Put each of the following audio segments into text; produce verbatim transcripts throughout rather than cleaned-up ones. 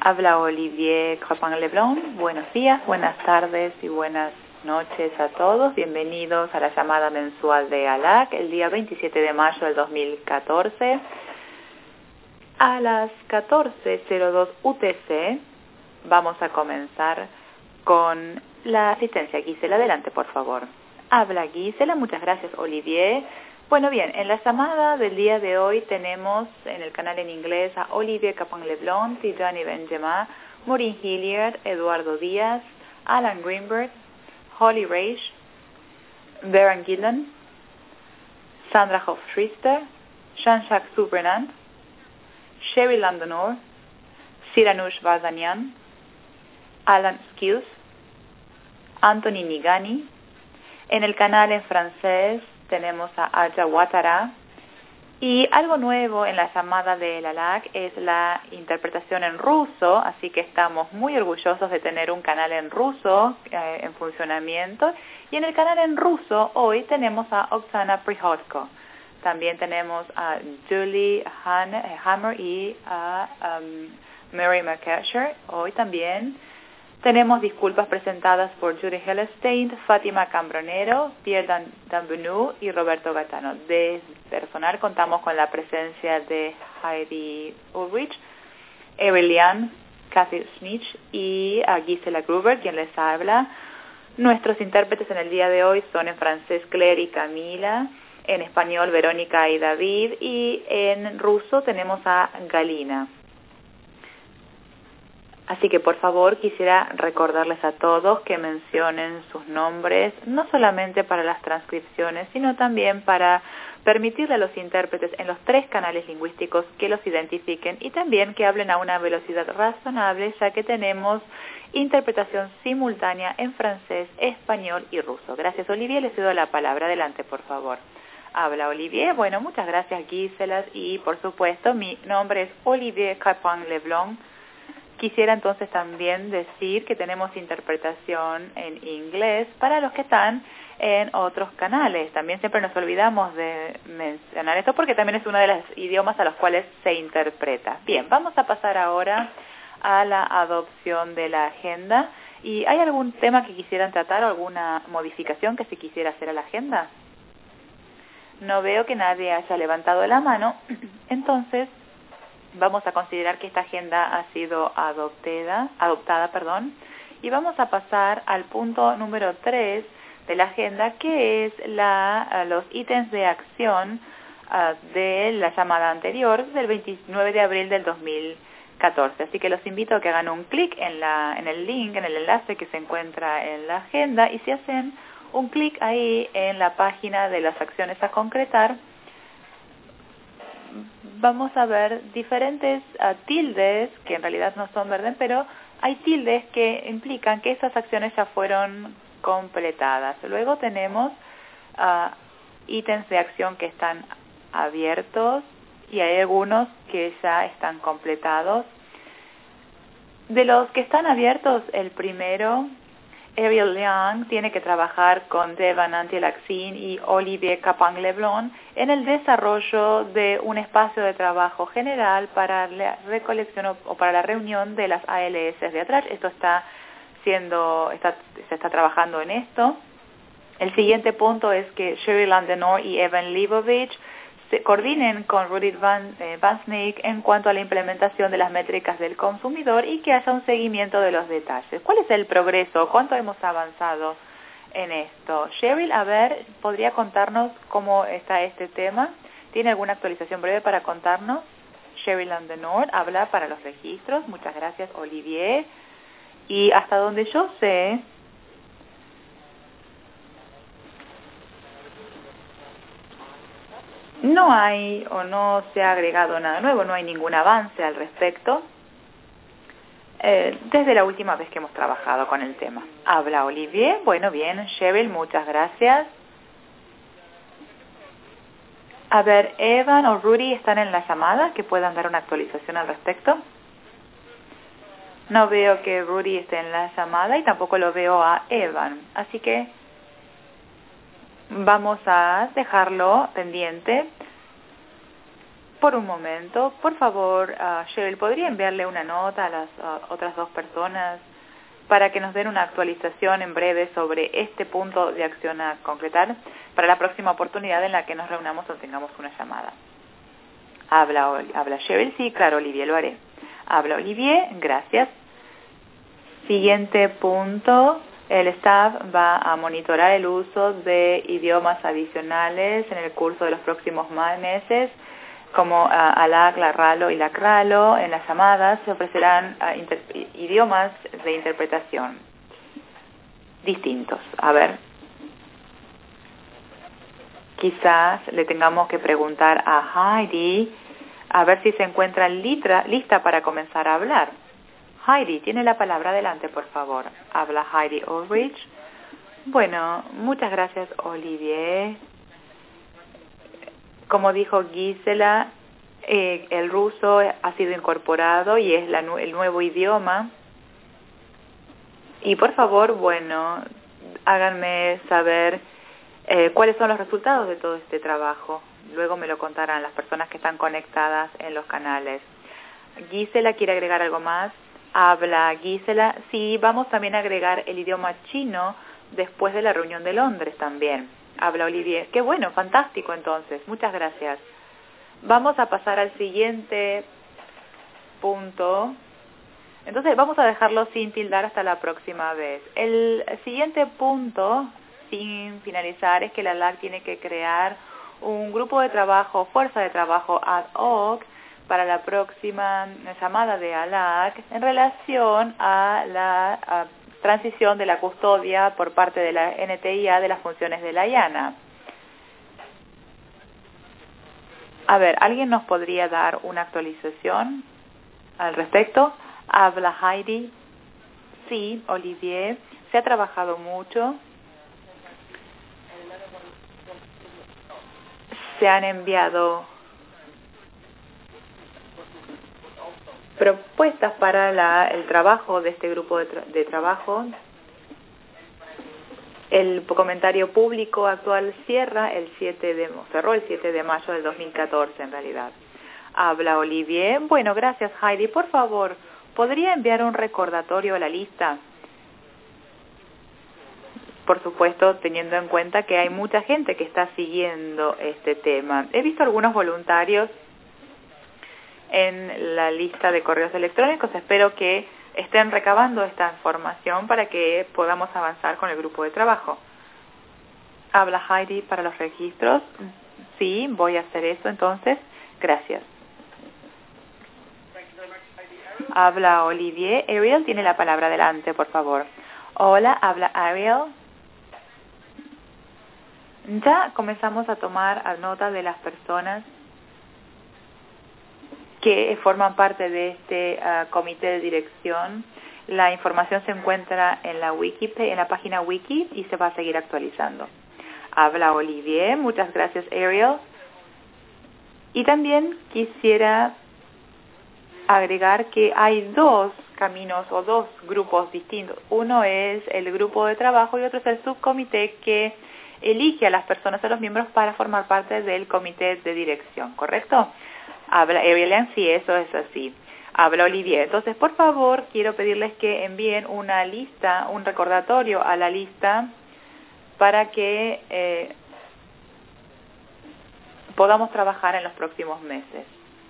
Habla Olivier Crepin-Leblanc. Buenos días, buenas tardes y buenas noches a todos. Bienvenidos a la llamada mensual de A L A C el día veintisiete de mayo del dos mil catorce. A las catorce cero dos U T C vamos a comenzar con la asistencia. Gisela, adelante, por favor. Habla Gisela, muchas gracias, Olivier. Bueno, bien, en la llamada del día de hoy tenemos en el canal en inglés a Olivier Crepin-Leblanc, Tijani Benjama, Maureen Hilliard, Eduardo Díaz, Alan Greenberg, Holly Reich, Baron Gillen, Sandra Hofstrister, Jean-Jacques Subrenant, Sherry Landonor, Siranush Vardanian, Alan Skills, Anthony Nigani. En el canal en francés tenemos a Arja Ouattara. Y algo nuevo en la llamada de la L A C es la interpretación en ruso, así que estamos muy orgullosos de tener un canal en ruso eh, en funcionamiento. Y en el canal en ruso hoy tenemos a Oksana Prihodko. También tenemos a Julie Han, eh, Hammer y a um, Mary McAsher. Hoy también tenemos disculpas presentadas por Judy Hellestein, Fátima Cambronero, Pierre Dan, Danbenu y Roberto Gaetano. De personal contamos con la presencia de Heidi Ulrich, Evelyn, Kathy Schmitz y a Gisela Gruber, quien les habla. Nuestros intérpretes en el día de hoy son en francés Claire y Camila, en español Verónica y David, y en ruso tenemos a Galina. Así que por favor quisiera recordarles a todos que mencionen sus nombres, no solamente para las transcripciones, sino también para permitirle a los intérpretes en los tres canales lingüísticos que los identifiquen y también que hablen a una velocidad razonable, ya que tenemos interpretación simultánea en francés, español y ruso. Gracias, Olivier. Les cedo la palabra. Adelante, por favor. Habla Olivier. Bueno, muchas gracias, Gisela. Y por supuesto, mi nombre es Olivier Crepin-Leblanc. Quisiera entonces también decir que tenemos interpretación en inglés para los que están en otros canales. También siempre nos olvidamos de mencionar esto porque también es uno de los idiomas a los cuales se interpreta. Bien, vamos a pasar ahora a la adopción de la agenda. ¿Y hay algún tema que quisieran tratar o alguna modificación que se quisiera hacer a la agenda? No veo que nadie haya levantado la mano. Entonces vamos a considerar que esta agenda ha sido adoptada, adoptada, perdón, y vamos a pasar al punto número tres de la agenda, que es la, los ítems de acción uh, de la llamada anterior del veintinueve de abril del dos mil catorce. Así que los invito a que hagan un clic en, la, en el link, en el enlace que se encuentra en la agenda, y si hacen un clic ahí en la página de las acciones a concretar, vamos a ver diferentes uh, tildes, que en realidad no son verdes, pero hay tildes que implican que esas acciones ya fueron completadas. Luego tenemos uh, ítems de acción que están abiertos y hay algunos que ya están completados. De los que están abiertos, el primero, Ariel Liang tiene que trabajar con Devan Antielaxin y Olivier Crepin-Leblanc en el desarrollo de un espacio de trabajo general para la recolección o, o para la reunión de las A L S de Atrach. Esto está siendo, está, se está trabajando en esto. El siguiente punto es que Sherry Landonor y Evan Leibovich se coordinen con Rudy Van, eh, Vansnick en cuanto a la implementación de las métricas del consumidor y que haya un seguimiento de los detalles. ¿Cuál es el progreso? ¿Cuánto hemos avanzado en esto? Cheryl, a ver, ¿podría contarnos cómo está este tema? ¿Tiene alguna actualización breve para contarnos? Cheryl Landonor habla para los registros. Muchas gracias, Olivier. Y hasta donde yo sé, no hay o no se ha agregado nada nuevo, no hay ningún avance al respecto eh, desde la última vez que hemos trabajado con el tema. Habla Olivier. Bueno, bien, Cheryl, muchas gracias. A ver, Evan o Rudy están en la llamada, que puedan dar una actualización al respecto. No veo que Rudy esté en la llamada y tampoco lo veo a Evan, así que vamos a dejarlo pendiente por un momento. Por favor, uh, Cheryl, ¿podría enviarle una nota a las uh, otras dos personas para que nos den una actualización en breve sobre este punto de acción a concretar para la próxima oportunidad en la que nos reunamos o tengamos una llamada? Habla, habla Cheryl. Sí, claro, Olivier, lo haré. Habla Olivier, gracias. Siguiente punto. El staff va a monitorar el uso de idiomas adicionales en el curso de los próximos meses, como uh, ALAC, la RALO y la CRALO. En las llamadas se ofrecerán uh, idiomas de interpretación distintos. A ver, quizás le tengamos que preguntar a Heidi a ver si se encuentra litra, lista para comenzar a hablar. Heidi, tiene la palabra. Adelante, por favor. Habla Heidi Ulrich. Bueno, muchas gracias, Olivier. Como dijo Gisela, eh, el ruso ha sido incorporado y es la, el nuevo idioma. Y por favor, bueno, háganme saber eh, cuáles son los resultados de todo este trabajo. Luego me lo contarán las personas que están conectadas en los canales. Gisela, ¿quiere agregar algo más? Habla Gisela. Sí, vamos también a agregar el idioma chino después de la reunión de Londres también. Habla Olivier. Qué bueno, fantástico entonces. Muchas gracias. Vamos a pasar al siguiente punto. Entonces vamos a dejarlo sin tildar hasta la próxima vez. El siguiente punto, sin finalizar, es que la ALAC tiene que crear un grupo de trabajo, fuerza de trabajo ad hoc para la próxima llamada de ALAC en relación a la a transición de la custodia por parte de la N T I A de las funciones de la I A N A. A ver, ¿alguien nos podría dar una actualización al respecto? Habla Heidi. Sí, Olivier, se ha trabajado mucho. Se han enviado propuestas para la, el trabajo de este grupo de, tra de trabajo. El comentario público actual cierra el siete de, cerró el siete de mayo del dos mil catorce en realidad. Habla Olivier. Bueno, gracias Heidi. Por favor, ¿podría enviar un recordatorio a la lista? Por supuesto, teniendo en cuenta que hay mucha gente que está siguiendo este tema. He visto algunos voluntarios en la lista de correos electrónicos. Espero que estén recabando esta información para que podamos avanzar con el grupo de trabajo. Habla Heidi para los registros. Sí, voy a hacer eso entonces. Gracias. Habla Olivier. Ariel tiene la palabra. Adelante, por favor. Hola, habla Ariel. Ya comenzamos a tomar nota de las personas que forman parte de este uh, comité de dirección. La información se encuentra en la wiki, en la página wiki y se va a seguir actualizando. Habla Olivier. Muchas gracias, Ariel. Y también quisiera agregar que hay dos caminos o dos grupos distintos. Uno es el grupo de trabajo y otro es el subcomité que elige a las personas, a los miembros para formar parte del comité de dirección, ¿correcto? Habla Ariel, sí, eso es así. Habla Olivier. Entonces, por favor, quiero pedirles que envíen una lista, un recordatorio a la lista para que eh, podamos trabajar en los próximos meses.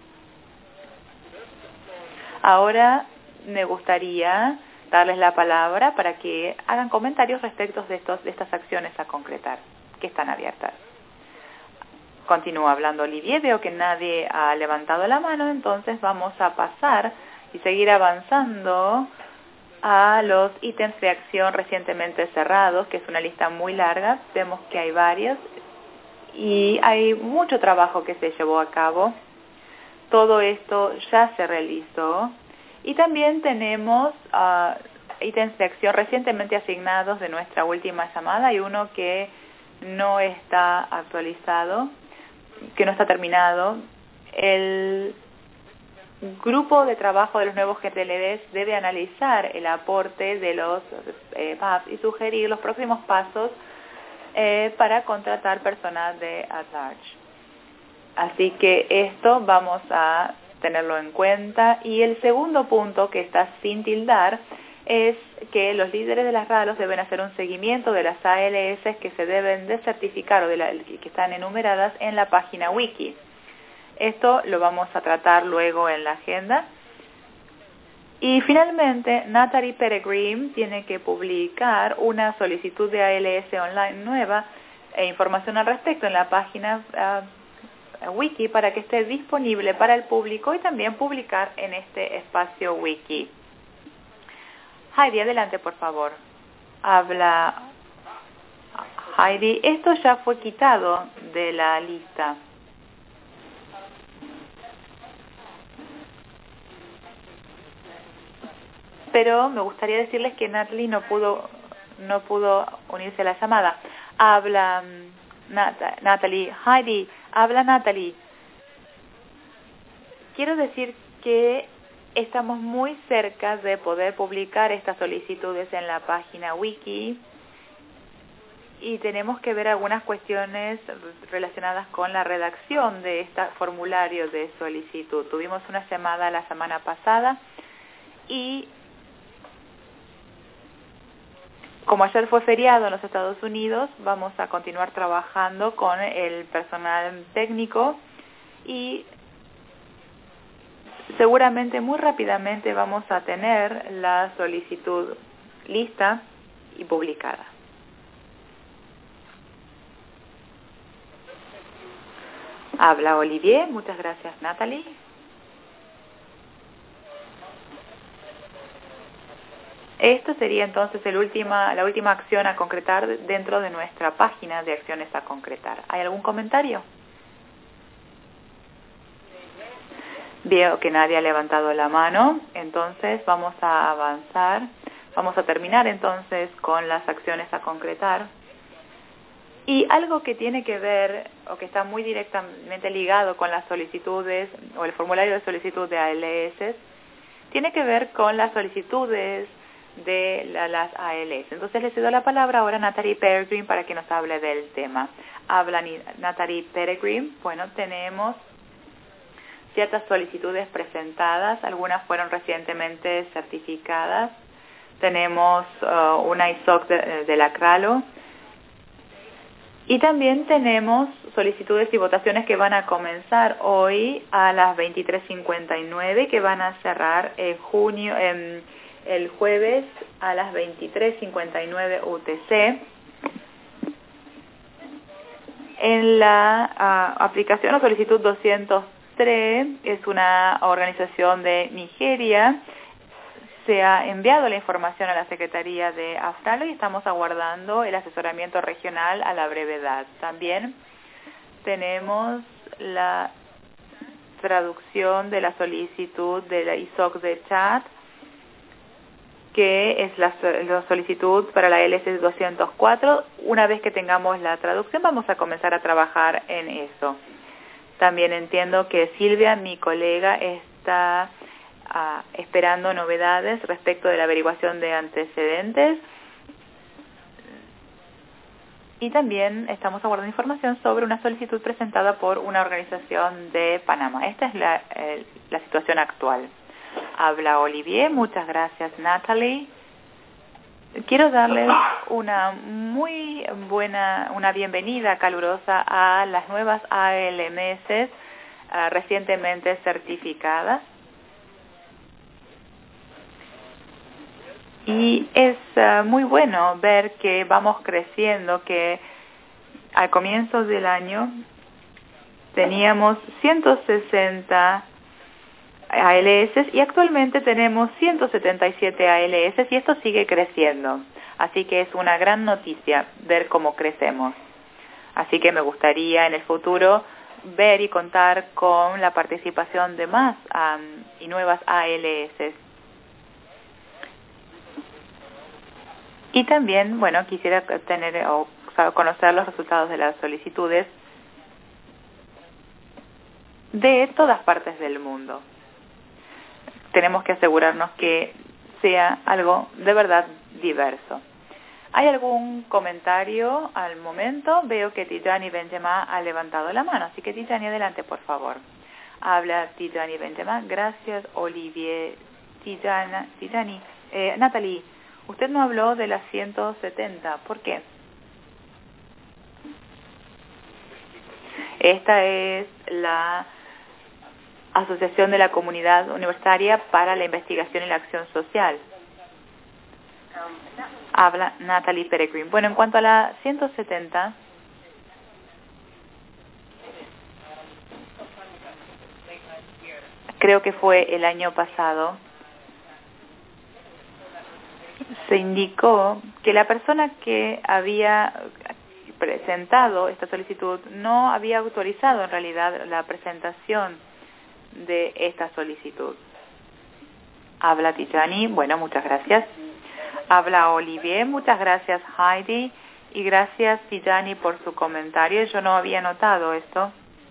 Ahora me gustaría darles la palabra para que hagan comentarios respecto de, estos, de estas acciones a concretar, que están abiertas. Continúa hablando Olivier, veo que nadie ha levantado la mano, entonces vamos a pasar y seguir avanzando a los ítems de acción recientemente cerrados, que es una lista muy larga. Vemos que hay varios y hay mucho trabajo que se llevó a cabo. Todo esto ya se realizó. Y también tenemos uh, ítems de acción recientemente asignados de nuestra última llamada y uno que no está actualizado, que no está terminado. El grupo de trabajo de los nuevos G T L Ds debe analizar el aporte de los eh, P A Ps y sugerir los próximos pasos eh, para contratar personal de at large. Así que esto vamos a tenerlo en cuenta. Y el segundo punto, que está sin tildar, es que los líderes de las R A L Os deben hacer un seguimiento de las A L S que se deben de certificar o de la, que están enumeradas en la página wiki. Esto lo vamos a tratar luego en la agenda. Y finalmente, Natalie Peregrine tiene que publicar una solicitud de A L S online nueva e información al respecto en la página uh, wiki para que esté disponible para el público y también publicar en este espacio wiki. Heidi, adelante, por favor. Habla Heidi. Esto ya fue quitado de la lista. Pero me gustaría decirles que Natalie no pudo no pudo unirse a la llamada. Habla Nat- Natalie. Heidi, habla Natalie. Quiero decir que estamos muy cerca de poder publicar estas solicitudes en la página wiki y tenemos que ver algunas cuestiones relacionadas con la redacción de este formulario de solicitud. Tuvimos una llamada la semana pasada y como ayer fue feriado en los Estados Unidos, vamos a continuar trabajando con el personal técnico y seguramente muy rápidamente vamos a tener la solicitud lista y publicada. Habla Olivier. Muchas gracias, Natalie. Esto sería entonces el última, la última acción a concretar dentro de nuestra página de acciones a concretar. ¿Hay algún comentario? Veo que nadie ha levantado la mano, entonces vamos a avanzar. Vamos a terminar entonces con las acciones a concretar. Y algo que tiene que ver, o que está muy directamente ligado con las solicitudes, o el formulario de solicitud de A L S, tiene que ver con las solicitudes de la, las A L S. Entonces le cedo la palabra ahora a Natalie Peregrine para que nos hable del tema. Habla Natalie Peregrine. Bueno, tenemos ciertas solicitudes presentadas, algunas fueron recientemente certificadas. Tenemos uh, una I S O C de, de la C R A L O y también tenemos solicitudes y votaciones que van a comenzar hoy a las veintitrés cincuenta y nueve, que van a cerrar en junio, en el jueves a las veintitrés cincuenta y nueve U T C. En la uh, aplicación o solicitud doscientos tres, es una organización de Nigeria, se ha enviado la información a la Secretaría de AFRALO y estamos aguardando el asesoramiento regional a la brevedad. También tenemos la traducción de la solicitud de la I S O C de Chad, que es la, la solicitud para la L S doscientos cuatro. Una vez que tengamos la traducción vamos a comenzar a trabajar en eso. También entiendo que Silvia, mi colega, está uh, esperando novedades respecto de la averiguación de antecedentes. Y también estamos aguardando información sobre una solicitud presentada por una organización de Panamá. Esta es la, eh, la situación actual. Habla Olivier. Muchas gracias, Natalie. Quiero darles una muy buena, una bienvenida calurosa a las nuevas A L M S uh, recientemente certificadas. Y es uh, muy bueno ver que vamos creciendo, que al comienzo del año teníamos ciento sesenta A L S y actualmente tenemos ciento setenta y siete A L S y esto sigue creciendo. Así que es una gran noticia ver cómo crecemos. Así que me gustaría en el futuro ver y contar con la participación de más um, y nuevas A L S. Y también, bueno, quisiera tener o conocer los resultados de las solicitudes de todas partes del mundo. Tenemos que asegurarnos que sea algo de verdad diverso. ¿Hay algún comentario al momento? Veo que Tijani Benjamá ha levantado la mano, así que Tijani, adelante, por favor. Habla Tijani Benjamá. Gracias, Olivier. Tijana, Tijani. Eh, Natalie, usted no habló de las ciento setenta. ¿Por qué? Esta es la Asociación de la Comunidad Universitaria para la Investigación y la Acción Social. Habla Natalie Peregrine. Bueno, en cuanto a la ciento setenta, creo que fue el año pasado, se indicó que la persona que había presentado esta solicitud no había autorizado en realidad la presentación de esta solicitud. Habla Tijani. Bueno, muchas gracias. Habla Olivier. Muchas gracias, Heidi. Y gracias, Tijani, por su comentario. Yo no había notado esto.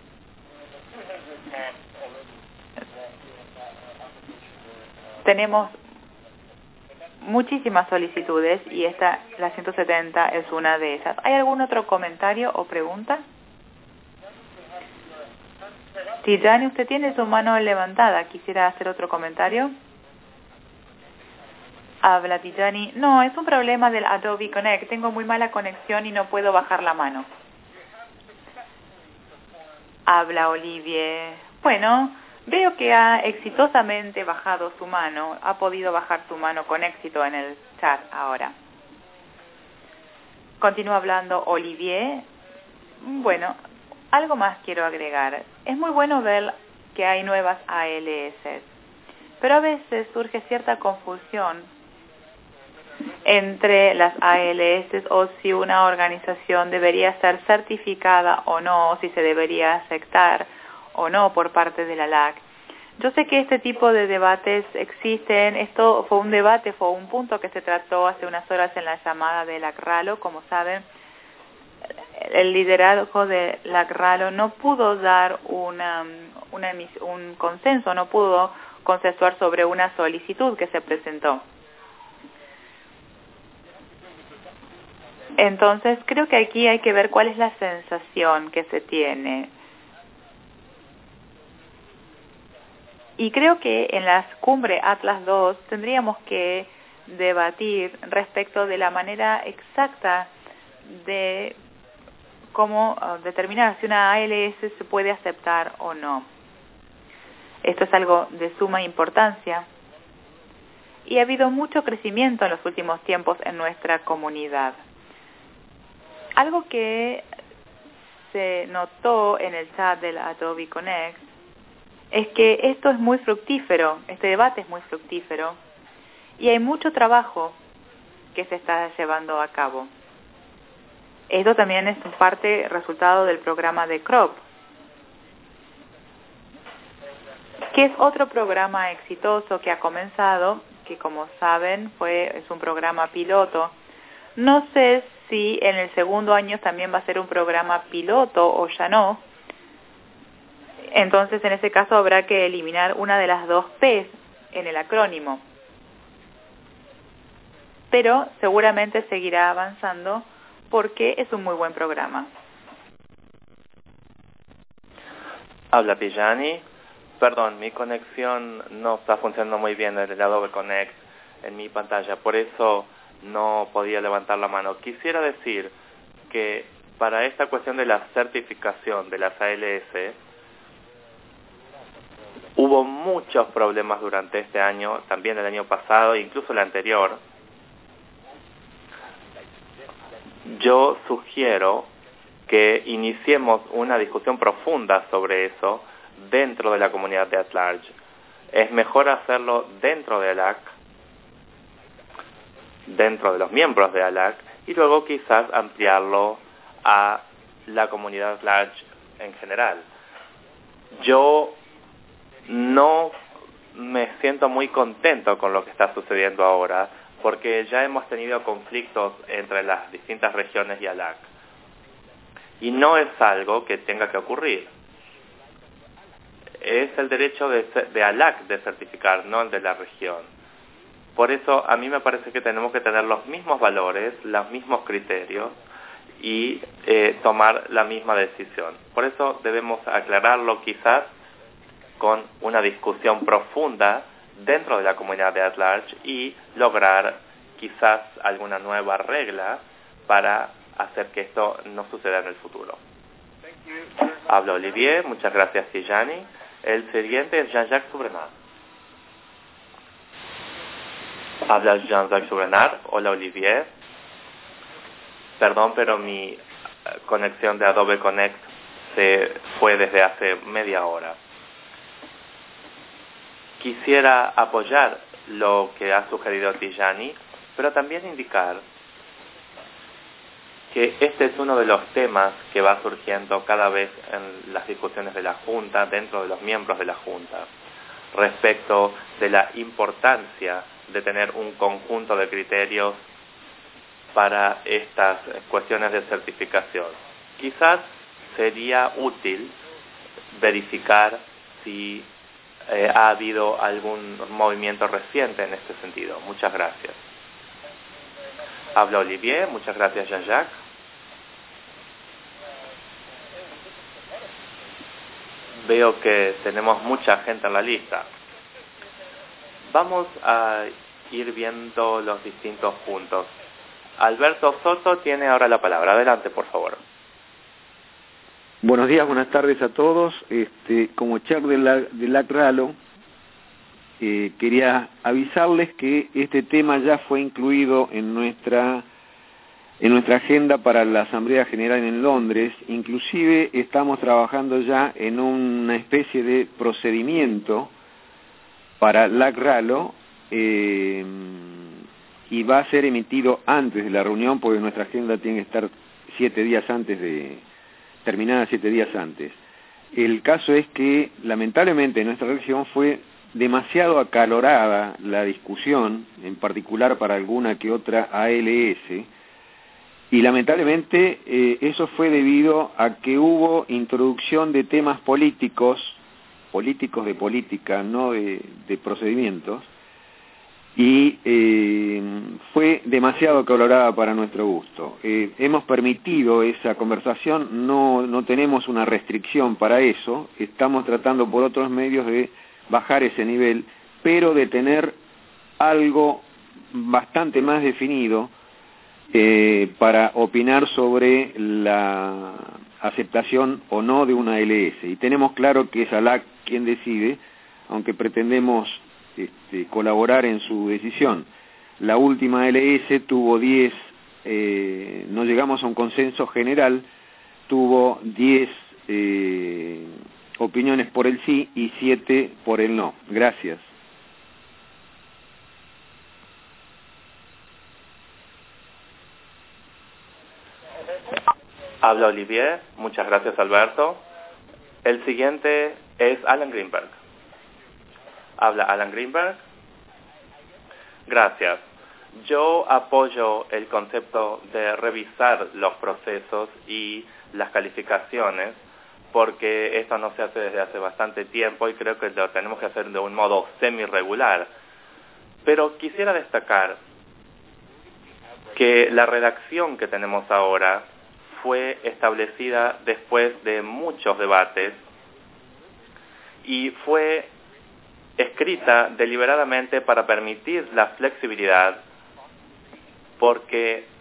Tenemos muchísimas solicitudes y esta, la ciento setenta, es una de ellas. ¿Hay algún otro comentario o pregunta? Tijani, usted tiene su mano levantada. ¿Quisiera hacer otro comentario? Habla Tijani. No, es un problema del Adobe Connect. Tengo muy mala conexión y no puedo bajar la mano. Habla Olivier. Bueno, veo que ha exitosamente bajado su mano. Ha podido bajar su mano con éxito en el chat ahora. Continúa hablando Olivier. Bueno, algo más quiero agregar. Es muy bueno ver que hay nuevas A L S, pero a veces surge cierta confusión entre las A L S o si una organización debería ser certificada o no, o si se debería aceptar o no por parte de la L A C. Yo sé que este tipo de debates existen. Esto fue un debate, fue un punto que se trató hace unas horas en la llamada de la C R A L O. Como saben, el liderazgo de la C R A L O no pudo dar una, una, un consenso, no pudo consensuar sobre una solicitud que se presentó. Entonces, creo que aquí hay que ver cuál es la sensación que se tiene. Y creo que en la cumbre Atlas dos tendríamos que debatir respecto de la manera exacta de cómo determinar si una A L S se puede aceptar o no. Esto es algo de suma importancia. Y ha habido mucho crecimiento en los últimos tiempos en nuestra comunidad. Algo que se notó en el chat del Adobe Connect es que esto es muy fructífero, este debate es muy fructífero, y hay mucho trabajo que se está llevando a cabo. Esto también es parte resultado del programa de C R O P, que es otro programa exitoso que ha comenzado, que como saben fue es un programa piloto. No sé si en el segundo año también va a ser un programa piloto o ya no. Entonces, en ese caso habrá que eliminar una de las dos P en el acrónimo. Pero seguramente seguirá avanzando porque es un muy buen programa. Habla Tijani. Perdón, mi conexión no está funcionando muy bien en el Adobe Connect en mi pantalla, por eso no podía levantar la mano. Quisiera decir que para esta cuestión de la certificación de las A L S, hubo muchos problemas durante este año, también el año pasado, incluso el anterior. Yo sugiero que iniciemos una discusión profunda sobre eso dentro de la comunidad de at large. Es mejor hacerlo dentro de A L A C, dentro de los miembros de A L A C, y luego quizás ampliarlo a la comunidad at large en general. Yo no me siento muy contento con lo que está sucediendo ahora, porque ya hemos tenido conflictos entre las distintas regiones y A L A C. Y no es algo que tenga que ocurrir. Es el derecho de, de A L A C de certificar, no el de la región. Por eso a mí me parece que tenemos que tener los mismos valores, los mismos criterios y eh, tomar la misma decisión. Por eso debemos aclararlo quizás con una discusión profunda dentro de la comunidad de at large y lograr quizás alguna nueva regla para hacer que esto no suceda en el futuro. Habla Olivier, muchas gracias Tijani. El siguiente es Jean-Jacques Sobrenard. Habla Jean-Jacques Sobrenard. Hola Olivier. Perdón, pero mi conexión de Adobe Connect se fue desde hace media hora. Quisiera apoyar lo que ha sugerido Tijani, pero también indicar que este es uno de los temas que va surgiendo cada vez en las discusiones de la Junta, dentro de los miembros de la Junta, respecto de la importancia de tener un conjunto de criterios para estas cuestiones de certificación. Quizás sería útil verificar si eh, ha habido algún movimiento reciente en este sentido. Muchas gracias. Habla Olivier, muchas gracias Jean-Jacques. Veo que tenemos mucha gente en la lista. Vamos a ir viendo los distintos puntos. Alberto Soto tiene ahora la palabra. Adelante, por favor. Buenos días, buenas tardes a todos. Este, como chair de la, de la C R A L O, eh, quería avisarles que este tema ya fue incluido en nuestra en nuestra agenda para la Asamblea General en Londres. Inclusive estamos trabajando ya en una especie de procedimiento para la C R A L O eh, y va a ser emitido antes de la reunión porque nuestra agenda tiene que estar siete días antes de terminada siete días antes. El caso es que lamentablemente en nuestra región fue demasiado acalorada la discusión, en particular para alguna que otra A L S, y lamentablemente eh, eso fue debido a que hubo introducción de temas políticos, políticos de política, no de, de procedimientos, y eh, fue demasiado acalorada para nuestro gusto. Eh, hemos permitido esa conversación, no, no tenemos una restricción para eso, estamos tratando por otros medios de bajar ese nivel, pero de tener algo bastante más definido eh, para opinar sobre la aceptación o no de una L S. Y tenemos claro que es A L A C quien decide, aunque pretendemos Este, colaborar en su decisión. La última L S tuvo diez, eh, no llegamos a un consenso general, tuvo diez eh, opiniones por el sí y siete por el no. Gracias. Habla Olivier, muchas gracias Alberto. El siguiente es Alan Greenberg. Habla Alan Greenberg. Gracias. Yo apoyo el concepto de revisar los procesos y las calificaciones porque esto no se hace desde hace bastante tiempo y creo que lo tenemos que hacer de un modo semi-regular. Pero quisiera destacar que la redacción que tenemos ahora fue establecida después de muchos debates y fue escrita deliberadamente para permitir la flexibilidad, porque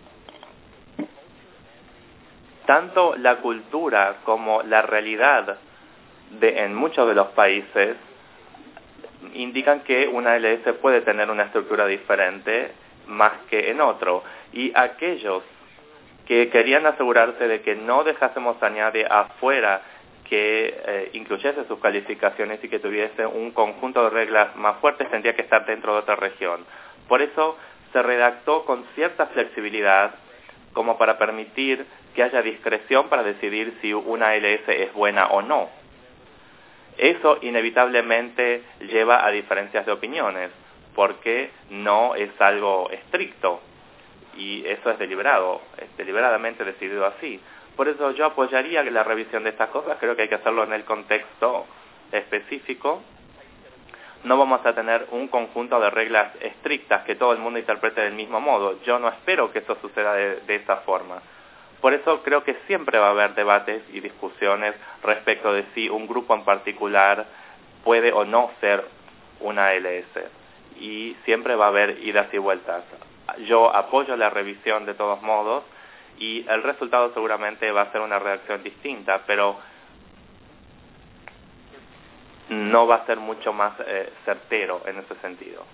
tanto la cultura como la realidad de en muchos de los países indican que una L S puede tener una estructura diferente más que en otro, y aquellos que querían asegurarse de que no dejásemos a nadie afuera que eh, incluyese sus calificaciones y que tuviese un conjunto de reglas más fuertes, tendría que estar dentro de otra región. Por eso se redactó con cierta flexibilidad como para permitir que haya discreción para decidir si una L S es buena o no. Eso inevitablemente lleva a diferencias de opiniones, porque no es algo estricto, y eso es deliberado, es deliberadamente decidido así. Por eso yo apoyaría la revisión de estas cosas, creo que hay que hacerlo en el contexto específico, no vamos a tener un conjunto de reglas estrictas que todo el mundo interprete del mismo modo. Yo no espero que eso suceda de, de esa forma. Por eso creo que siempre va a haber debates y discusiones respecto de si un grupo en particular puede o no ser una A L S. Y siempre va a haber idas y vueltas. Yo apoyo la revisión de todos modos y el resultado seguramente va a ser una reacción distinta, pero no va a ser mucho más eh, certero en ese sentido.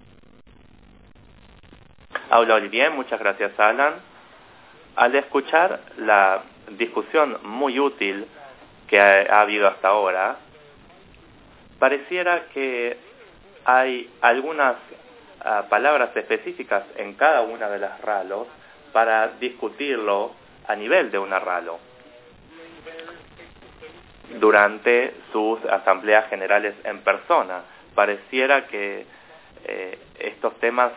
Habla Olivier, muchas gracias Alan. Al escuchar la discusión muy útil que ha, ha habido hasta ahora, pareciera que hay algunas uh, palabras específicas en cada una de las ralos para discutirlo a nivel de una ralo durante sus asambleas generales en persona. Pareciera que eh, estos temas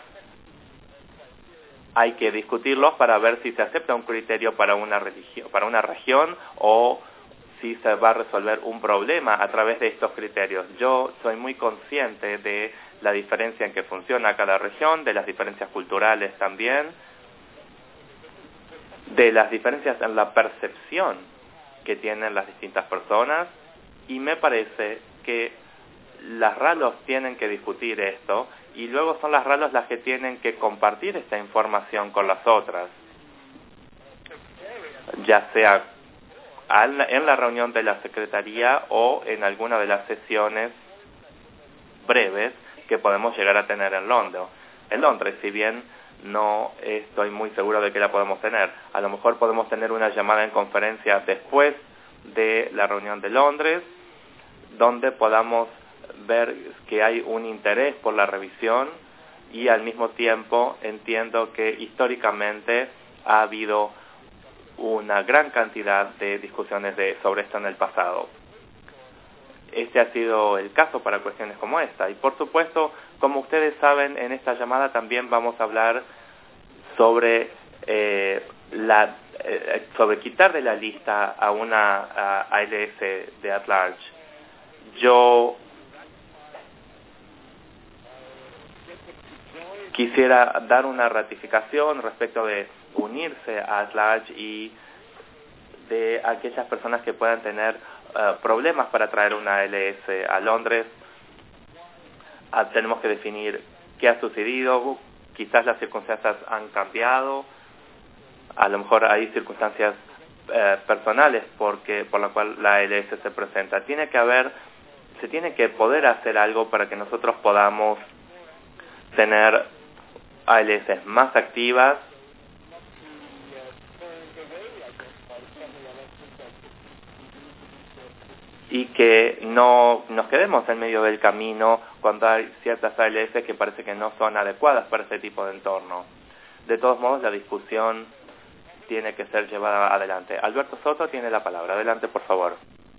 hay que discutirlos para ver si se acepta un criterio para una religión, para una región, o si se va a resolver un problema a través de estos criterios. Yo soy muy consciente de la diferencia en que funciona cada región, de las diferencias culturales también, de las diferencias en la percepción que tienen las distintas personas, y me parece que las ralos tienen que discutir esto, y luego son las ralos las que tienen que compartir esta información con las otras, ya sea en la reunión de la Secretaría o en alguna de las sesiones breves que podemos llegar a tener en Londres. En Londres, si bien no estoy muy seguro de que la podemos tener, a lo mejor podemos tener una llamada en conferencia después de la reunión de Londres, donde podamos ver que hay un interés por la revisión, y al mismo tiempo entiendo que históricamente ha habido una gran cantidad de discusiones de, sobre esto en el pasado. Este ha sido el caso para cuestiones como esta, y por supuesto, como ustedes saben, en esta llamada también vamos a hablar sobre eh, la eh, sobre quitar de la lista a una a A L S de at large. Yo quisiera dar una ratificación respecto de unirse a at large y de aquellas personas que puedan tener uh, problemas para traer una A L S a Londres. Uh, tenemos que definir qué ha sucedido, quizás las circunstancias han cambiado, a lo mejor hay circunstancias uh, personales porque por la cual la A L S se presenta. Tiene que haber, se tiene que poder hacer algo para que nosotros podamos tener A L S más activas, y que no nos quedemos en medio del camino cuando hay ciertas A L S que parece que no son adecuadas para ese tipo de entorno. De todos modos, la discusión tiene que ser llevada adelante. Alberto Soto tiene la palabra. Adelante, por favor.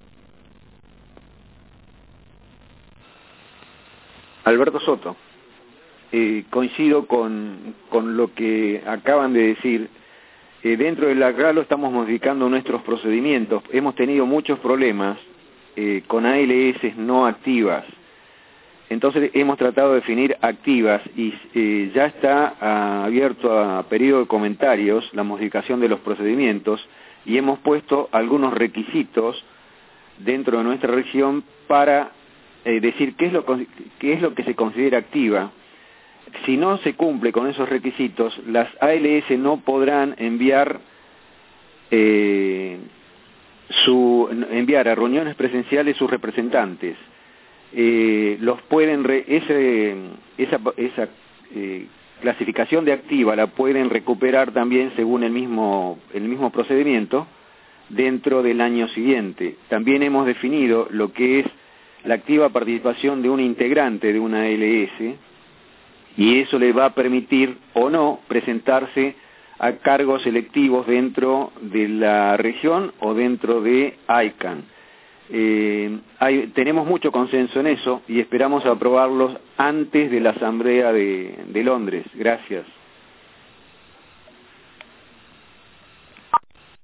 Alberto Soto. Eh, coincido con, con lo que acaban de decir. Eh, dentro del ACRALO estamos modificando nuestros procedimientos. Hemos tenido muchos problemas eh, con A L S no activas. Entonces hemos tratado de definir activas y eh, ya está ah, abierto a periodo de comentarios la modificación de los procedimientos, y hemos puesto algunos requisitos dentro de nuestra región para eh, decir qué es lo, qué es lo que se considera activa. Si no se cumple con esos requisitos, las A L S no podrán enviar eh, su enviar a reuniones presenciales sus representantes. Eh, los pueden re, ese, esa, esa eh, clasificación de activa la pueden recuperar también según el mismo el mismo procedimiento dentro del año siguiente. También hemos definido lo que es la activa participación de un integrante de una A L S, y eso le va a permitir o no presentarse a cargos electivos dentro de la región o dentro de I C A N. Eh, hay, tenemos mucho consenso en eso y esperamos aprobarlos antes de la Asamblea de, de Londres. Gracias.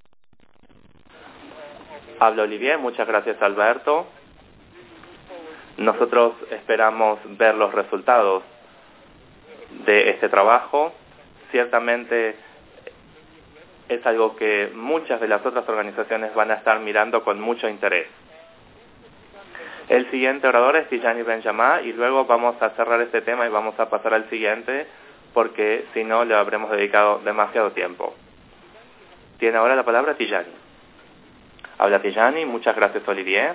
Habla Olivier, muchas gracias Alberto. nosotros esperamos ver los resultados de este trabajo. Ciertamente es algo que muchas de las otras organizaciones van a estar mirando con mucho interés. El siguiente orador es Tijani Benjamá y luego vamos a cerrar este tema y vamos a pasar al siguiente porque si no le habremos dedicado demasiado tiempo. Tiene ahora la palabra Tijani. Habla Tijani, muchas gracias Olivier.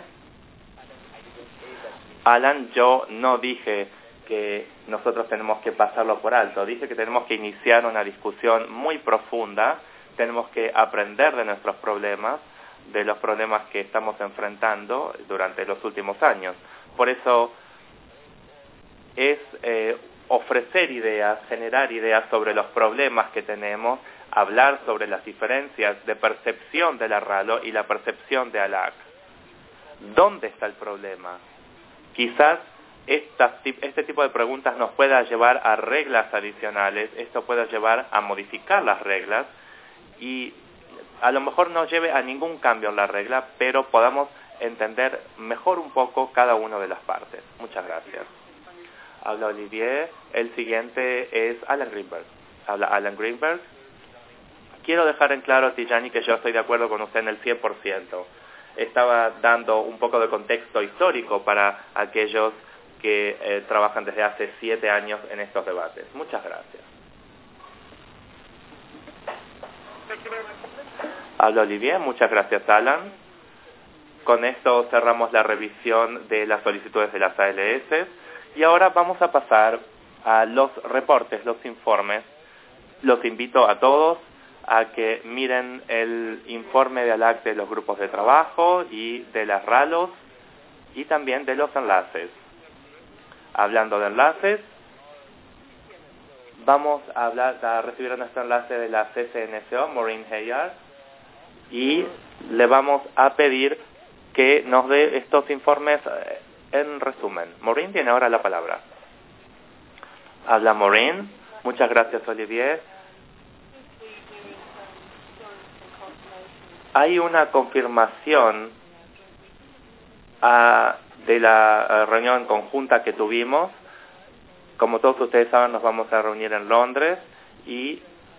Alan, yo no dije que nosotros tenemos que pasarlo por alto, dije que tenemos que iniciar una discusión muy profunda, tenemos que aprender de nuestros problemas, de los problemas que estamos enfrentando durante los últimos años. Por eso es eh, ofrecer ideas, generar ideas sobre los problemas que tenemos, hablar sobre las diferencias de percepción de la RALO y la percepción de ALAC. ¿Dónde está el problema? Quizás esta, este tipo de preguntas nos pueda llevar a reglas adicionales, esto pueda llevar a modificar las reglas y a lo mejor no lleve a ningún cambio en la regla, pero podamos entender mejor un poco cada una de las partes. Muchas gracias. Habla Olivier. El siguiente es Alan Greenberg. Habla Alan Greenberg. Quiero dejar en claro, Tijani, que yo estoy de acuerdo con usted en el cien por ciento. Estaba dando un poco de contexto histórico para aquellos que eh, trabajan desde hace siete años en estos debates. Muchas gracias. Habla Olivier, muchas gracias Alan. Con esto cerramos la revisión de las solicitudes de las A L S y ahora vamos a pasar a los reportes, los informes. Los invito a todos a que miren el informe de ALAC de los grupos de trabajo y de las RALOS y también de los enlaces. Hablando de enlaces, vamos a, hablar, a recibir nuestro enlace de la C C N S O, Maureen Hayard, y le vamos a pedir que nos dé estos informes en resumen. Maureen tiene ahora la palabra. Habla Maureen. Muchas gracias, Olivier. Hay una confirmación a, de la reunión conjunta que tuvimos. Como todos ustedes saben, nos vamos a reunir en Londres y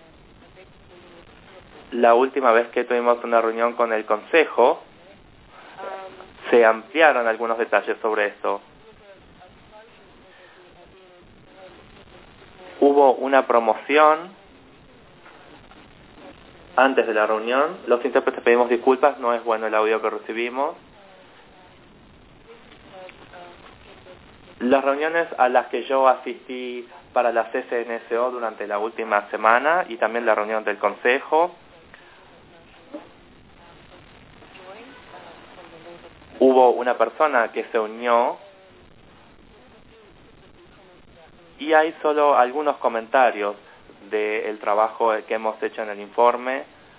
la última vez que tuvimos una reunión con el Consejo, se ampliaron algunos detalles sobre esto. Hubo una promoción antes de la reunión. Los intérpretes pedimos disculpas, no es bueno el audio que recibimos. Las reuniones a las que yo asistí para la C C N S O durante la última semana y también la reunión del Consejo, hubo una persona que se unió y hay solo algunos comentarios del trabajo que hemos hecho en el informe.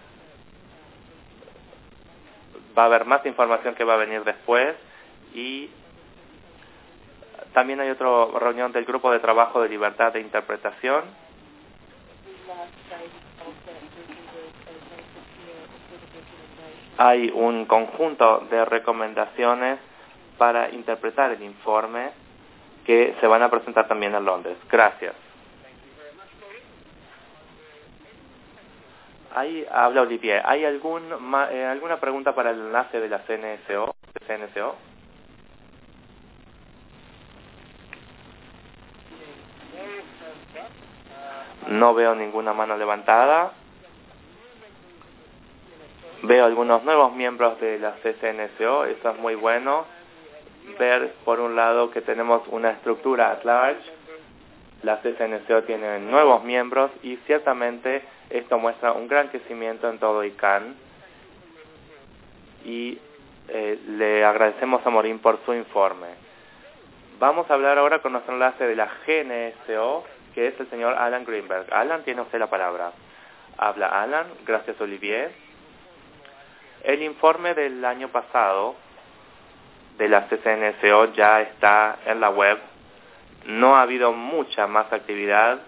Va a haber más información que va a venir después y también hay otra reunión del grupo de trabajo de libertad de interpretación. Hay un conjunto de recomendaciones para interpretar el informe que se van a presentar también en Londres. Gracias. Ahí habla Olivier. ¿Hay algún, eh, alguna pregunta para el enlace de la C N S O? C N S O? No veo ninguna mano levantada. Veo algunos nuevos miembros de la C C N S O, eso es muy bueno. Ver, por un lado, que tenemos una estructura at large. La C C N S O tiene nuevos miembros y ciertamente esto muestra un gran crecimiento en todo I C A N. Y eh, le agradecemos a Maureen por su informe. Vamos a hablar ahora con nuestro enlace de la G N S O, que es el señor Alan Greenberg. Alan, tiene usted la palabra. Habla Alan. Gracias, Olivier. El informe del año pasado de la C C N S O ya está en la web. No ha habido mucha más actividad.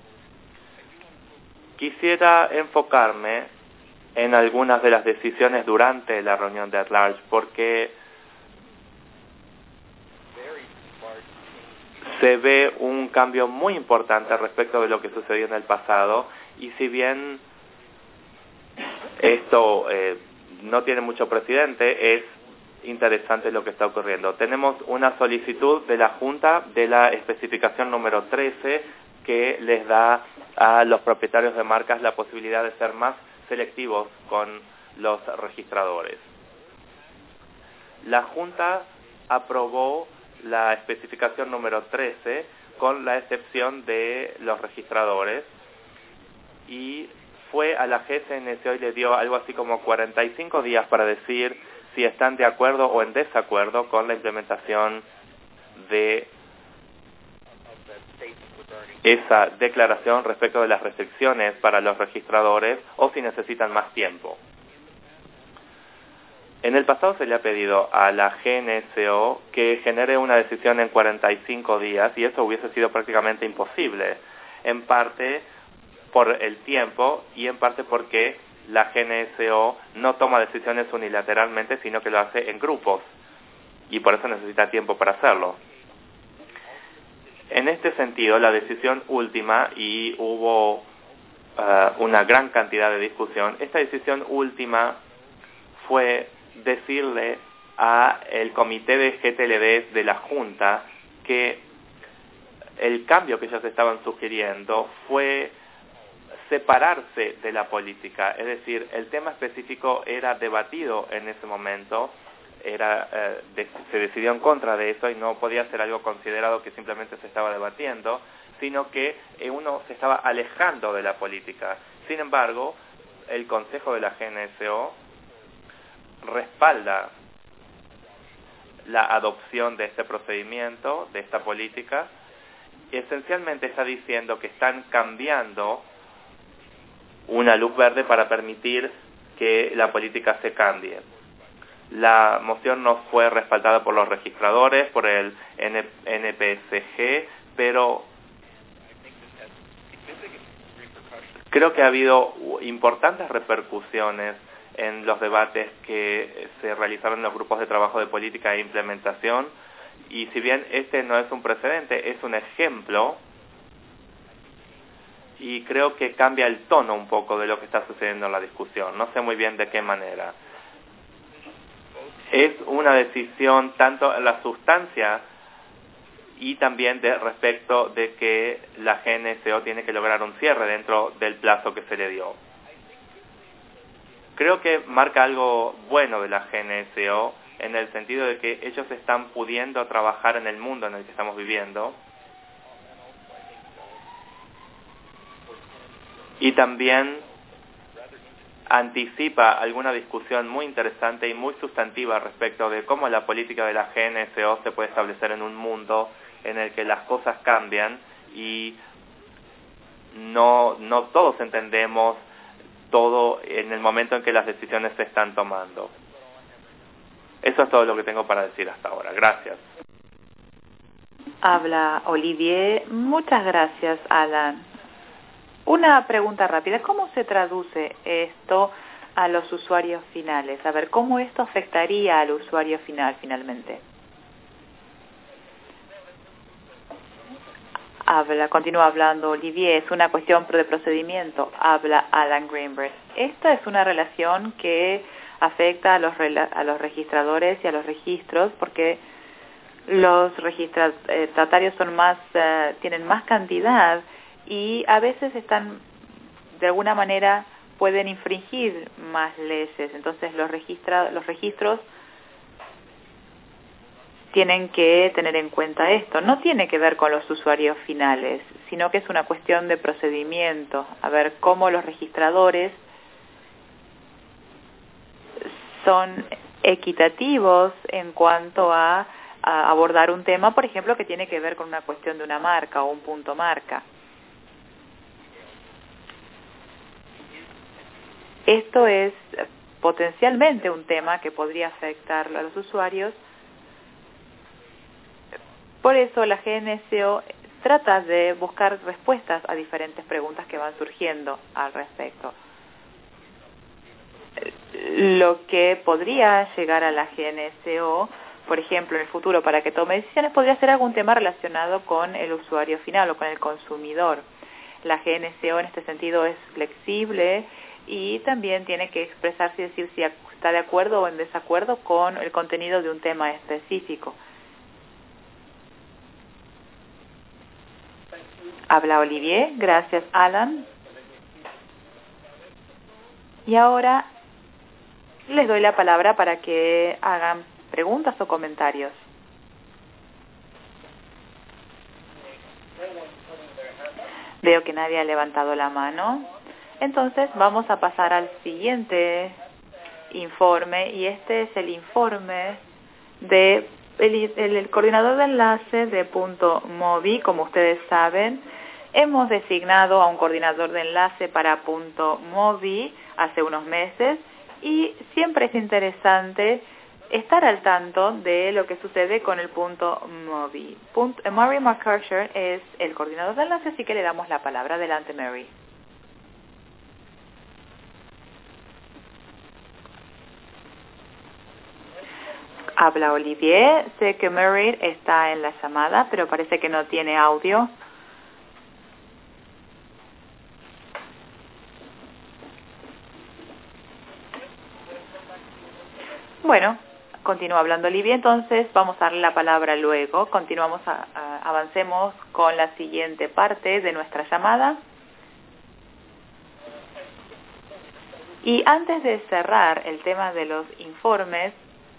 Quisiera enfocarme en algunas de las decisiones durante la reunión de At Large, porque se ve un cambio muy importante respecto de lo que sucedió en el pasado, y si bien esto eh, no tiene mucho precedente, es interesante lo que está ocurriendo. Tenemos una solicitud de la Junta de la especificación número trece que les da a los propietarios de marcas la posibilidad de ser más selectivos con los registradores. La Junta aprobó la especificación número trece con la excepción de los registradores, y fue a la G S N C O y le dio algo así como cuarenta y cinco días para decir si están de acuerdo o en desacuerdo con la implementación de esa declaración respecto de las restricciones para los registradores, o si necesitan más tiempo. En el pasado se le ha pedido a la G N S O que genere una decisión en cuarenta y cinco días, y eso hubiese sido prácticamente imposible, en parte por el tiempo y en parte porque la G N S O no toma decisiones unilateralmente, sino que lo hace en grupos, y por eso necesita tiempo para hacerlo. En este sentido, la decisión última, y hubo uh, una gran cantidad de discusión, esta decisión última fue decirle a el comité de G T L D de la Junta que el cambio que ellos estaban sugiriendo fue separarse de la política, es decir, el tema específico era debatido en ese momento, era eh, de, se decidió en contra de eso y no podía ser algo considerado que simplemente se estaba debatiendo, sino que eh, uno se estaba alejando de la política. Sin embargo, el Consejo de la G N S O respalda la adopción de este procedimiento, de esta política, y esencialmente está diciendo que están cambiando una luz verde para permitir que la política se cambie. La moción no fue respaldada por los registradores, por el N P S G, pero creo que ha habido importantes repercusiones en los debates que se realizaron en los grupos de trabajo de política e implementación, y si bien este no es un precedente, es un ejemplo, y creo que cambia el tono un poco de lo que está sucediendo en la discusión. No sé muy bien de qué manera. Es una decisión tanto en la sustancia y también de respecto de que la G N S O tiene que lograr un cierre dentro del plazo que se le dio. Creo que marca algo bueno de la G N S O en el sentido de que ellos están pudiendo trabajar en el mundo en el que estamos viviendo, y también anticipa alguna discusión muy interesante y muy sustantiva respecto de cómo la política de la G N S O se puede establecer en un mundo en el que las cosas cambian y no, no todos entendemos todo en el momento en que las decisiones se están tomando. Eso es todo lo que tengo para decir hasta ahora. Gracias. Habla Olivier. Muchas gracias, Alan. Una pregunta rápida. ¿Cómo se traduce esto a los usuarios finales? A ver, ¿cómo esto afectaría al usuario final finalmente? Habla, continúa hablando Olivier. Es una cuestión de procedimiento. Habla Alan Greenberg. Esta es una relación que afecta a los, a los registradores y a los registros, porque los registratarios son más, uh, tienen más cantidad, y a veces están, de alguna manera, pueden infringir más leyes. Entonces los, registra, los registros tienen que tener en cuenta esto. No tiene que ver con los usuarios finales, sino que es una cuestión de procedimiento. A ver cómo los registradores son equitativos en cuanto a, a abordar un tema, por ejemplo, que tiene que ver con una cuestión de una marca o un punto marca. Esto es potencialmente un tema que podría afectar a los usuarios. Por eso la G N S O trata de buscar respuestas a diferentes preguntas que van surgiendo al respecto. Lo que podría llegar a la G N S O por ejemplo, en el futuro para que tome decisiones, podría ser algún tema relacionado con el usuario final o con el consumidor. La G N C O en este sentido es flexible y también tiene que expresarse y decir si está de acuerdo o en desacuerdo con el contenido de un tema específico. Habla Olivier. Gracias, Alan. Y ahora les doy la palabra para que hagan preguntas o comentarios. Veo que nadie ha levantado la mano. Entonces vamos a pasar al siguiente informe, y este es el informe de el, el, el coordinador de enlace de Punto Mobi. Como ustedes saben, hemos designado a un coordinador de enlace para Punto Mobi hace unos meses, y siempre es interesante estar al tanto de lo que sucede con el Punto Mobi. Punto, Mary McCarthy es el coordinador de enlace, así que le damos la palabra. Adelante, Mary. Habla Olivier. Sé que Mary está en la llamada, pero parece que no tiene audio. Bueno, continúa hablando Olivier, entonces vamos a darle la palabra luego. Continuamos, a, a, avancemos con la siguiente parte de nuestra llamada. Y antes de cerrar el tema de los informes,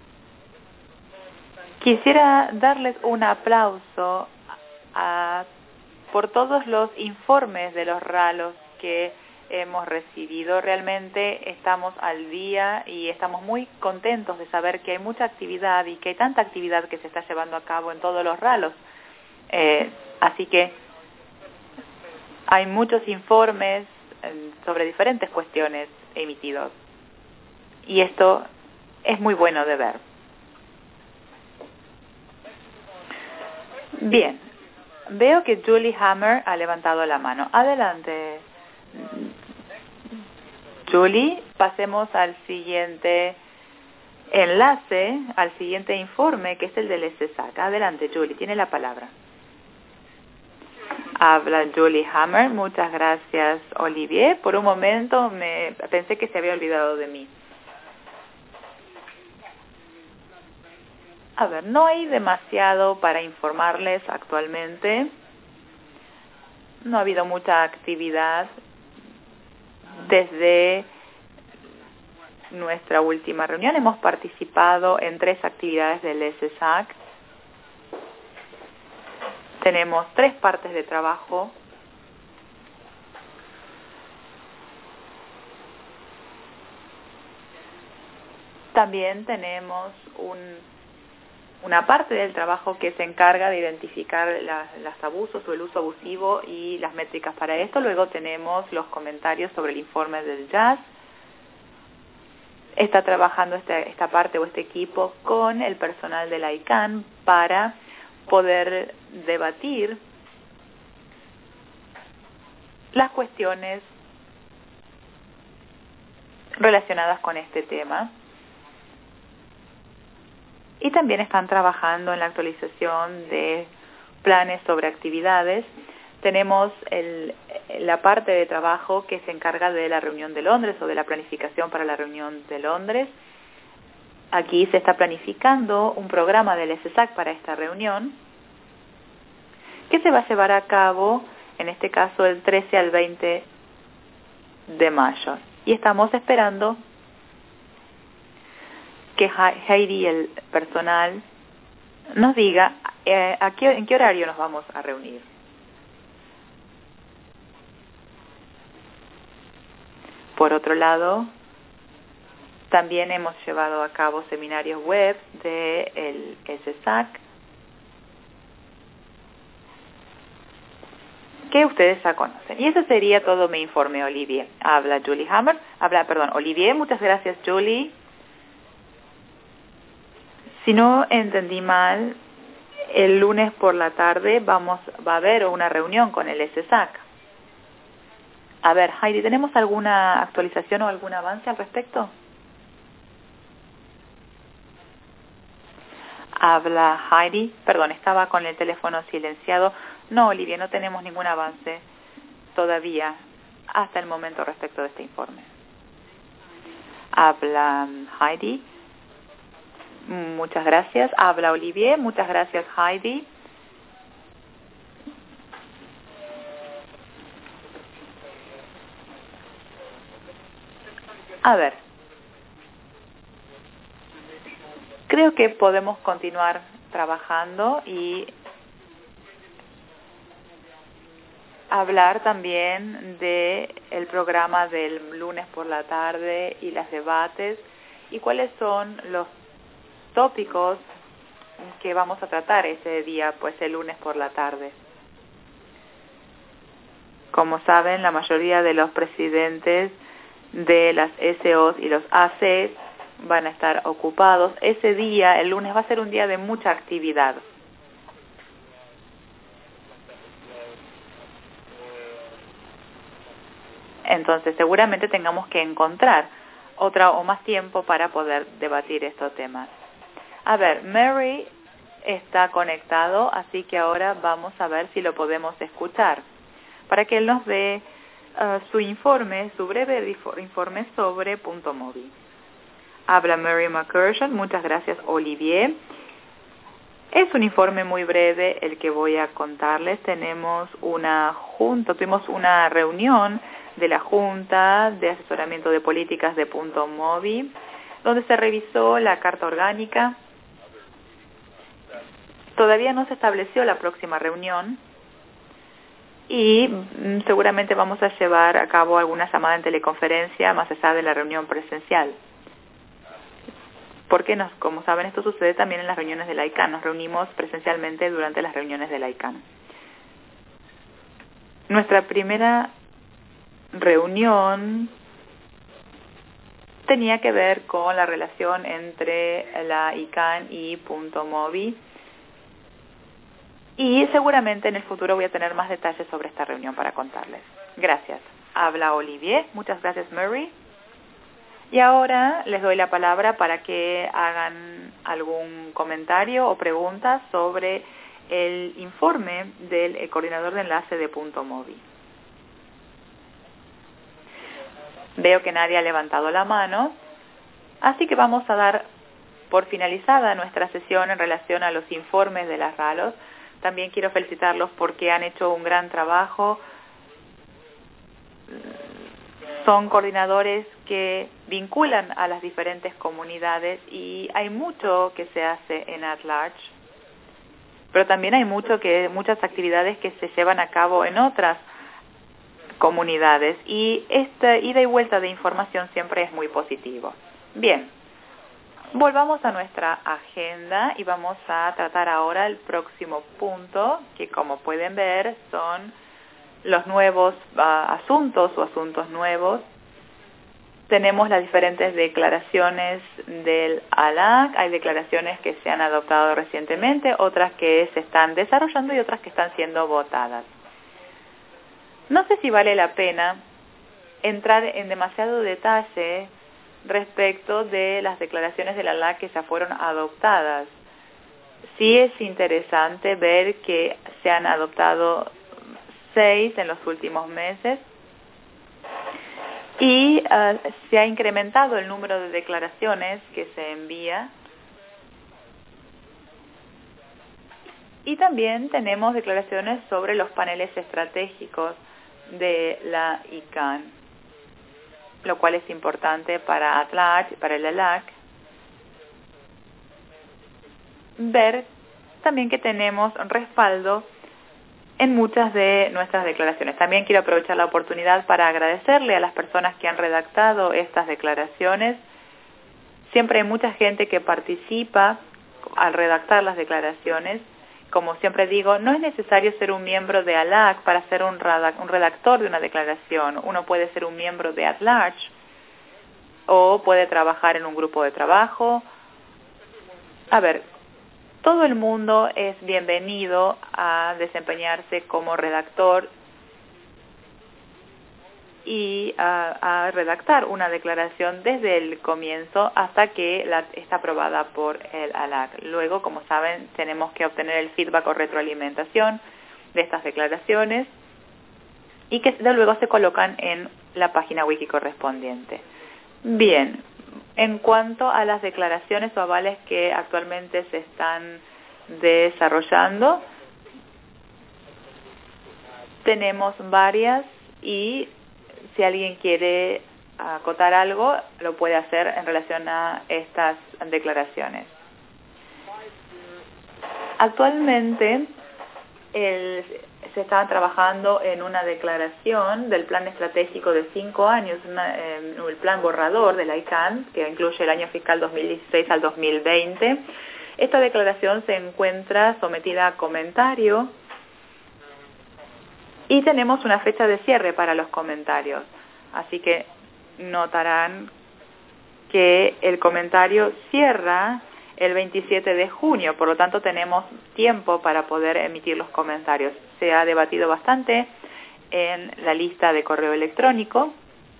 quisiera darles un aplauso a, por todos los informes de los ralos que hemos recibido. Realmente estamos al día y estamos muy contentos de saber que hay mucha actividad y que hay tanta actividad que se está llevando a cabo en todos los ralos. Eh, así que hay muchos informes eh, sobre diferentes cuestiones emitidos, y esto es muy bueno de ver. Bien, veo que Julie Hammer ha levantado la mano. Adelante, Julie. Pasemos al siguiente enlace, al siguiente informe, que es el del S S A C. Adelante, Julie, tiene la palabra. Habla Julie Hammer. Muchas gracias, Olivier. Por un momento me pensé que se había olvidado de mí. A ver, no hay demasiado para informarles actualmente. No ha habido mucha actividad desde nuestra última reunión. Hemos participado en tres actividades del S S A C. Tenemos tres partes de trabajo. También tenemos un, una parte del trabajo que se encarga de identificar la, los abusos o el uso abusivo y las métricas para esto. Luego tenemos los comentarios sobre el informe del jazz. Está trabajando esta, esta parte o este equipo con el personal de la I C A N para poder debatir las cuestiones relacionadas con este tema. Y también están trabajando en la actualización de planes sobre actividades. Tenemos el, la parte de trabajo que se encarga de la reunión de Londres o de la planificación para la reunión de Londres. Aquí se está planificando un programa del S S A C para esta reunión, que se va a llevar a cabo, en este caso, el trece al veinte de mayo. Y estamos esperando que Heidi y el personal nos diga eh, a qué, en qué horario nos vamos a reunir. Por otro lado, también hemos llevado a cabo seminarios web del S S A C que ustedes ya conocen. Y ese sería todo mi informe, Olivier. Habla Julie Hammer. Habla, perdón, Olivier. Muchas gracias, Julie. Si no entendí mal, el lunes por la tarde vamos va a haber una reunión con el S S A C. A ver, Heidi, ¿tenemos alguna actualización o algún avance al respecto? Habla Heidi. Perdón, estaba con el teléfono silenciado. No, Olivia, no tenemos ningún avance todavía hasta el momento respecto de este informe. Habla Heidi. Muchas gracias. Habla Olivier. Muchas gracias, Heidi. A ver. Creo que podemos continuar trabajando y hablar también de el programa del lunes por la tarde y los debates y cuáles son los tópicos que vamos a tratar ese día, pues el lunes por la tarde. Como saben, la mayoría de los presidentes de las S Os y los A Cs van a estar ocupados. Ese día, el lunes, va a ser un día de mucha actividad. Entonces, seguramente tengamos que encontrar otra o más tiempo para poder debatir estos temas. A ver, Mary está conectado, así que ahora vamos a ver si lo podemos escuchar, para que él nos dé uh, su informe, su breve informe sobre Punto Mobi. Habla Mary McCursion. Muchas gracias, Olivier. Es un informe muy breve el que voy a contarles. Tenemos una junta, tuvimos una reunión de la Junta de Asesoramiento de Políticas de Punto Mobi, donde se revisó la Carta Orgánica. Todavía no se estableció la próxima reunión y mm, seguramente vamos a llevar a cabo alguna llamada en teleconferencia más allá de la reunión presencial. Porque, nos, como saben, esto sucede también en las reuniones de la I C A N. Nos reunimos presencialmente durante las reuniones de la I C A N. Nuestra primera reunión tenía que ver con la relación entre la I C A N y Punto Mobi. Y seguramente en el futuro voy a tener más detalles sobre esta reunión para contarles. Gracias. Habla Olivier. Muchas gracias, Mary. Y ahora les doy la palabra para que hagan algún comentario o preguntas sobre el informe del coordinador de enlace de Punto Mobi. Veo que nadie ha levantado la mano, así que vamos a dar por finalizada nuestra sesión en relación a los informes de las RALOS. También quiero felicitarlos porque han hecho un gran trabajo. Son coordinadores que vinculan a las diferentes comunidades y hay mucho que se hace en At Large, pero también hay mucho que muchas actividades que se llevan a cabo en otras comunidades y esta ida y vuelta de información siempre es muy positivo. Bien, volvamos a nuestra agenda y vamos a tratar ahora el próximo punto, que como pueden ver son los nuevos uh, asuntos o asuntos nuevos. Tenemos las diferentes declaraciones del A L A C. Hay declaraciones que se han adoptado recientemente, otras que se están desarrollando y otras que están siendo votadas. No sé si vale la pena entrar en demasiado detalle respecto de las declaraciones del A L A C que ya fueron adoptadas. Sí es interesante ver que se han adoptado seis en los últimos meses y uh, se ha incrementado el número de declaraciones que se envía. Y también tenemos declaraciones sobre los paneles estratégicos de la I C A N, lo cual es importante para At Large, para el A L A C. Ver también que tenemos respaldo en muchas de nuestras declaraciones. También quiero aprovechar la oportunidad para agradecerle a las personas que han redactado estas declaraciones. Siempre hay mucha gente que participa al redactar las declaraciones. Como siempre digo, no es necesario ser un miembro de A L A C para ser un redactor de una declaración. Uno puede ser un miembro de At Large o puede trabajar en un grupo de trabajo. A ver, todo el mundo es bienvenido a desempeñarse como redactor y a, a redactar una declaración desde el comienzo hasta que la, está aprobada por el A L A C. Luego, como saben, tenemos que obtener el feedback o retroalimentación de estas declaraciones y que luego se colocan en la página wiki correspondiente. Bien, en cuanto a las declaraciones o avales que actualmente se están desarrollando, tenemos varias y si alguien quiere acotar algo, lo puede hacer en relación a estas declaraciones. Actualmente el, se está trabajando en una declaración del plan estratégico de cinco años, una, eh, el plan borrador de la I C A N, que incluye el año fiscal dos mil dieciséis al dos mil veinte. Esta declaración se encuentra sometida a comentario y tenemos una fecha de cierre para los comentarios. Así que notarán que el comentario cierra el veintisiete de junio, por lo tanto tenemos tiempo para poder emitir los comentarios. Se ha debatido bastante en la lista de correo electrónico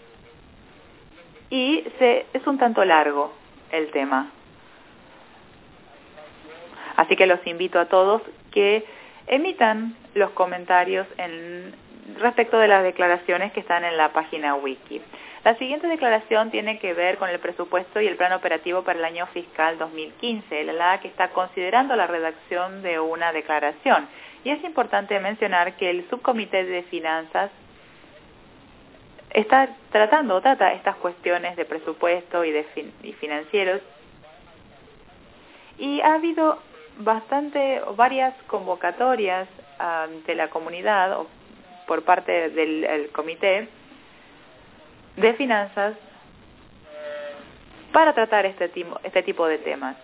y se, es un tanto largo el tema. Así que los invito a todos que emitan los comentarios en, respecto de las declaraciones que están en la página wiki. La siguiente declaración tiene que ver con el presupuesto y el plan operativo para el año fiscal dos mil quince. El A L A C está considerando la redacción de una declaración. Y es importante mencionar que el subcomité de finanzas está tratando, trata estas cuestiones de presupuesto y de fin, y financieros. Y ha habido bastante, varias convocatorias uh, de la comunidad o por parte del el comité de finanzas para tratar este tipo, este tipo de temas.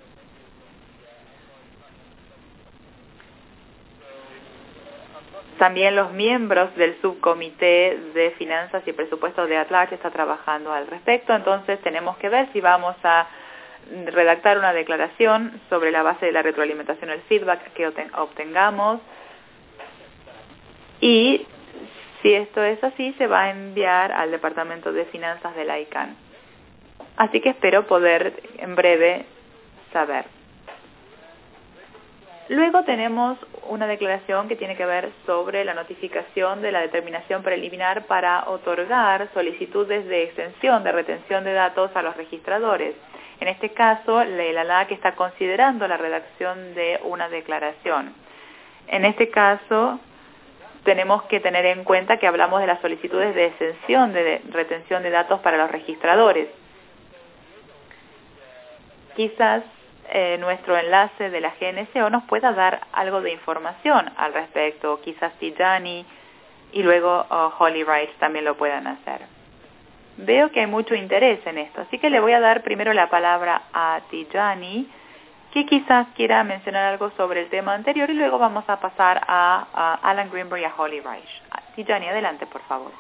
También los miembros del subcomité de finanzas y presupuestos de ATLAC están trabajando al respecto, entonces tenemos que ver si vamos a redactar una declaración sobre la base de la retroalimentación, el feedback que obtengamos, y si esto es así, se va a enviar al Departamento de Finanzas de la I C A N. Así que espero poder en breve saber. Luego tenemos una declaración que tiene que ver sobre la notificación de la determinación preliminar para otorgar solicitudes de extensión de retención de datos a los registradores. En este caso, el A L A C está considerando la redacción de una declaración. En este caso, tenemos que tener en cuenta que hablamos de las solicitudes de exención de retención de datos para los registradores. Quizás eh, nuestro enlace de la G N C O nos pueda dar algo de información al respecto. Quizás Tijani y luego oh, Holly Wright también lo puedan hacer. Veo que hay mucho interés en esto, así que le voy a dar primero la palabra a Tijani, que quizás quiera mencionar algo sobre el tema anterior, y luego vamos a pasar a, a Alan Greenberg y a Holly Reich. Tijani, adelante, por favor.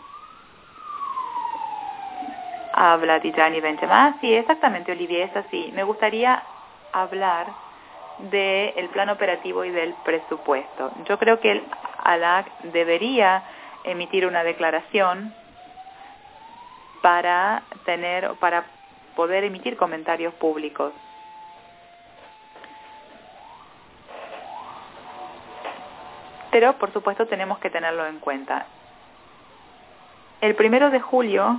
Habla Tijani Benjamin. Sí, exactamente, Olivier, es así. Me gustaría hablar del plan operativo y del presupuesto. Yo creo que el A L A C debería emitir una declaración para tener, para poder emitir comentarios públicos. Pero, por supuesto, tenemos que tenerlo en cuenta. El primero de julio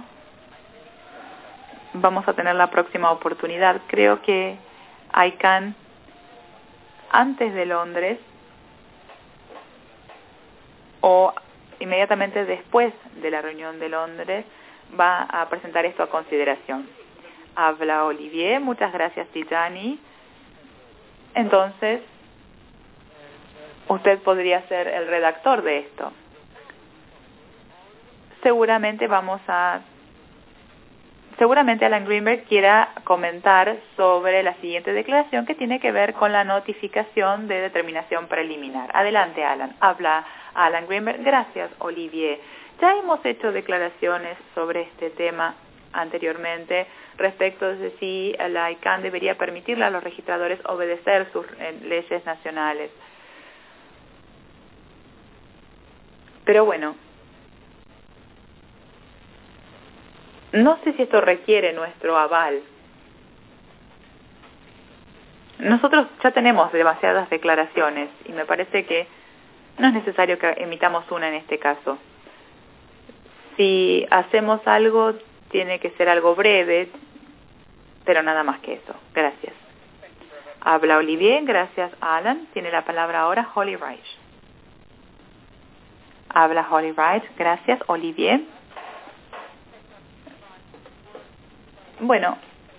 vamos a tener la próxima oportunidad. Creo que I C A N, antes de Londres, o inmediatamente después de la reunión de Londres, va a presentar esto a consideración. Habla Olivier. Muchas gracias, Tijani. Entonces, usted podría ser el redactor de esto. Seguramente vamos a... Seguramente Alan Greenberg quiera comentar sobre la siguiente declaración que tiene que ver con la notificación de determinación preliminar. Adelante, Alan. Habla Alan Greenberg. Gracias, Olivier. Ya hemos hecho declaraciones sobre este tema anteriormente respecto de si la I C A N debería permitirle a los registradores obedecer sus eh, leyes nacionales. Pero bueno, no sé si esto requiere nuestro aval. Nosotros ya tenemos demasiadas declaraciones y me parece que no es necesario que emitamos una en este caso. Si hacemos algo, tiene que ser algo breve, pero nada más que eso. Gracias. Habla Olivier, gracias Alan. Tiene la palabra ahora Holly Reich. Habla Holly Reich, gracias Olivier. Bueno,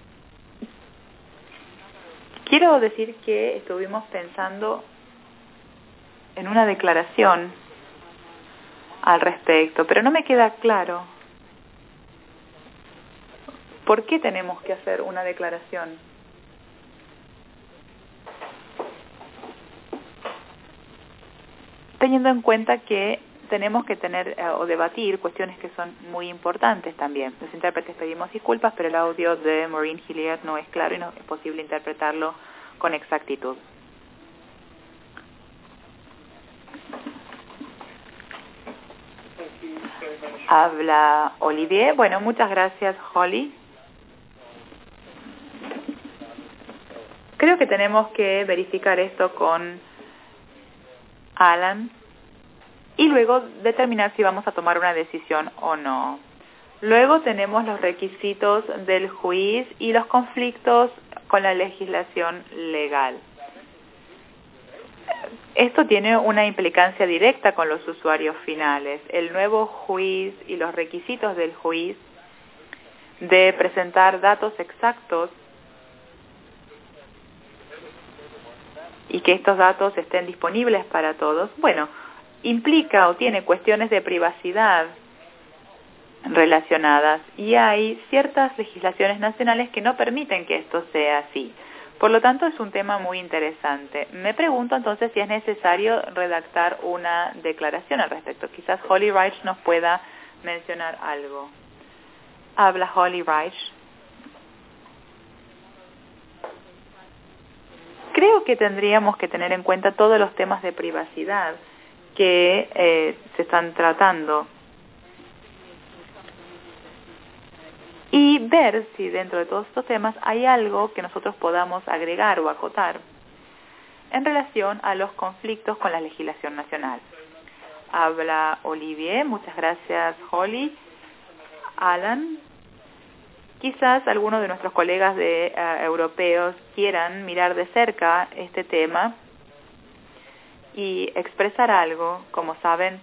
quiero decir que estuvimos pensando en una declaración al respecto, pero no me queda claro por qué tenemos que hacer una declaración. Teniendo en cuenta que tenemos que tener eh, o debatir cuestiones que son muy importantes también. Los intérpretes pedimos disculpas, pero el audio de Maureen Hilliard no es claro y no es posible interpretarlo con exactitud. Habla Olivier. Bueno, muchas gracias, Holly. Creo que tenemos que verificar esto con Alan y luego determinar si vamos a tomar una decisión o no. Luego tenemos los requisitos del juiz y los conflictos con la legislación legal. Esto tiene una implicancia directa con los usuarios finales. El nuevo juiz y los requisitos del juiz de presentar datos exactos y que estos datos estén disponibles para todos, bueno, implica o tiene cuestiones de privacidad relacionadas y hay ciertas legislaciones nacionales que no permiten que esto sea así. Por lo tanto, es un tema muy interesante. Me pregunto entonces si es necesario redactar una declaración al respecto. Quizás Holly Reich nos pueda mencionar algo. Habla Holly Reich. Creo que tendríamos que tener en cuenta todos los temas de privacidad que eh, se están tratando y ver si dentro de todos estos temas hay algo que nosotros podamos agregar o acotar en relación a los conflictos con la legislación nacional. Habla Olivier, muchas gracias Holly. Alan, quizás algunos de nuestros colegas de, uh, europeos quieran mirar de cerca este tema y expresar algo. Como saben,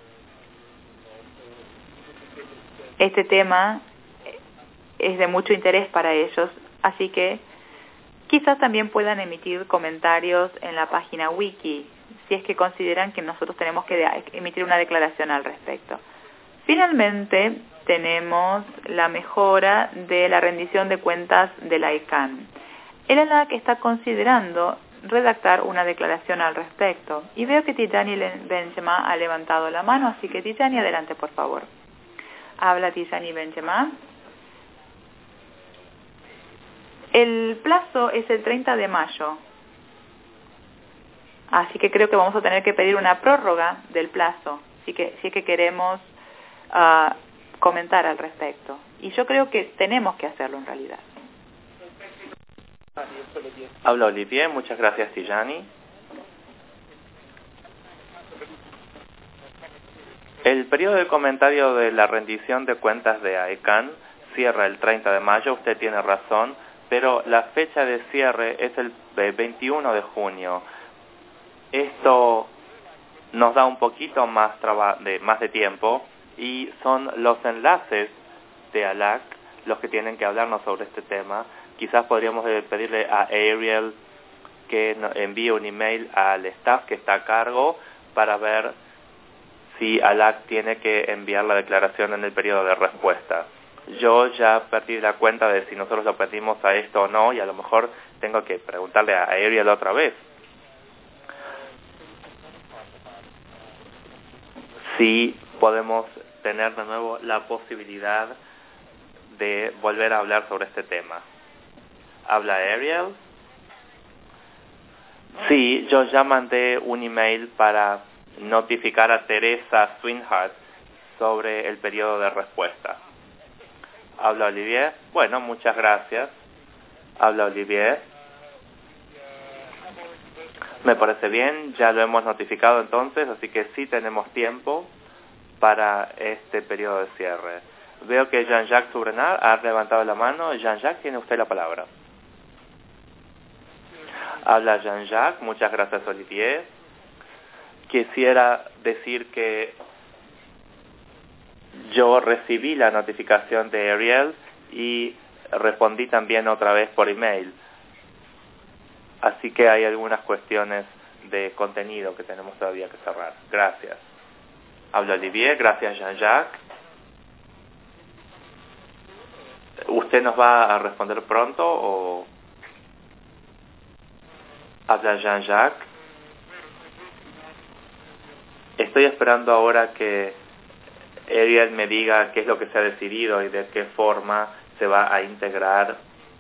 este tema es de mucho interés para ellos, así que quizás también puedan emitir comentarios en la página wiki, si es que consideran que nosotros tenemos que emitir una declaración al respecto. Finalmente, tenemos la mejora de la rendición de cuentas de la I C A N. El ALAC está considerando redactar una declaración al respecto. Y veo que Tijani Benjema ha levantado la mano, así que Tijani, adelante, por favor. Habla Tijani Benjema. El plazo es el treinta de mayo. Así que creo que vamos a tener que pedir una prórroga del plazo, así que, si es que queremos uh, comentar al respecto. Y yo creo que tenemos que hacerlo en realidad. Habla Olivier, muchas gracias Tijani. El periodo de comentario de la rendición de cuentas de I C A N cierra el treinta de mayo, usted tiene razón, pero la fecha de cierre es el veintiuno de junio. Esto nos da un poquito más, traba, de, más de tiempo y son los enlaces de ALAC los que tienen que hablarnos sobre este tema. Quizás podríamos pedirle a Ariel que envíe un email al staff que está a cargo para ver si ALAC tiene que enviar la declaración en el periodo de respuesta. Yo ya perdí la cuenta de si nosotros lo pedimos a esto o no y a lo mejor tengo que preguntarle a Ariel otra vez. Si podemos tener de nuevo la posibilidad de volver a hablar sobre este tema. ¿Habla Ariel? Sí, yo ya mandé un email para notificar a Teresa Swinhart sobre el periodo de respuesta. Habla Olivier. Bueno, muchas gracias. Habla Olivier. Me parece bien, ya lo hemos notificado entonces, así que sí tenemos tiempo para este periodo de cierre. Veo que Jean-Jacques Subrenard ha levantado la mano. Jean-Jacques, tiene usted la palabra. Habla Jean-Jacques. Muchas gracias, Olivier. Quisiera decir que yo recibí la notificación de Ariel y respondí también otra vez por email. Así que hay algunas cuestiones de contenido que tenemos todavía que cerrar. Gracias. Habla Olivier. Gracias, Jean-Jacques. ¿Usted nos va a responder pronto o...? Habla Jean-Jacques. Estoy esperando ahora que Ariel me diga qué es lo que se ha decidido y de qué forma se va a integrar.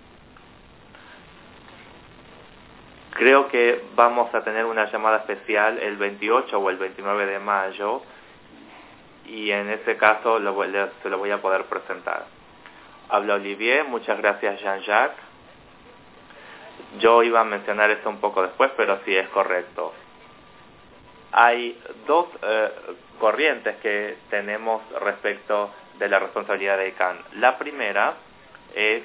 Creo que vamos a tener una llamada especial el veintiocho o el veintinueve de mayo y en ese caso lo voy, se lo voy a poder presentar. Habla Olivier. Muchas gracias, Jean-Jacques. Yo iba a mencionar eso un poco después, pero sí es correcto. Hay dos eh, corrientes que tenemos respecto de la responsabilidad de I C A N. La primera es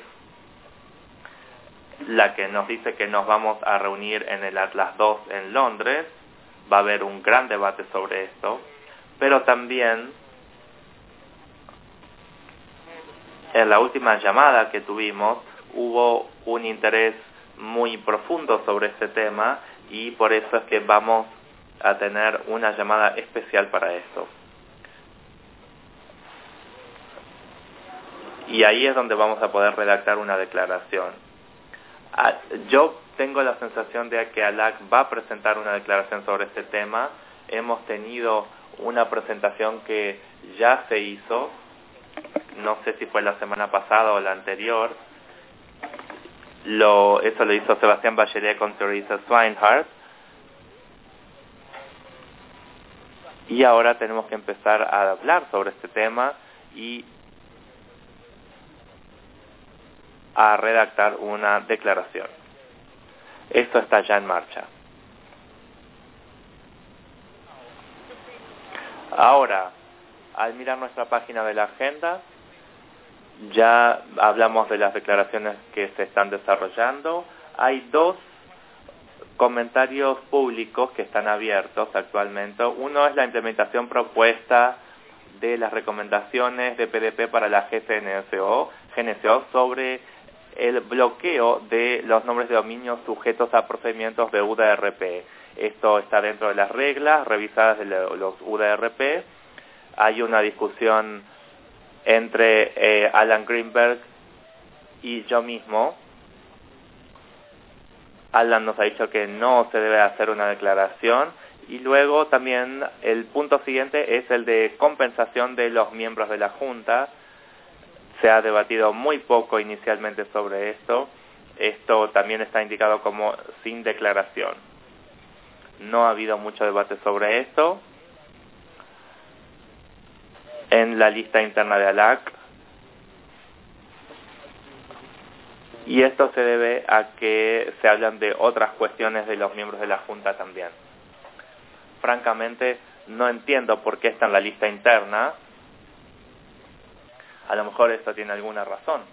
la que nos dice que nos vamos a reunir en el Atlas dos en Londres. Va a haber un gran debate sobre esto, pero también en la última llamada que tuvimos hubo un interés muy profundo sobre este tema y por eso es que vamos a tener una llamada especial para esto. Y ahí es donde vamos a poder redactar una declaración. Yo tengo la sensación de que ALAC va a presentar una declaración sobre este tema. Hemos tenido una presentación que ya se hizo, no sé si fue la semana pasada o la anterior. Lo, eso lo hizo Sebastián Bachelet con Teresa Swinehart. Y ahora tenemos que empezar a hablar sobre este tema y a redactar una declaración. Esto está ya en marcha. Ahora, al mirar nuestra página de la agenda, ya hablamos de las declaraciones que se están desarrollando. Hay dos comentarios públicos que están abiertos actualmente. Uno es la implementación propuesta de las recomendaciones de P D P para la G N S O, G N S O sobre el bloqueo de los nombres de dominio sujetos a procedimientos de U D R P. Esto está dentro de las reglas revisadas de los U D R P. Hay una discusión entre eh, Alan Greenberg y yo mismo. Alan nos ha dicho que no se debe hacer una declaración. Y luego también el punto siguiente es el de compensación de los miembros de la Junta. Se ha debatido muy poco inicialmente sobre esto. Esto también está indicado como sin declaración. No ha habido mucho debate sobre esto. En la lista interna de ALAC. Y esto se debe a que se hablan de otras cuestiones de los miembros de la Junta también. Francamente, no entiendo por qué está en la lista interna. A lo mejor esto tiene alguna razón.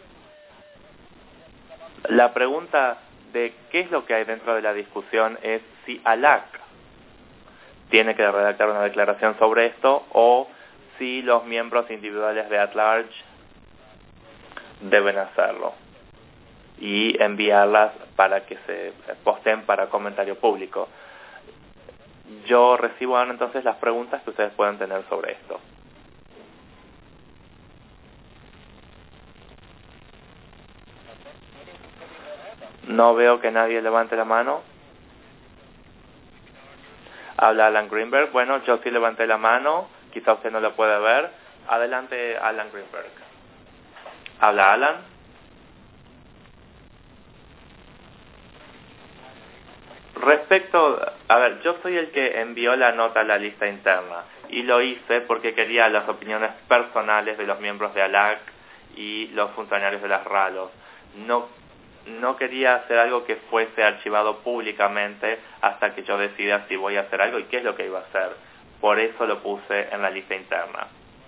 La pregunta de qué es lo que hay dentro de la discusión es si ALAC tiene que redactar una declaración sobre esto o si los miembros individuales de At-Large deben hacerlo y enviarlas para que se posten para comentario público. Yo recibo ahora entonces las preguntas que ustedes pueden tener sobre esto. No veo que nadie levante la mano. Habla Alan Greenberg. Bueno, yo sí levanté la mano. Quizá usted no lo puede ver. Adelante, Alan Greenberg. Habla Alan. Respecto, a ver, yo soy el que envió la nota a la lista interna y lo hice porque quería las opiniones personales de los miembros de ALAC y los funcionarios de las RALOS. No, no quería hacer algo que fuese archivado públicamente hasta que yo decida si voy a hacer algo y qué es lo que iba a hacer. Por eso lo puse en la lista interna.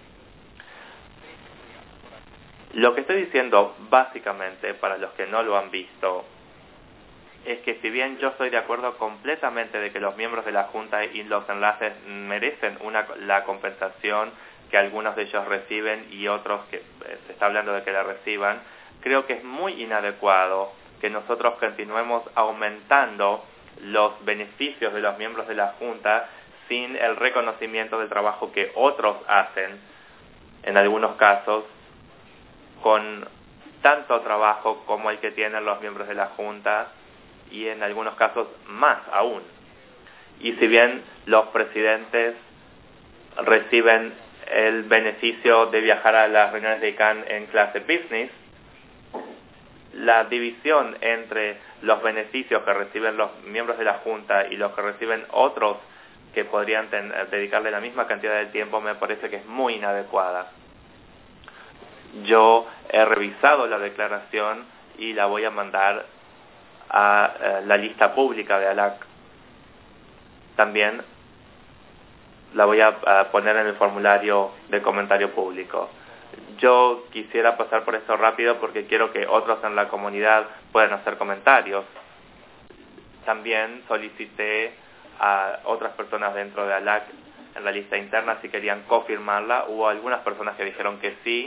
Lo que estoy diciendo, básicamente, para los que no lo han visto, es que si bien yo estoy de acuerdo completamente de que los miembros de la Junta y los enlaces merecen una, la compensación que algunos de ellos reciben y otros que eh, se está hablando de que la reciban, creo que es muy inadecuado que nosotros continuemos aumentando los beneficios de los miembros de la Junta sin el reconocimiento del trabajo que otros hacen, en algunos casos, con tanto trabajo como el que tienen los miembros de la Junta y en algunos casos más aún. Y si bien los presidentes reciben el beneficio de viajar a las reuniones de I C A N en clase business, la división entre los beneficios que reciben los miembros de la Junta y los que reciben otros que podrían ten, dedicarle la misma cantidad de tiempo me parece que es muy inadecuada. Yo he revisado la declaración y la voy a mandar a eh, la lista pública de ALAC. También la voy a, a poner en el formulario de comentario público. Yo quisiera pasar por esto rápido porque quiero que otros en la comunidad puedan hacer comentarios. También solicité a otras personas dentro de ALAC en la lista interna si querían confirmarla. Hubo algunas personas que dijeron que sí,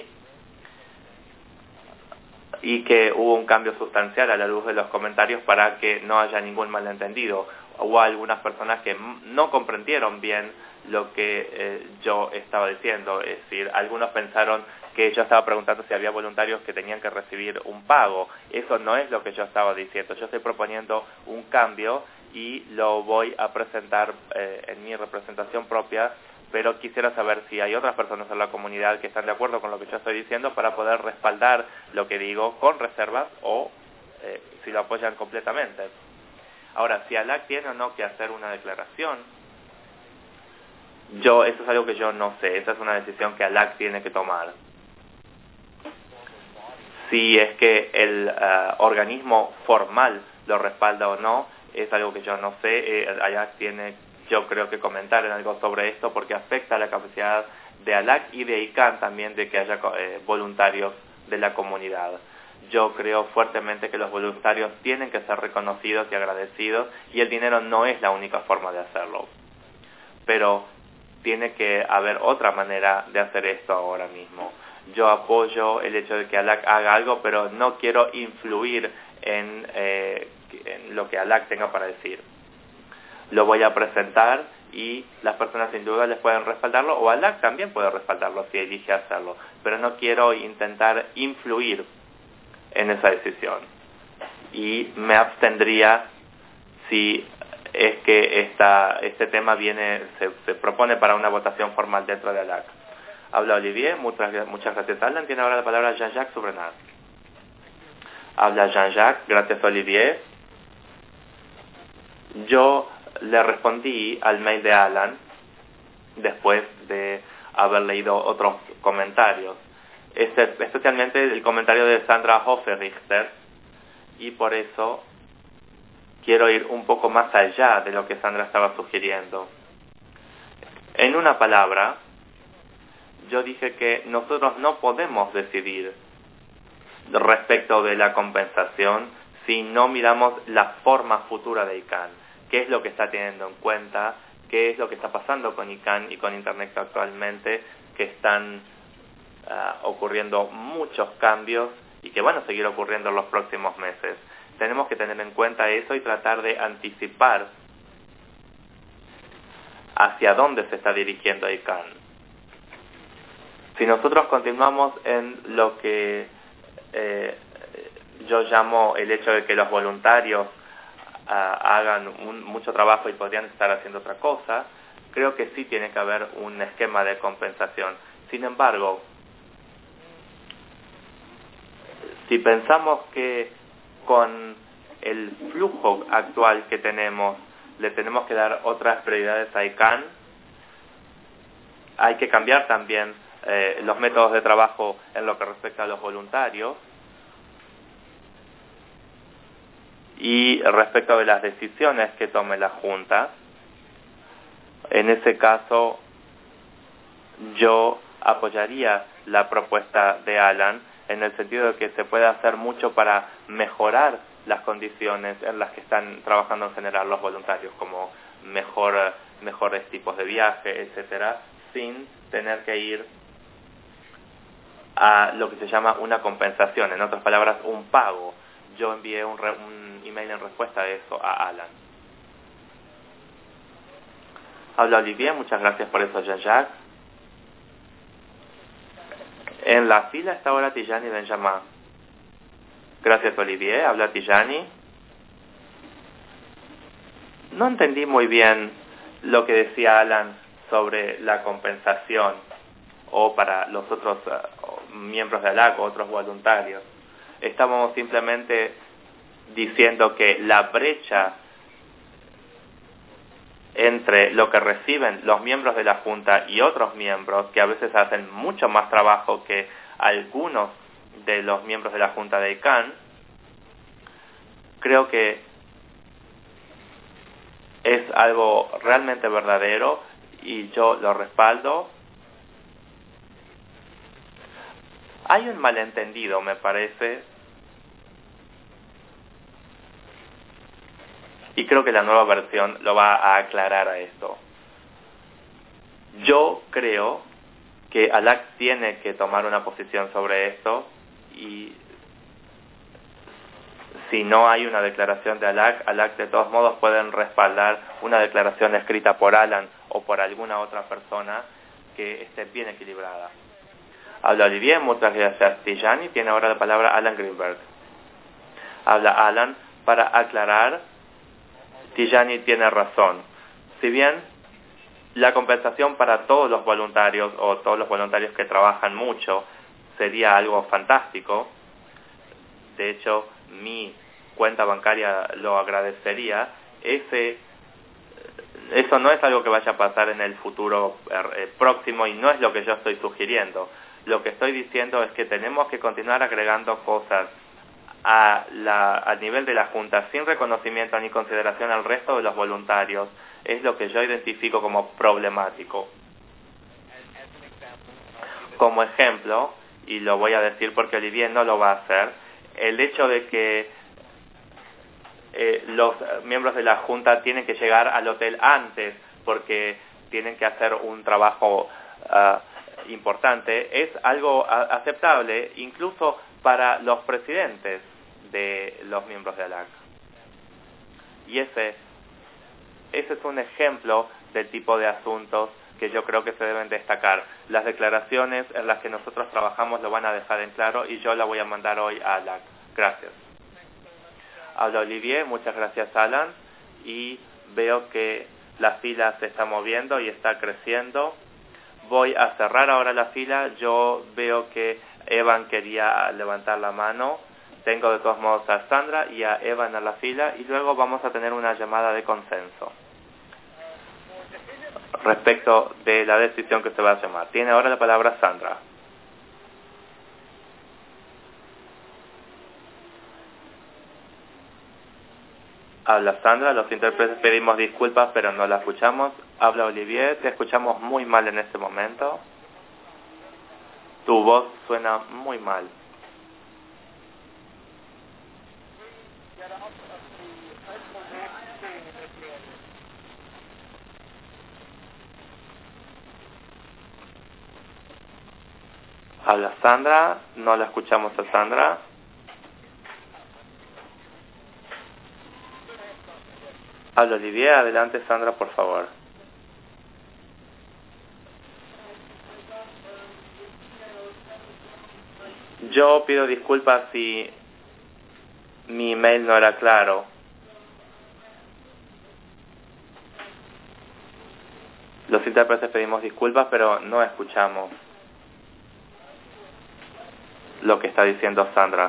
y que hubo un cambio sustancial a la luz de los comentarios para que no haya ningún malentendido. Hubo algunas personas que no comprendieron bien lo que eh, yo estaba diciendo, es decir, algunos pensaron que yo estaba preguntando si había voluntarios que tenían que recibir un pago. Eso no es lo que yo estaba diciendo. Yo estoy proponiendo un cambio y lo voy a presentar eh, en mi representación propia, pero quisiera saber si hay otras personas en la comunidad que están de acuerdo con lo que yo estoy diciendo para poder respaldar lo que digo con reservas o eh, si lo apoyan completamente. Ahora, si ALAC tiene o no que hacer una declaración, yo eso es algo que yo no sé. Esa es una decisión que ALAC tiene que tomar. Si es que el uh, organismo formal lo respalda o no, es algo que yo no sé. Eh, ALAC tiene, yo creo, que comentar en algo sobre esto porque afecta a la capacidad de ALAC y de I C A N también de que haya eh, voluntarios de la comunidad. Yo creo fuertemente que los voluntarios tienen que ser reconocidos y agradecidos y el dinero no es la única forma de hacerlo. Pero tiene que haber otra manera de hacer esto ahora mismo. Yo apoyo el hecho de que ALAC haga algo, pero no quiero influir en, eh, en lo que ALAC tenga para decir. Lo voy a presentar y las personas sin duda les pueden respaldarlo, o ALAC también puede respaldarlo si elige hacerlo, pero no quiero intentar influir en esa decisión. Y me abstendría si es que esta, este tema viene se, se propone para una votación formal dentro de ALAC. Habla Olivier, muchas, muchas gracias Alan. Tiene ahora la palabra Jean-Jacques Sobrenat. Habla Jean-Jacques, gracias Olivier. Yo le respondí al mail de Alan después de haber leído otros comentarios, este, especialmente el comentario de Sandra Hoferichter, y por eso quiero ir un poco más allá de lo que Sandra estaba sugiriendo. En una palabra, yo dije que nosotros no podemos decidir respecto de la compensación si no miramos la forma futura de I C A N. ¿Qué es lo que está teniendo en cuenta? ¿Qué es lo que está pasando con I C A N y con Internet actualmente? Que están uh, ocurriendo muchos cambios y que van a seguir ocurriendo en los próximos meses. Tenemos que tener en cuenta eso y tratar de anticipar hacia dónde se está dirigiendo I C A N. Si nosotros continuamos en lo que eh, yo llamo el hecho de que los voluntarios uh, hagan un, mucho trabajo y podrían estar haciendo otra cosa, creo que sí tiene que haber un esquema de compensación. Sin embargo, si pensamos que con el flujo actual que tenemos le tenemos que dar otras prioridades a I C A N, hay que cambiar también eh, los métodos de trabajo en lo que respecta a los voluntarios. Y respecto de las decisiones que tome la Junta, en ese caso yo apoyaría la propuesta de Alan en el sentido de que se puede hacer mucho para mejorar las condiciones en las que están trabajando en general los voluntarios, como mejor, mejores tipos de viaje, etcétera, sin tener que ir a lo que se llama una compensación, en otras palabras, un pago. Yo envié un, re, un email en respuesta a eso a Alan. Habla Olivier, muchas gracias por eso, Jean-Jacques. En la fila está ahora Tijani Benjamin. Gracias, Olivier. Habla Tijani. No entendí muy bien lo que decía Alan sobre la compensación o para los otros uh, miembros de ALAC o otros voluntarios. Estamos simplemente diciendo que la brecha entre lo que reciben los miembros de la Junta y otros miembros, que a veces hacen mucho más trabajo que algunos de los miembros de la Junta de I C A N, creo que es algo realmente verdadero y yo lo respaldo. Hay un malentendido, me parece, y creo que la nueva versión lo va a aclarar a esto. Yo creo que ALAC tiene que tomar una posición sobre esto, y si no hay una declaración de ALAC, ALAC de todos modos pueden respaldar una declaración escrita por Alan o por alguna otra persona que esté bien equilibrada. Habla Olivier, muchas gracias Tijani. Tiene ahora la palabra Alan Greenberg. Habla Alan para aclarar. Tijani tiene razón. Si bien la compensación para todos los voluntarios o todos los voluntarios que trabajan mucho sería algo fantástico, de hecho mi cuenta bancaria lo agradecería, ese eso no es algo que vaya a pasar en el futuro eh, próximo y no es lo que yo estoy sugiriendo. Lo que estoy diciendo es que tenemos que continuar agregando cosas a la, al nivel de la Junta sin reconocimiento ni consideración al resto de los voluntarios. Es lo que yo identifico como problemático. Como ejemplo, y lo voy a decir porque Olivier no lo va a hacer, el hecho de que eh, los miembros de la Junta tienen que llegar al hotel antes porque tienen que hacer un trabajo uh, importante es algo a- aceptable incluso para los presidentes de los miembros de ALAC. Y ese, ese es un ejemplo del tipo de asuntos que yo creo que se deben destacar. Las declaraciones en las que nosotros trabajamos lo van a dejar en claro y yo la voy a mandar hoy a ALAC. Gracias. Habla Olivier, muchas gracias Alan, y veo que la fila se está moviendo y está creciendo. Voy a cerrar ahora la fila. Yo veo que Evan quería levantar la mano. Tengo de todos modos a Sandra y a Evan en la fila y luego vamos a tener una llamada de consenso respecto de la decisión que se va a tomar. Tiene ahora la palabra Sandra. Habla Sandra, los intérpretes pedimos disculpas pero no la escuchamos. Habla Olivier, te escuchamos muy mal en este momento. Tu voz suena muy mal. Habla Sandra, no la escuchamos a Sandra. Habla Olivier, adelante Sandra, por favor. Yo pido disculpas si mi email no era claro. Los intérpretes pedimos disculpas, pero no escuchamos lo que está diciendo Sandra.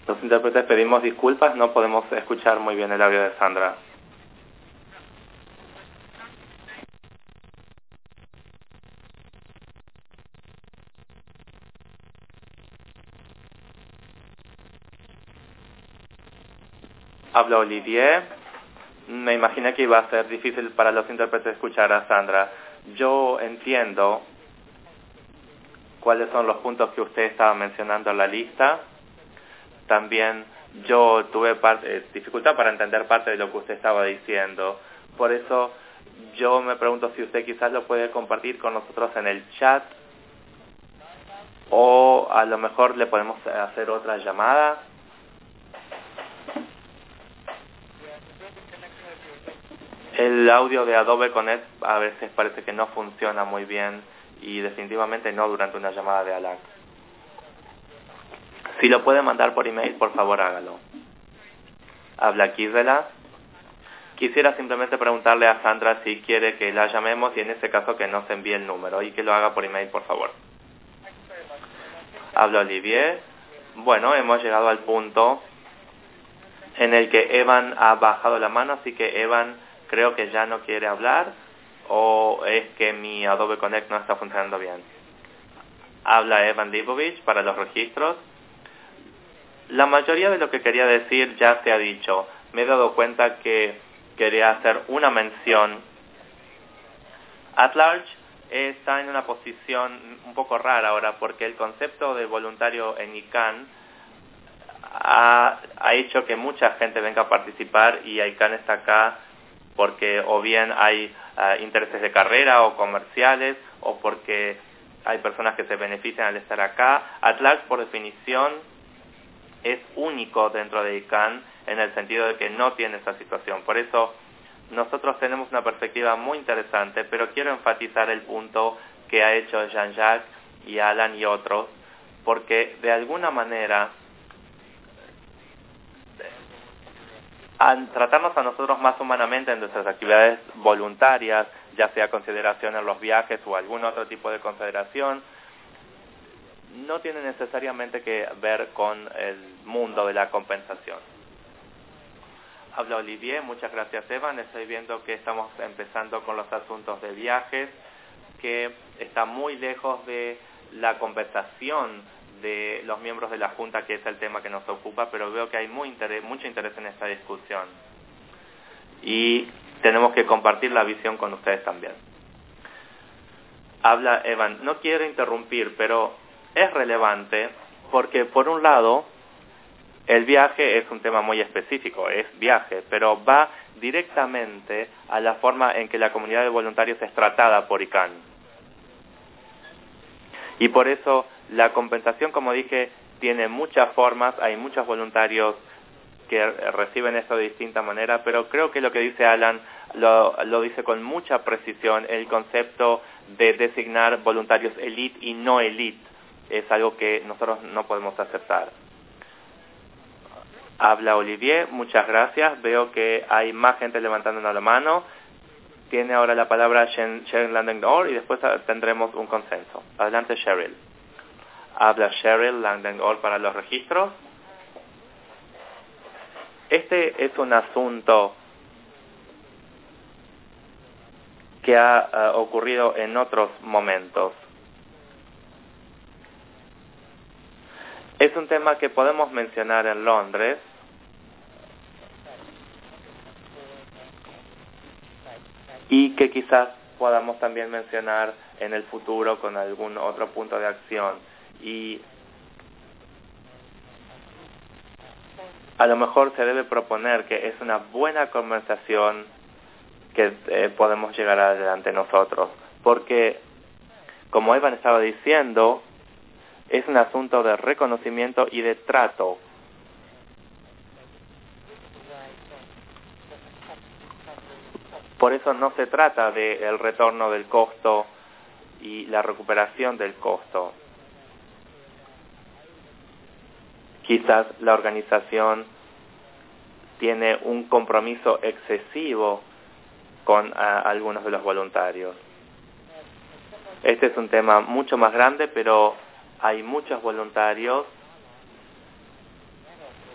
Los intérpretes pedimos disculpas, no podemos escuchar muy bien el audio de Sandra. Habla Olivier. Me imaginé que iba a ser difícil para los intérpretes escuchar a Sandra. Yo entiendo cuáles son los puntos que usted estaba mencionando en la lista. También yo tuve parte, eh, dificultad para entender parte de lo que usted estaba diciendo. Por eso yo me pregunto si usted quizás lo puede compartir con nosotros en el chat, o a lo mejor le podemos hacer otra llamada. El audio de Adobe Connect a veces parece que no funciona muy bien, y definitivamente no durante una llamada de ALAC. Si lo puede mandar por email, por favor hágalo. Habla Gisela. Quisiera simplemente preguntarle a Sandra si quiere que la llamemos, y en ese caso que nos envíe el número y que lo haga por email, por favor. Habla Olivier. Bueno, hemos llegado al punto en el que Evan ha bajado la mano, así que Evan creo que ya no quiere hablar, o es que mi Adobe Connect no está funcionando bien. Habla Evan Leibovich para los registros. La mayoría de lo que quería decir ya se ha dicho. Me he dado cuenta que quería hacer una mención. At Large está en una posición un poco rara ahora, porque el concepto de voluntario en I C A N ha, ha hecho que mucha gente venga a participar, y I C A N está acá porque o bien hay uh, intereses de carrera o comerciales, o porque hay personas que se benefician al estar acá. At Large, por definición, es único dentro de I C A N en el sentido de que no tiene esa situación. Por eso nosotros tenemos una perspectiva muy interesante, pero quiero enfatizar el punto que ha hecho Jean-Jacques y Alan y otros, porque de alguna manera al tratarnos a nosotros más humanamente en nuestras actividades voluntarias, ya sea consideración en los viajes o algún otro tipo de consideración, no tiene necesariamente que ver con el mundo de la compensación. Habla Olivier. Muchas gracias, Evan. Estoy viendo que estamos empezando con los asuntos de viajes, que está muy lejos de la compensación de los miembros de la Junta, que es el tema que nos ocupa, pero veo que hay muy interés, mucho interés en esta discusión, y tenemos que compartir la visión con ustedes también. Habla Evan. No quiero interrumpir, pero es relevante porque, por un lado, el viaje es un tema muy específico, es viaje, pero va directamente a la forma en que la comunidad de voluntarios es tratada por I C A N. Y por eso la compensación, como dije, tiene muchas formas. Hay muchos voluntarios que reciben esto de distinta manera, pero creo que lo que dice Alan lo, lo dice con mucha precisión. El concepto de designar voluntarios elite y no elite es algo que nosotros no podemos aceptar. Habla Olivier. Muchas gracias. Veo que hay más gente levantando la mano. Tiene ahora la palabra Cheryl Langdon y después tendremos un consenso. Adelante, Cheryl. Habla Cheryl Langdon para los registros. Este es un asunto que ha uh, ocurrido en otros momentos. Es un tema que podemos mencionar en Londres, y que quizás podamos también mencionar en el futuro con algún otro punto de acción. Y a lo mejor se debe proponer que es una buena conversación que eh, podemos llegar adelante nosotros, porque, como Evan estaba diciendo, es un asunto de reconocimiento y de trato. Por eso no se trata del retorno del costo y la recuperación del costo. Quizás la organización tiene un compromiso excesivo con a, algunos de los voluntarios. Este es un tema mucho más grande, pero hay muchos voluntarios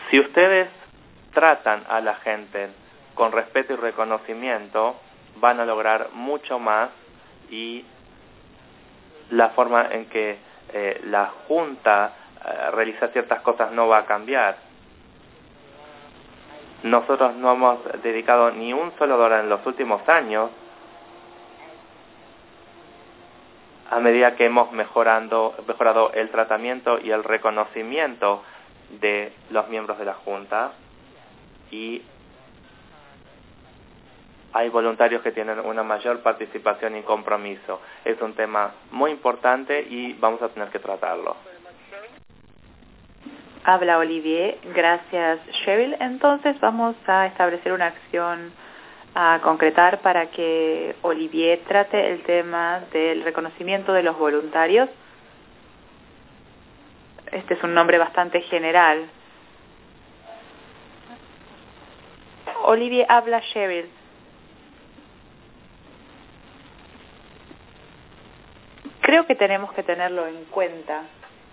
Si ustedes tratan a la gente con respeto y reconocimiento, van a lograr mucho más, y la forma en que eh, la Junta eh, realiza ciertas cosas no va a cambiar. Nosotros no hemos dedicado ni un solo dólar en los últimos años, a medida que hemos mejorando, mejorado el tratamiento y el reconocimiento de los miembros de la Junta, y hay voluntarios que tienen una mayor participación y compromiso. Es un tema muy importante y vamos a tener que tratarlo. Habla Olivier. Gracias, Cheryl. Entonces vamos a establecer una acción a concretar para que Olivier trate el tema del reconocimiento de los voluntarios. Este es un nombre bastante general. Olivier, habla Cheryl. Creo que tenemos que tenerlo en cuenta,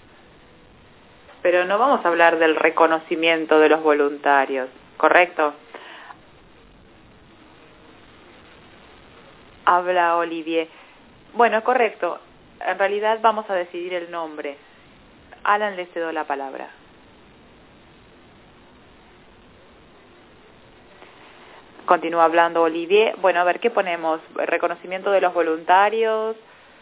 pero no vamos a hablar del reconocimiento de los voluntarios, ¿correcto? Habla Olivier. Bueno, correcto. En realidad vamos a decidir el nombre. Alan, le cedo la palabra. Continúa hablando Olivier. Bueno, a ver, ¿qué ponemos? Reconocimiento de los voluntarios.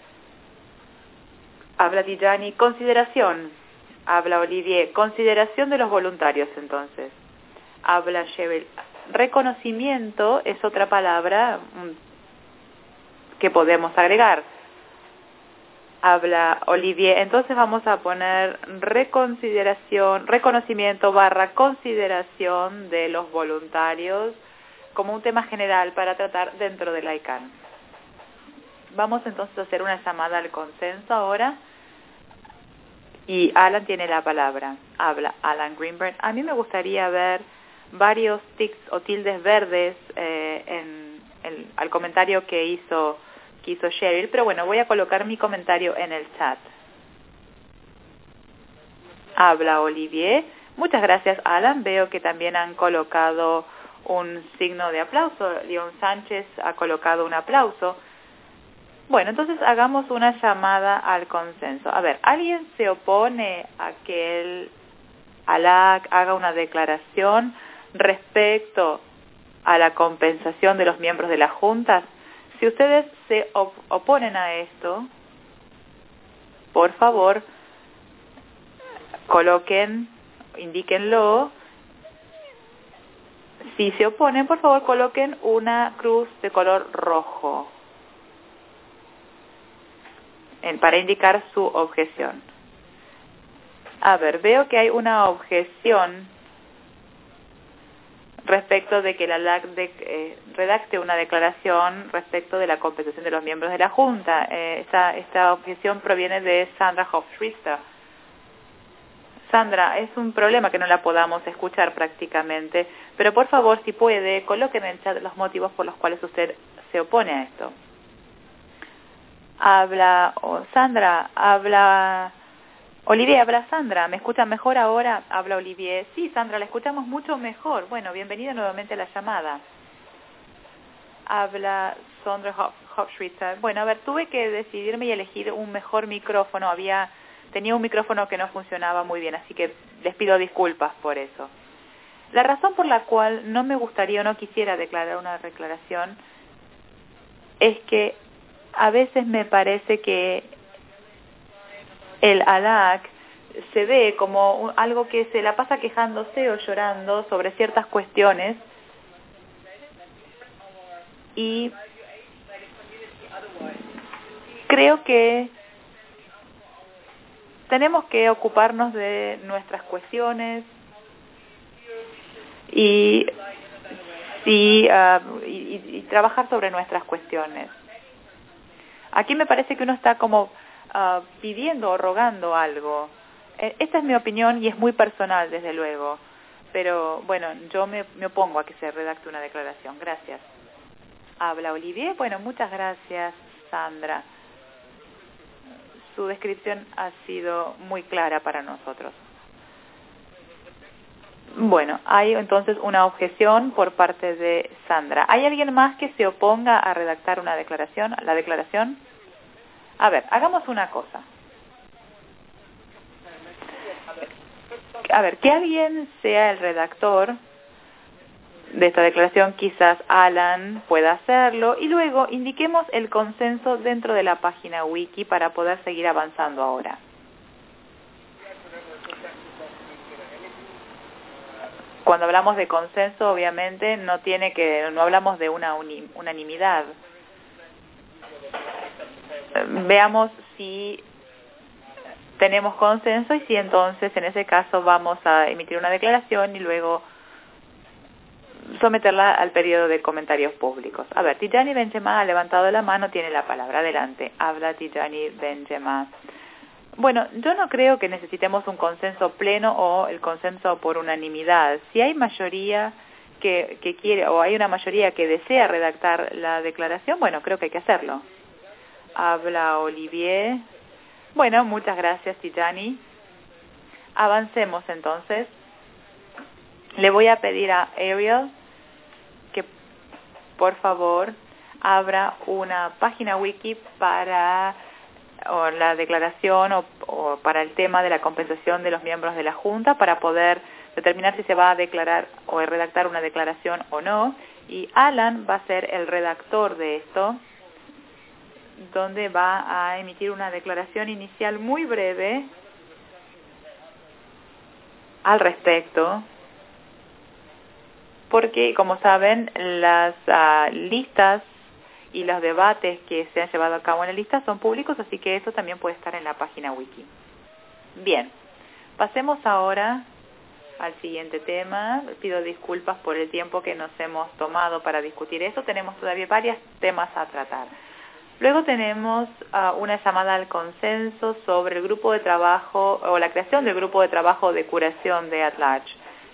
Habla Tijani. Consideración. Habla Olivier. Consideración de los voluntarios, entonces. Habla Cheryl. Reconocimiento es otra palabra que podemos agregar. Habla Olivier. Entonces vamos a poner reconsideración, reconocimiento barra consideración de los voluntarios como un tema general para tratar dentro del I C A N. Vamos entonces a hacer una llamada al consenso ahora. Y Alan tiene la palabra. Habla Alan Greenberg. A mí me gustaría ver varios tics o tildes verdes eh, en el, al comentario que hizo, que hizo Cheryl, pero bueno, voy a colocar mi comentario en el chat. Habla Olivier. Muchas gracias, Alan. Veo que también han colocado un signo de aplauso. León Sánchez ha colocado un aplauso. Bueno, entonces hagamos una llamada al consenso. A ver, ¿alguien se opone a que el A L A C haga una declaración respecto a la compensación de los miembros de las juntas? Si ustedes se op oponen a esto, por favor, coloquen, indíquenlo. Si se oponen, por favor, coloquen una cruz de color rojo en, para indicar su objeción. A ver, veo que hay una objeción respecto de que la L A C de, eh, redacte una declaración respecto de la compensación de los miembros de la Junta. Eh, esta, esta objeción proviene de Sandra Hofschrister. Sandra, es un problema que no la podamos escuchar prácticamente, pero por favor, si puede, coloquen en el chat los motivos por los cuales usted se opone a esto. Habla, oh, Sandra, habla... Olivier, habla Sandra. ¿Me escuchan mejor ahora? Habla Olivier. Sí, Sandra, la escuchamos mucho mejor. Bueno, bienvenida nuevamente a la llamada. Habla Sandra Hofschritter. Bueno, a ver, tuve que decidirme y elegir un mejor micrófono. Había tenía un micrófono que no funcionaba muy bien, así que les pido disculpas por eso. La razón por la cual no me gustaría o no quisiera declarar una declaración es que a veces me parece que el A L A C se ve como algo que se la pasa quejándose o llorando sobre ciertas cuestiones y creo que tenemos que ocuparnos de nuestras cuestiones y, y, uh, y, y trabajar sobre nuestras cuestiones. Aquí me parece que uno está como uh, pidiendo o rogando algo. Esta es mi opinión y es muy personal, desde luego. Pero bueno, yo me, me opongo a que se redacte una declaración. Gracias. Habla Olivier. Bueno, muchas gracias, Sandra. Su descripción ha sido muy clara para nosotros. Bueno, hay entonces una objeción por parte de Sandra. ¿Hay alguien más que se oponga a redactar una declaración, la declaración? A ver, hagamos una cosa. A ver, que alguien sea el redactor de esta declaración, quizás Alan pueda hacerlo, y luego indiquemos el consenso dentro de la página wiki para poder seguir avanzando ahora. Cuando hablamos de consenso, obviamente no tiene que, no hablamos de una uni, unanimidad. Veamos si tenemos consenso y si entonces en ese caso vamos a emitir una declaración y luego someterla al periodo de comentarios públicos. A ver, Tijani Benjema ha levantado la mano, tiene la palabra. Adelante, habla Tijani Benjema. Bueno, yo no creo que necesitemos un consenso pleno o el consenso por unanimidad. Si hay mayoría que, que quiere o hay una mayoría que desea redactar la declaración, bueno, creo que hay que hacerlo. Habla Olivier. Bueno, muchas gracias, Tijani. Avancemos entonces. Le voy a pedir a Ariel que por favor abra una página wiki para o la declaración o, o para el tema de la compensación de los miembros de la Junta para poder determinar si se va a declarar o a redactar una declaración o no. Y Alan va a ser el redactor de esto, donde va a emitir una declaración inicial muy breve al respecto, porque, como saben, las uh, listas y los debates que se han llevado a cabo en la lista son públicos, así que eso también puede estar en la página wiki. Bien, pasemos ahora al siguiente tema. Pido disculpas por el tiempo que nos hemos tomado para discutir eso. Tenemos todavía varios temas a tratar. Luego tenemos uh, una llamada al consenso sobre el grupo de trabajo o la creación del grupo de trabajo de curación de At-Large.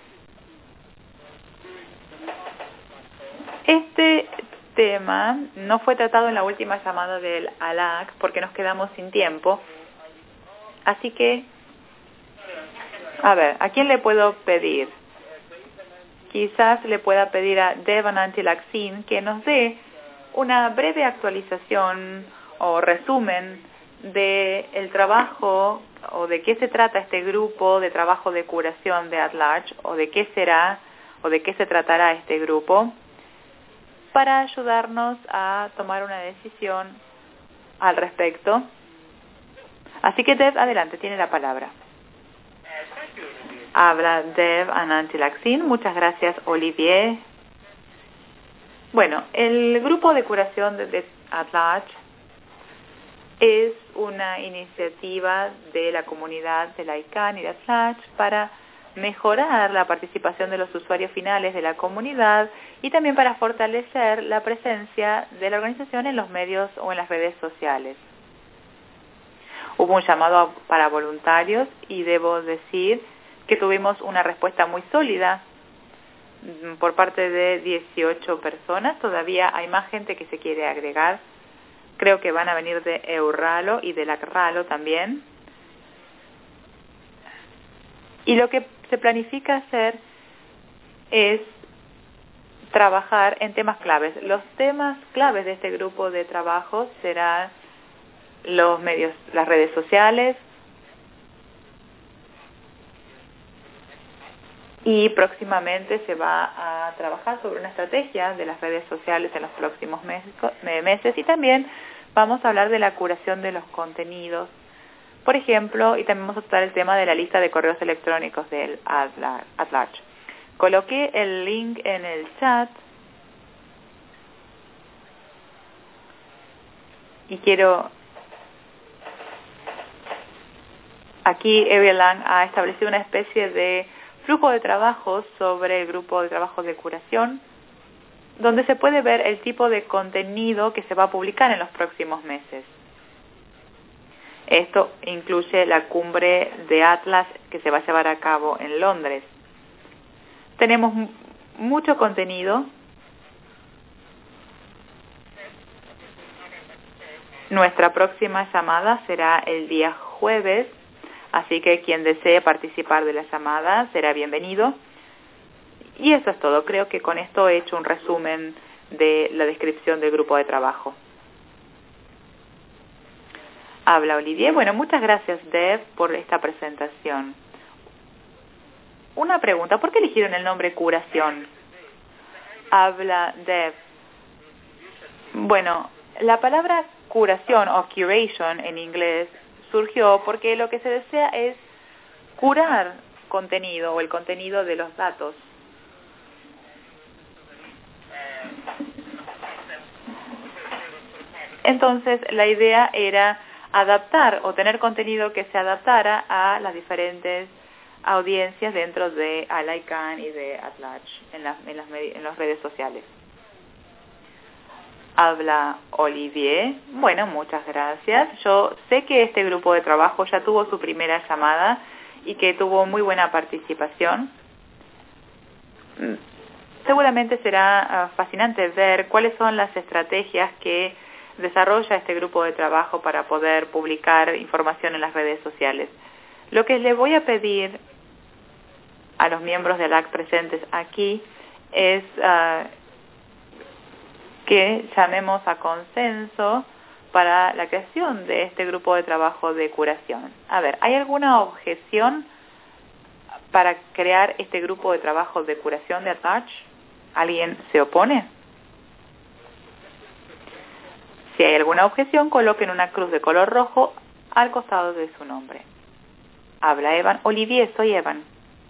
Este tema no fue tratado en la última llamada del A L A C porque nos quedamos sin tiempo. Así que, a ver, ¿a quién le puedo pedir? Quizás le pueda pedir a Dev Anantilaksin que nos dé una breve actualización o resumen de el trabajo o de qué se trata este grupo de trabajo de curación de At-Large o de qué será o de qué se tratará este grupo para ayudarnos a tomar una decisión al respecto. Así que Dev, adelante, tiene la palabra. Habla Dev Anantilaksin. Muchas gracias, Olivier. Bueno, el grupo de curación de, de At-Large es una iniciativa de la comunidad de la I C A N y de At-Large para mejorar la participación de los usuarios finales de la comunidad y también para fortalecer la presencia de la organización en los medios o en las redes sociales. Hubo un llamado para voluntarios y debo decir que tuvimos una respuesta muy sólida por parte de dieciocho personas. Todavía hay más gente que se quiere agregar. Creo que van a venir de Euralo y de Lacralo también. Y lo que se planifica hacer es trabajar en temas claves. Los temas claves de este grupo de trabajo serán los medios, las redes sociales, y próximamente se va a trabajar sobre una estrategia de las redes sociales en los próximos meses, meses y también vamos a hablar de la curación de los contenidos, por ejemplo, y también vamos a tratar el tema de la lista de correos electrónicos del At-Large. Coloqué el link en el chat y quiero... Aquí Ariel Lang ha establecido una especie de flujo de trabajo sobre el grupo de trabajo de curación, donde se puede ver el tipo de contenido que se va a publicar en los próximos meses. Esto incluye la cumbre de Atlas que se va a llevar a cabo en Londres. Tenemos m- mucho contenido. Nuestra próxima llamada será el día jueves, así que quien desee participar de la llamada será bienvenido. Y eso es todo. Creo que con esto he hecho un resumen de la descripción del grupo de trabajo. Habla Olivier. Bueno, muchas gracias, Deb, por esta presentación. Una pregunta, ¿por qué eligieron el nombre curación? Habla Deb. Bueno, la palabra curación o curation en inglés surgió porque lo que se desea es curar contenido o el contenido de los datos. Entonces, la idea era adaptar o tener contenido que se adaptara a las diferentes audiencias dentro de AlaiCan y de AtLarge en las, en las, en las redes sociales. Habla Olivier. Bueno, muchas gracias. Yo sé que este grupo de trabajo ya tuvo su primera llamada y que tuvo muy buena participación. Seguramente será uh, fascinante ver cuáles son las estrategias que desarrolla este grupo de trabajo para poder publicar información en las redes sociales. Lo que le voy a pedir a los miembros de A L A C presentes aquí es uh, que llamemos a consenso para la creación de este grupo de trabajo de curación. A ver, ¿hay alguna objeción para crear este grupo de trabajo de curación de AtLarge? ¿Alguien se opone? Si hay alguna objeción, coloquen una cruz de color rojo al costado de su nombre. Habla Evan. Olivier, soy Evan.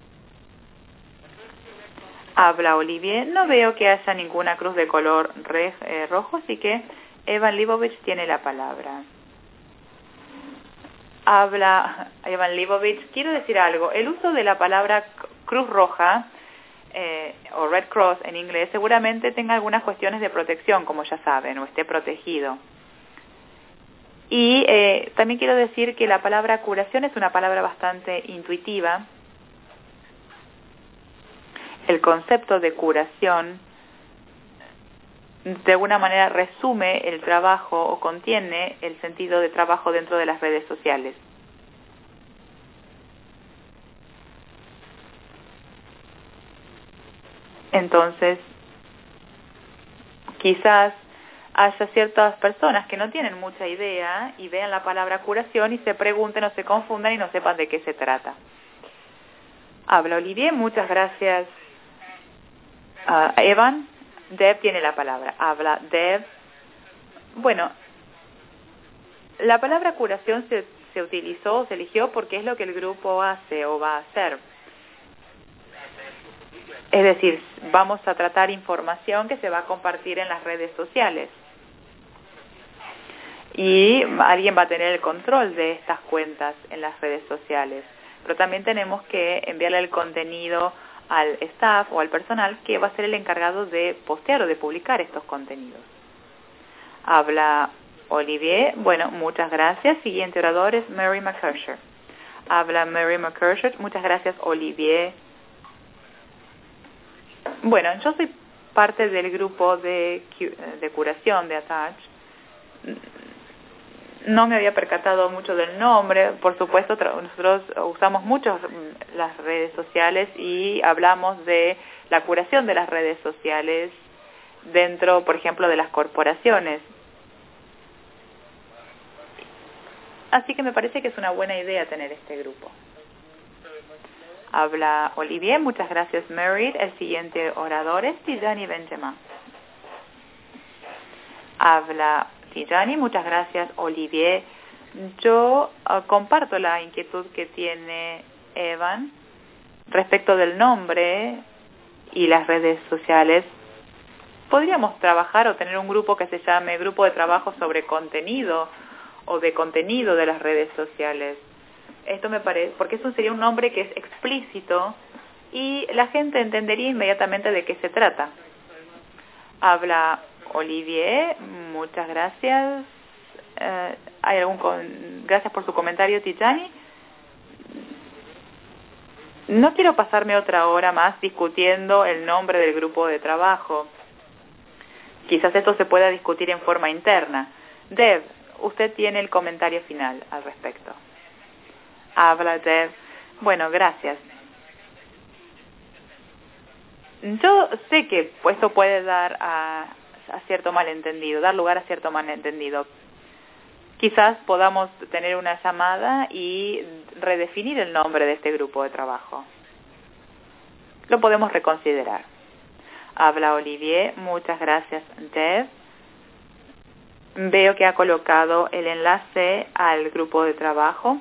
Habla Olivier. No veo que haya ninguna cruz de color re, eh, rojo, así que Evan Leibovich tiene la palabra. Habla Evan Leibovich. Quiero decir algo. El uso de la palabra cruz roja eh, o Red Cross en inglés seguramente tenga algunas cuestiones de protección, como ya saben, o esté protegido. Y eh, también quiero decir que la palabra curación es una palabra bastante intuitiva. El concepto de curación de alguna manera resume el trabajo o contiene el sentido de trabajo dentro de las redes sociales. Entonces, quizás haya ciertas personas que no tienen mucha idea y vean la palabra curación y se pregunten o se confundan y no sepan de qué se trata. Habla Olivier, muchas gracias. Uh, Evan, Deb tiene la palabra. Habla Deb. Bueno, la palabra curación se, se utilizó, se eligió porque es lo que el grupo hace o va a hacer. Es decir, vamos a tratar información que se va a compartir en las redes sociales. Y alguien va a tener el control de estas cuentas en las redes sociales. Pero también tenemos que enviarle el contenido al staff o al personal que va a ser el encargado de postear o de publicar estos contenidos. Habla Olivier. Bueno, muchas gracias. Siguiente orador es Mary McCursher. Habla Mary McCursher. Muchas gracias, Olivier. Bueno, yo soy parte del grupo de, de curación de AtLarge. No me había percatado mucho del nombre. Por supuesto, nosotros usamos mucho las redes sociales y hablamos de la curación de las redes sociales dentro, por ejemplo, de las corporaciones. Así que me parece que es una buena idea tener este grupo. Habla Olivier. Muchas gracias, Merit. El siguiente orador es Tijani Benjamin. Habla Tijani. Muchas gracias, Olivier. Yo uh, comparto la inquietud que tiene Evan respecto del nombre y las redes sociales. Podríamos trabajar o tener un grupo que se llame Grupo de Trabajo sobre Contenido o de Contenido de las Redes Sociales. Esto me parece, porque eso sería un nombre que es explícito y la gente entendería inmediatamente de qué se trata. Habla Olivier, muchas gracias. Eh, ¿hay algún con... Gracias por su comentario, Tijani. No quiero pasarme otra hora más discutiendo el nombre del grupo de trabajo. Quizás esto se pueda discutir en forma interna. Deb, usted tiene el comentario final al respecto. Habla Deb. Bueno, gracias. yo sé que esto puede dar a, a cierto malentendido, dar lugar a cierto malentendido. Quizás podamos tener una llamada y redefinir el nombre de este grupo de trabajo. Lo podemos reconsiderar. Habla Olivier, muchas gracias, Jeff. Veo que ha colocado el enlace al grupo de trabajo,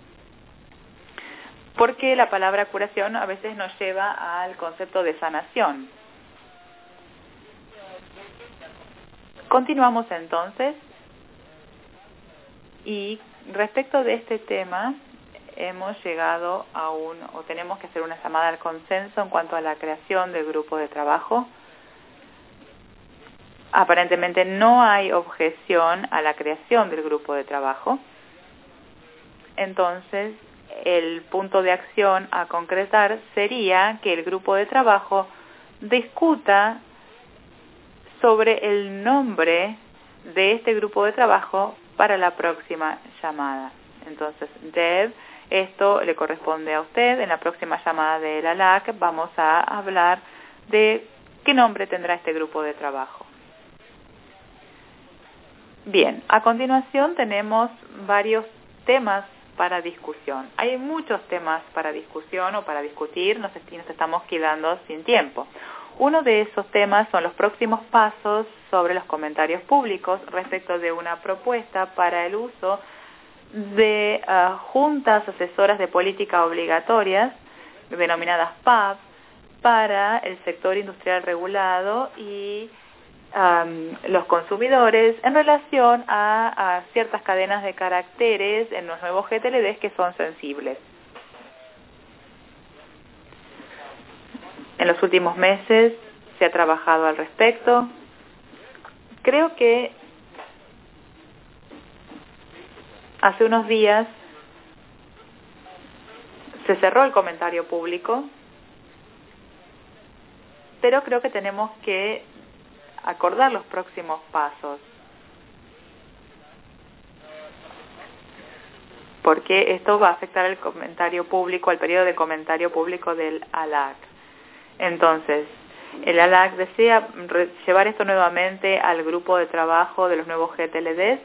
porque la palabra curación a veces nos lleva al concepto de sanación. Continuamos entonces, y respecto de este tema, hemos llegado a un, o tenemos que hacer una llamada al consenso en cuanto a la creación del grupo de trabajo. Aparentemente no hay objeción a la creación del grupo de trabajo. Entonces, el punto de acción a concretar sería que el grupo de trabajo discuta sobre el nombre de este grupo de trabajo para la próxima llamada. Entonces, Deb, esto le corresponde a usted. En la próxima llamada de la L A C vamos a hablar de qué nombre tendrá este grupo de trabajo. Bien, a continuación tenemos varios temas para discusión. Hay muchos temas para discusión o para discutir, nos, nos estamos quedando sin tiempo. Uno de esos temas son los próximos pasos sobre los comentarios públicos respecto de una propuesta para el uso de uh, juntas asesoras de política obligatorias, denominadas P A B, para el sector industrial regulado y Um, los consumidores en relación a, a ciertas cadenas de caracteres en los nuevos G T L Ds que son sensibles. En los últimos meses se ha trabajado al respecto. Creo que hace unos días se cerró el comentario público, pero creo que tenemos que acordar los próximos pasos, porque esto va a afectar el comentario público, el periodo de comentario público del A L A C. Entonces, el A L A C desea llevar esto nuevamente al grupo de trabajo de los nuevos G T L Ds,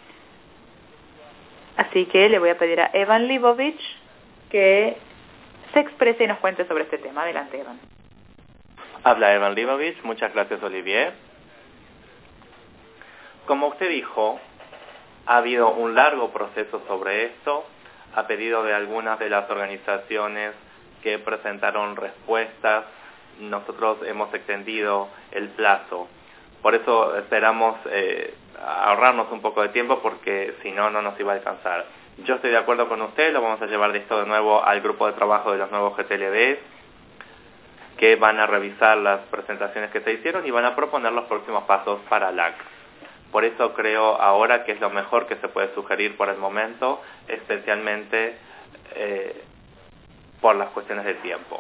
así que le voy a pedir a Evan Libovich que se exprese y nos cuente sobre este tema. Adelante, Evan. Habla Evan Libovich, muchas gracias, Olivier. Como usted dijo, ha habido un largo proceso sobre esto, a pedido de algunas de las organizaciones que presentaron respuestas. Nosotros hemos extendido el plazo. Por eso esperamos eh, ahorrarnos un poco de tiempo, porque si no, no nos iba a alcanzar. Yo estoy de acuerdo con usted, lo vamos a llevar de esto de nuevo al grupo de trabajo de los nuevos G T L Ds, que van a revisar las presentaciones que se hicieron y van a proponer los próximos pasos para L A C. Por eso creo ahora que es lo mejor que se puede sugerir por el momento, especialmente eh, por las cuestiones del tiempo.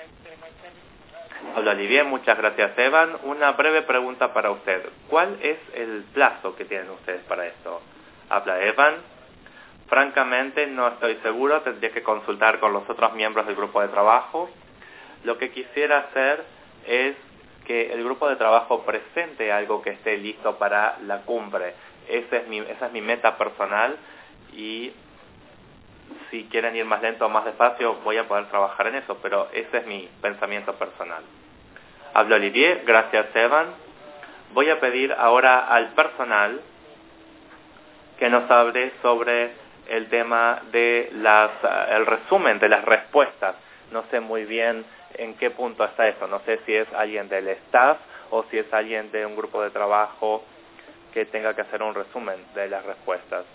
Hola Olivier, muchas gracias Evan. Una breve pregunta para usted. ¿Cuál es el plazo que tienen ustedes para esto? Habla Evan. Francamente no estoy seguro, tendría que consultar con los otros miembros del grupo de trabajo. Lo que quisiera hacer es que el grupo de trabajo presente algo que esté listo para la cumbre. Ese es mi, esa es mi meta personal, y si quieren ir más lento o más despacio voy a poder trabajar en eso, pero ese es mi pensamiento personal. Habla Olivier, gracias Evan. Voy a pedir ahora al personal que nos hable sobre el tema de las, el resumen de las respuestas. No sé muy bien en qué punto está eso. No sé si es alguien del staff o si es alguien de un grupo de trabajo que tenga que hacer un resumen de las respuestas.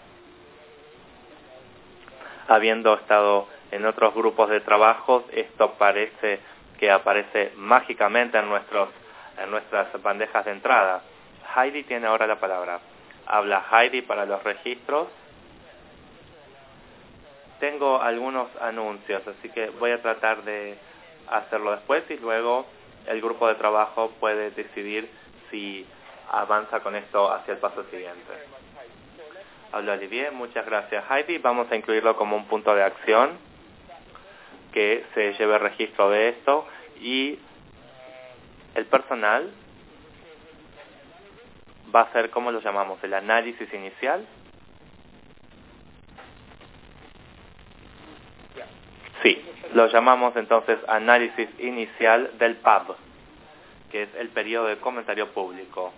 Habiendo estado en otros grupos de trabajo, esto parece que aparece mágicamente en nuestros en nuestras bandejas de entrada. Heidi tiene ahora la palabra. Habla Heidi para los registros. Tengo algunos anuncios, así que voy a tratar de hacerlo después y luego el grupo de trabajo puede decidir si avanza con esto hacia el paso siguiente. Habla Olivier, muchas gracias Heidi. Vamos a incluirlo como un punto de acción, que se lleve registro de esto, y el personal va a ser, ¿cómo lo llamamos? El análisis inicial. Sí, lo llamamos entonces análisis inicial del pub, que es el periodo de comentario público.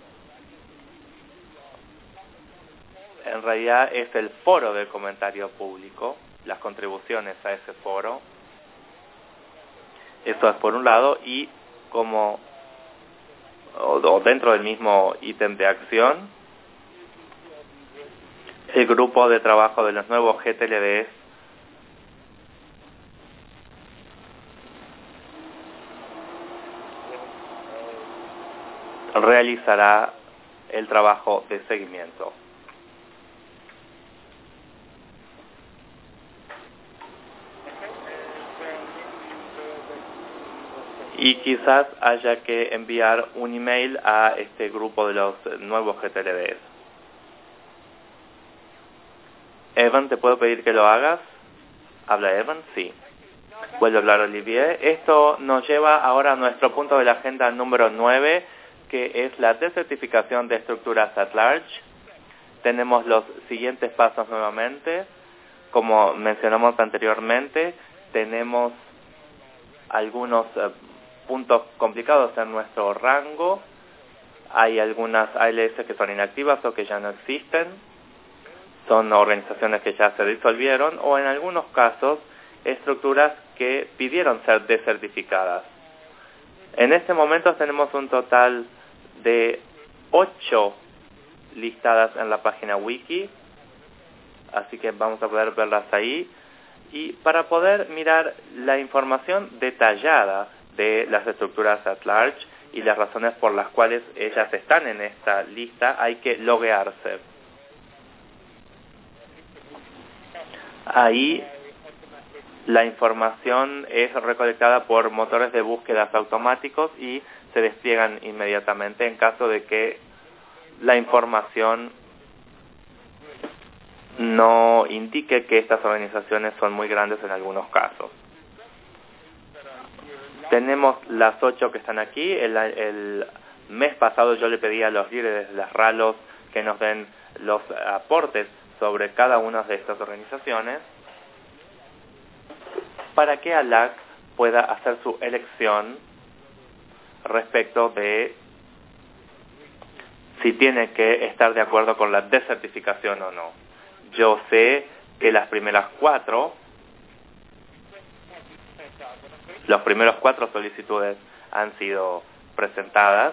En realidad es el foro de comentario público, las contribuciones a ese foro. Eso es por un lado, y como o, o dentro del mismo ítem de acción, el grupo de trabajo de los nuevos G T L Ds realizará el trabajo de seguimiento. Y quizás haya que enviar un email a este grupo de los nuevos G T L Ds. Evan, ¿te puedo pedir que lo hagas? ¿Habla Evan? Sí. Vuelve a hablar Olivier. Esto nos lleva ahora a nuestro punto de la agenda número nueve, que es la desertificación de estructuras at large. Tenemos los siguientes pasos nuevamente. Como mencionamos anteriormente, tenemos algunos eh, puntos complicados en nuestro rango. Hay algunas A L S que son inactivas o que ya no existen. Son organizaciones que ya se disolvieron, o en algunos casos estructuras que pidieron ser desertificadas. En este momento tenemos un total de ocho listadas en la página wiki, así que vamos a poder verlas ahí. Y para poder mirar la información detallada de las estructuras at large y las razones por las cuales ellas están en esta lista, hay que loguearse. Ahí la información es recolectada por motores de búsquedas automáticos y se despliegan inmediatamente en caso de que la información no indique que estas organizaciones son muy grandes en algunos casos. Tenemos las ocho que están aquí. El, el mes pasado yo le pedí a los líderes de las RALOS que nos den los aportes sobre cada una de estas organizaciones para que A L A C pueda hacer su elección respecto de si tiene que estar de acuerdo con la desertificación o no. Yo sé que las primeras cuatro, los primeros cuatro solicitudes han sido presentadas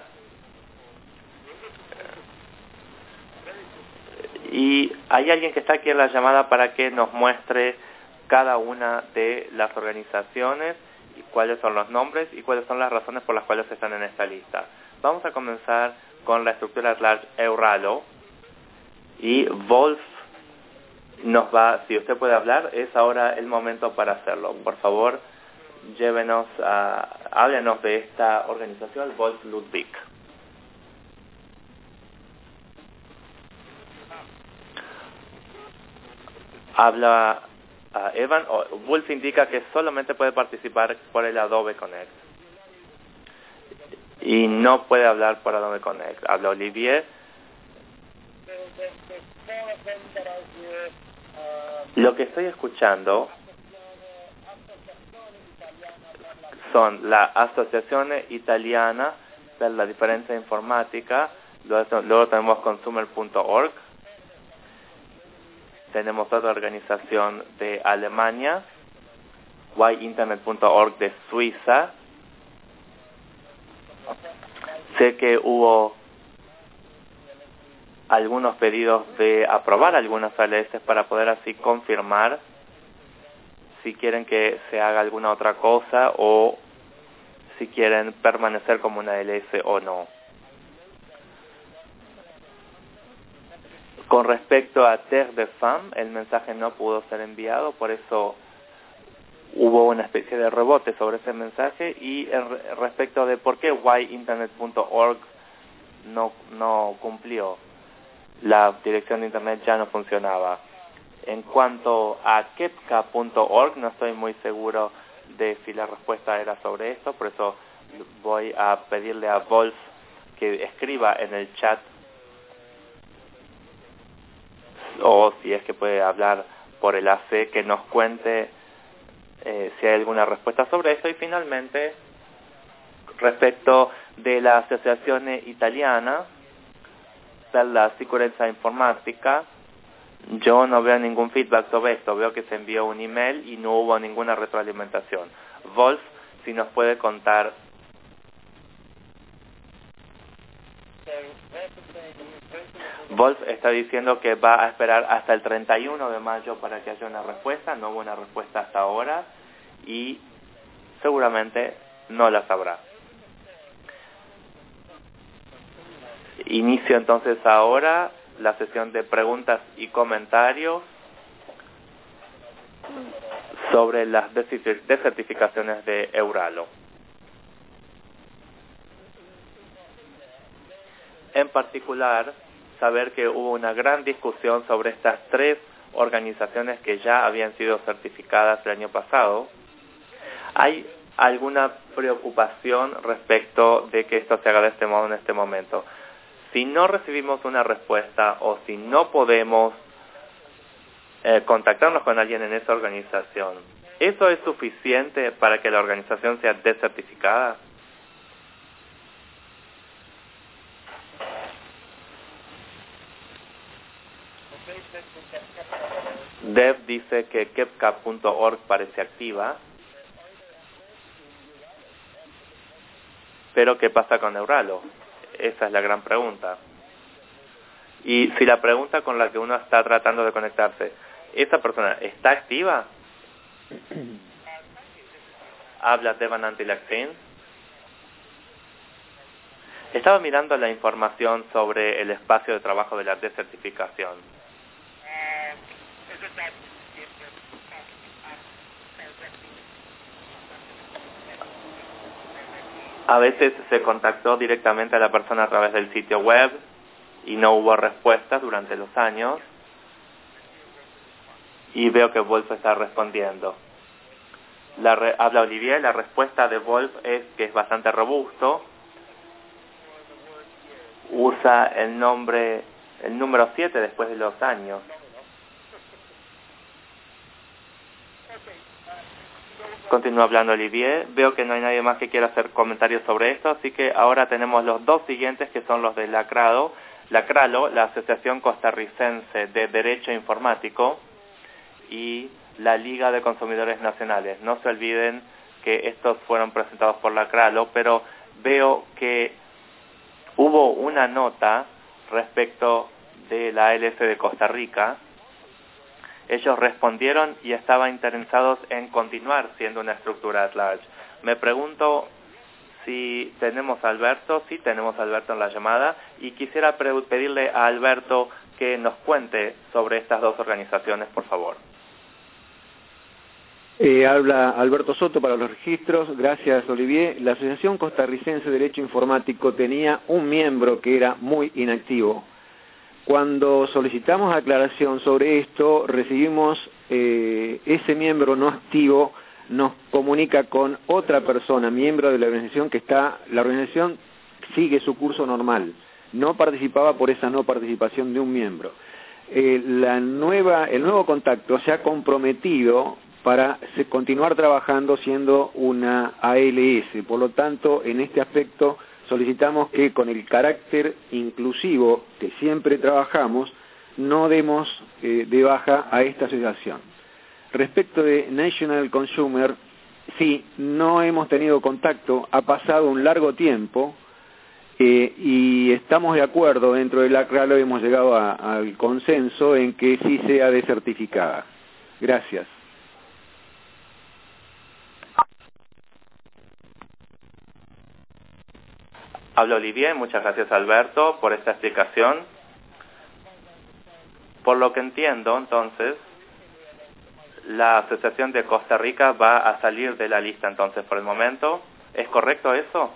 y hay alguien que está aquí en la llamada para que nos muestre cada una de las organizaciones y cuáles son los nombres y cuáles son las razones por las cuales están en esta lista. Vamos a comenzar con la estructura at large Euralo y Wolf nos va, si usted puede hablar, es ahora el momento para hacerlo. Por favor, llévenos a, háblenos de esta organización, Wolf Ludwig. Habla uh, Evan, o Wolf indica que solamente puede participar por el Adobe Connect y no puede hablar por Adobe Connect. Habla Olivier. Lo que estoy escuchando son la Associazione Italiana per la Differenza Informatica, luego, luego tenemos consumer punto org, tenemos otra organización de Alemania, y internet punto org de Suiza. Sé que hubo algunos pedidos de aprobar algunas A L S para poder así confirmar si quieren que se haga alguna otra cosa o si quieren permanecer como una A L S o no. Con respecto a Terre de Femmes, el mensaje no pudo ser enviado, por eso hubo una especie de rebote sobre ese mensaje. Y en respecto de por qué y internet punto org no, no cumplió, la dirección de internet ya no funcionaba. En cuanto a kepka punto org, no estoy muy seguro de si la respuesta era sobre esto, por eso voy a pedirle a Wolf que escriba en el chat, o si es que puede hablar por el A C, que nos cuente eh, si hay alguna respuesta sobre esto. Y finalmente, respecto de la Asociación Italiana per la Sicurezza Informatica, yo no veo ningún feedback sobre esto. Veo que se envió un email y no hubo ninguna retroalimentación. Wolf, si nos puede contar. Wolf está diciendo que va a esperar hasta el treinta y uno de mayo para que haya una respuesta. No hubo una respuesta hasta ahora y seguramente no la sabrá. Inicio entonces ahora la sesión de preguntas y comentarios sobre las desertificaciones de Euralo. En particular, saber que hubo una gran discusión sobre estas tres organizaciones que ya habían sido certificadas el año pasado. ¿Hay alguna preocupación respecto de que esto se haga de este modo en este momento? Si no recibimos una respuesta o si no podemos eh, contactarnos con alguien en esa organización, ¿eso es suficiente para que la organización sea desertificada? Dev dice que kepka punto org parece activa, pero ¿qué pasa con Euralo? Esa es la gran pregunta. Y si la pregunta con la que uno está tratando de conectarse, ¿esa persona está activa? ¿Habla Devan Antilaksin? Estaba mirando la información sobre el espacio de trabajo de la desertificación. A veces se contactó directamente a la persona a través del sitio web y no hubo respuestas durante los años. Y veo que Wolf está respondiendo. La re, habla Olivier, la respuesta de Wolf es que es bastante robusto. Usa el nombre, el número siete después de los años. Continúa hablando Olivier. Veo que no hay nadie más que quiera hacer comentarios sobre esto, así que ahora tenemos los dos siguientes, que son los de Lacrado. Lacralo, la Asociación Costarricense de Derecho Informático, y la Liga de Consumidores Nacionales. No se olviden que estos fueron presentados por Lacralo, pero veo que hubo una nota respecto de la A L S de Costa Rica. Ellos respondieron y estaban interesados en continuar siendo una estructura at large. Me pregunto si tenemos a Alberto. Sí, tenemos a Alberto en la llamada, y quisiera pedirle a Alberto que nos cuente sobre estas dos organizaciones, por favor. Eh, habla Alberto Soto para los registros. Gracias, Olivier. La Asociación Costarricense de Derecho Informático tenía un miembro que era muy inactivo. Cuando solicitamos aclaración sobre esto, recibimos eh, ese miembro no activo nos comunica con otra persona, miembro de la organización, que está, la organización sigue su curso normal, no participaba por esa no participación de un miembro. Eh, la nueva, el nuevo contacto se ha comprometido para se, continuar trabajando siendo una A L S, por lo tanto, en este aspecto solicitamos que con el carácter inclusivo que siempre trabajamos, no demos eh, de baja a esta asociación. Respecto de National Consumer, sí, no hemos tenido contacto, ha pasado un largo tiempo eh, y estamos de acuerdo dentro del Lacralo, hemos llegado a, al consenso en que sí sea desertificada. Gracias. Habla Olivier, muchas gracias Alberto por esta explicación. Por lo que entiendo, entonces, la Asociación de Costa Rica va a salir de la lista entonces por el momento. ¿Es correcto eso?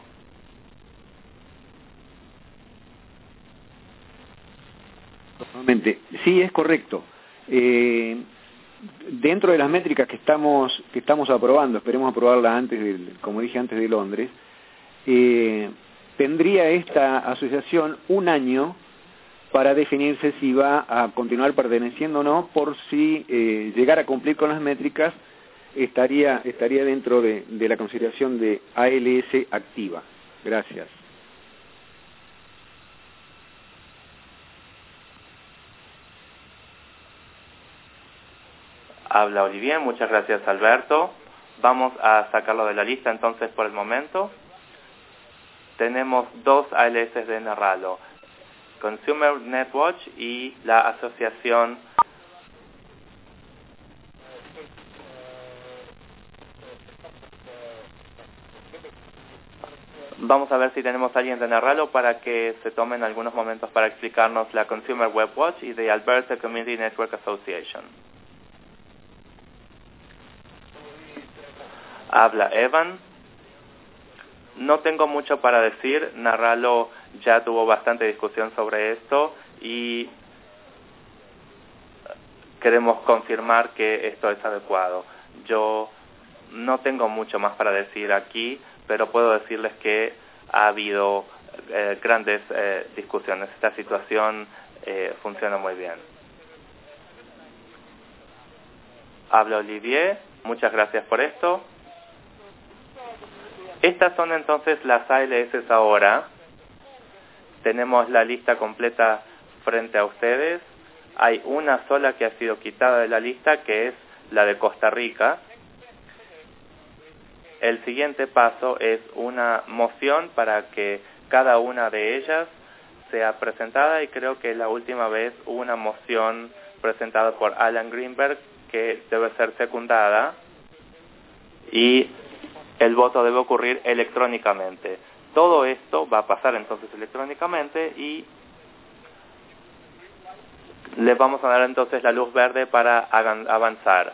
Totalmente. Sí, es correcto. Eh, dentro de las métricas que estamos que estamos aprobando, esperemos aprobarla antes, de, como dije antes, de Londres, eh, tendría esta asociación un año para definirse si va a continuar perteneciendo o no, por si eh, llegara a cumplir con las métricas, estaría estaría dentro de, de la consideración de A L S activa. Gracias. Habla Olivier, muchas gracias Alberto. Vamos a sacarlo de la lista entonces por el momento. Tenemos dos A L S de Narralo, Consumer Netwatch y la asociación Vamos a ver si tenemos a alguien de Narralo para que se tomen algunos momentos para explicarnos la Consumer Web Watch y de Alberta Community Network Association. Habla Evan. No tengo mucho para decir. Narralo ya tuvo bastante discusión sobre esto y queremos confirmar que esto es adecuado. Yo no tengo mucho más para decir aquí, pero puedo decirles que ha habido eh, grandes eh, discusiones. Esta situación eh, funciona muy bien. Habla Olivier. Muchas gracias por esto. Estas son entonces las A L S ahora. Tenemos la lista completa frente a ustedes. Hay una sola que ha sido quitada de la lista, que es la de Costa Rica. El siguiente paso es una moción para que cada una de ellas sea presentada, y creo que la última vez hubo una moción presentada por Alan Greenberg que debe ser secundada y el voto debe ocurrir electrónicamente. Todo esto va a pasar entonces electrónicamente y le vamos a dar entonces la luz verde para avanzar.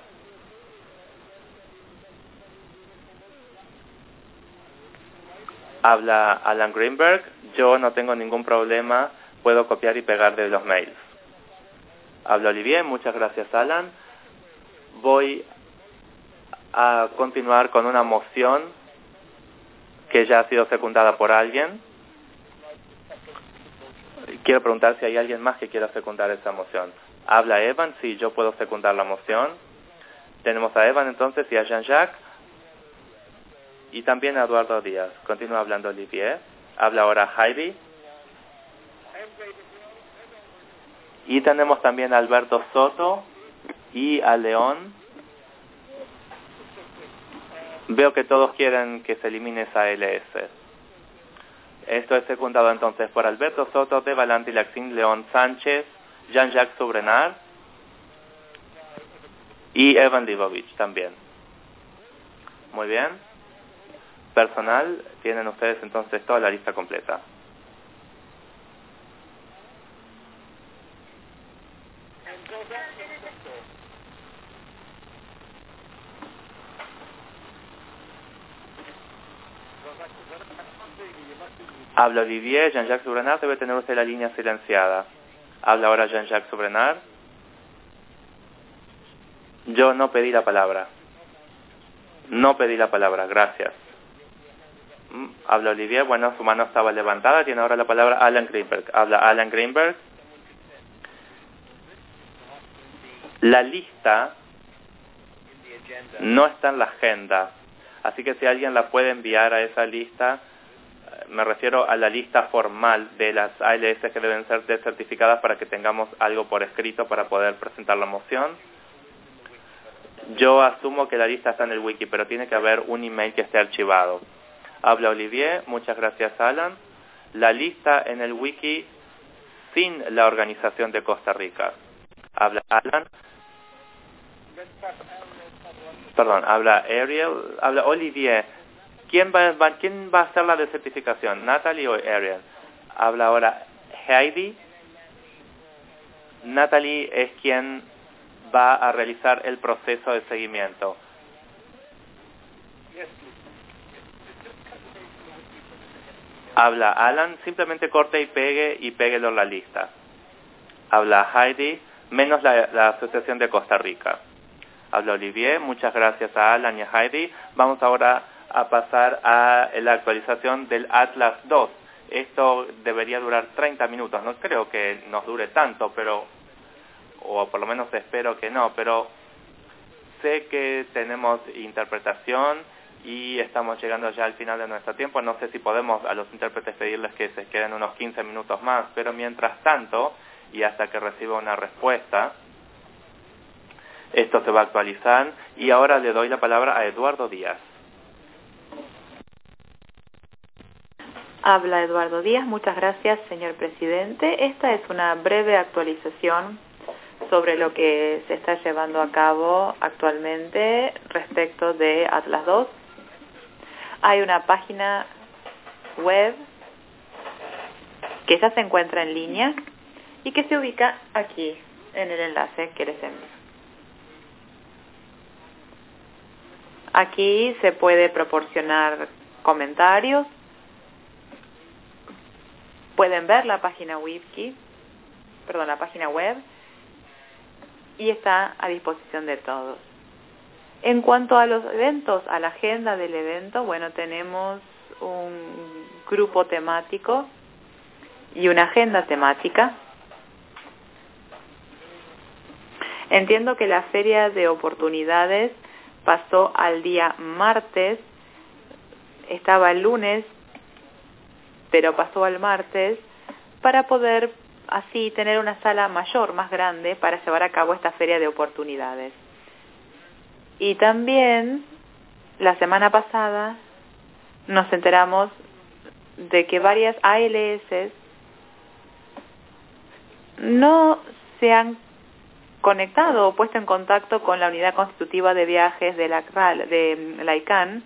Habla Alan Greenberg. Yo no tengo ningún problema, puedo copiar y pegar de los mails. Habla Olivier. Muchas gracias, Alan. Voy a continuar con una moción que ya ha sido secundada por alguien. Quiero preguntar si hay alguien más que quiera secundar esa moción. Habla Evan. Sí, yo puedo secundar la moción. Tenemos a Evan entonces y a Jean-Jacques y también a Eduardo Díaz. Continúa hablando Olivier. Habla ahora Heidi. Y tenemos también a Alberto Soto y a León. Veo que todos quieren que se elimine esa A L S. Esto es secundado entonces por Alberto Soto, de Valanti, Laxin, León Sánchez, Jean-Jacques Sobrenar y Evan Livovich también. Muy bien. Personal, tienen ustedes entonces toda la lista completa. Habla Olivier. Jean-Jacques Sobrenar, debe tener usted la línea silenciada. Habla ahora Jean-Jacques Sobrenar. Yo no pedí la palabra. No pedí la palabra, gracias. Habla Olivier. Bueno, su mano estaba levantada. Tiene ahora la palabra Alan Greenberg. Habla Alan Greenberg. La lista no está en la agenda, así que si alguien la puede enviar a esa lista, me refiero a la lista formal de las A L S que deben ser desertificadas para que tengamos algo por escrito para poder presentar la moción. Yo asumo que la lista está en el wiki, pero tiene que haber un email que esté archivado. Habla Olivier. Muchas gracias, Alan. La lista en el wiki sin la organización de Costa Rica. Habla Alan. Perdón, habla Ariel. Habla Olivier. ¿Quién va, va, ¿Quién va a hacer la desertificación? ¿Natalie o Ariel? Habla ahora Heidi. Natalie es quien va a realizar el proceso de seguimiento. Habla Alan. Simplemente corte y pegue y péguelo en la lista. Habla Heidi, menos la, la Asociación de Costa Rica. Habla Olivier. Muchas gracias a Alan y a Heidi. Vamos ahora a pasar a la actualización del Atlas dos. Esto debería durar treinta minutos. No creo que nos dure tanto, pero o por lo menos espero que no, pero sé que tenemos interpretación y estamos llegando ya al final de nuestro tiempo. No sé si podemos a los intérpretes pedirles que se queden unos quince minutos más, pero mientras tanto, y hasta que reciba una respuesta, esto se va a actualizar. Y ahora le doy la palabra a Eduardo Díaz. Habla Eduardo Díaz. Muchas gracias, señor presidente. Esta es una breve actualización sobre lo que se está llevando a cabo actualmente respecto de Atlas dos. Hay una página web que ya se encuentra en línea y que se ubica aquí, en el enlace que les envío. Aquí se puede proporcionar comentarios. Pueden ver la página wiki, perdón, la página web, y está a disposición de todos. En cuanto a los eventos, a la agenda del evento, bueno, tenemos un grupo temático y una agenda temática. Entiendo que la feria de oportunidades pasó al día martes, estaba el lunes, pero pasó al martes para poder así tener una sala mayor, más grande, para llevar a cabo esta feria de oportunidades. Y también la semana pasada nos enteramos de que varias A L S no se han conectado o puesto en contacto con la unidad constitutiva de viajes de la, de la I C A N,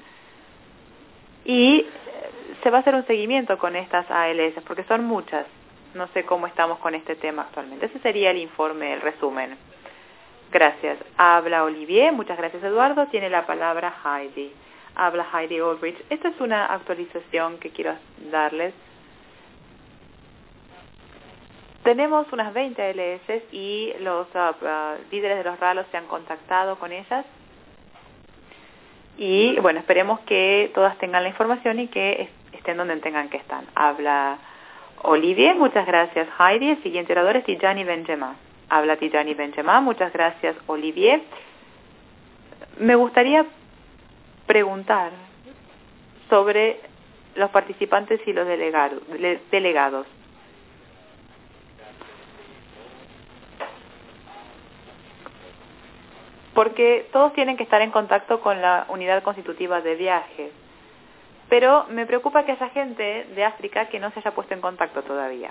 y se va a hacer un seguimiento con estas A L S porque son muchas. No sé cómo estamos con este tema actualmente. Ese sería el informe, el resumen. Gracias. Habla Olivier. Muchas gracias, Eduardo. Tiene la palabra Heidi. Habla Heidi Ulrich. Esta es una actualización que quiero darles. Tenemos unas veinte A L S y los uh, uh, líderes de los ralos se han contactado con ellas. Y bueno, esperemos que todas tengan la información y que estén donde tengan que estar. Habla Olivier. Muchas gracias, Heidi. El siguiente orador es Tijani Benjema. Habla Tijani Benjema. Muchas gracias, Olivier. Me gustaría preguntar sobre los participantes y los delegados. delegados. Porque todos tienen que estar en contacto con la unidad constitutiva de viajes. Pero me preocupa que haya gente de África que no se haya puesto en contacto todavía.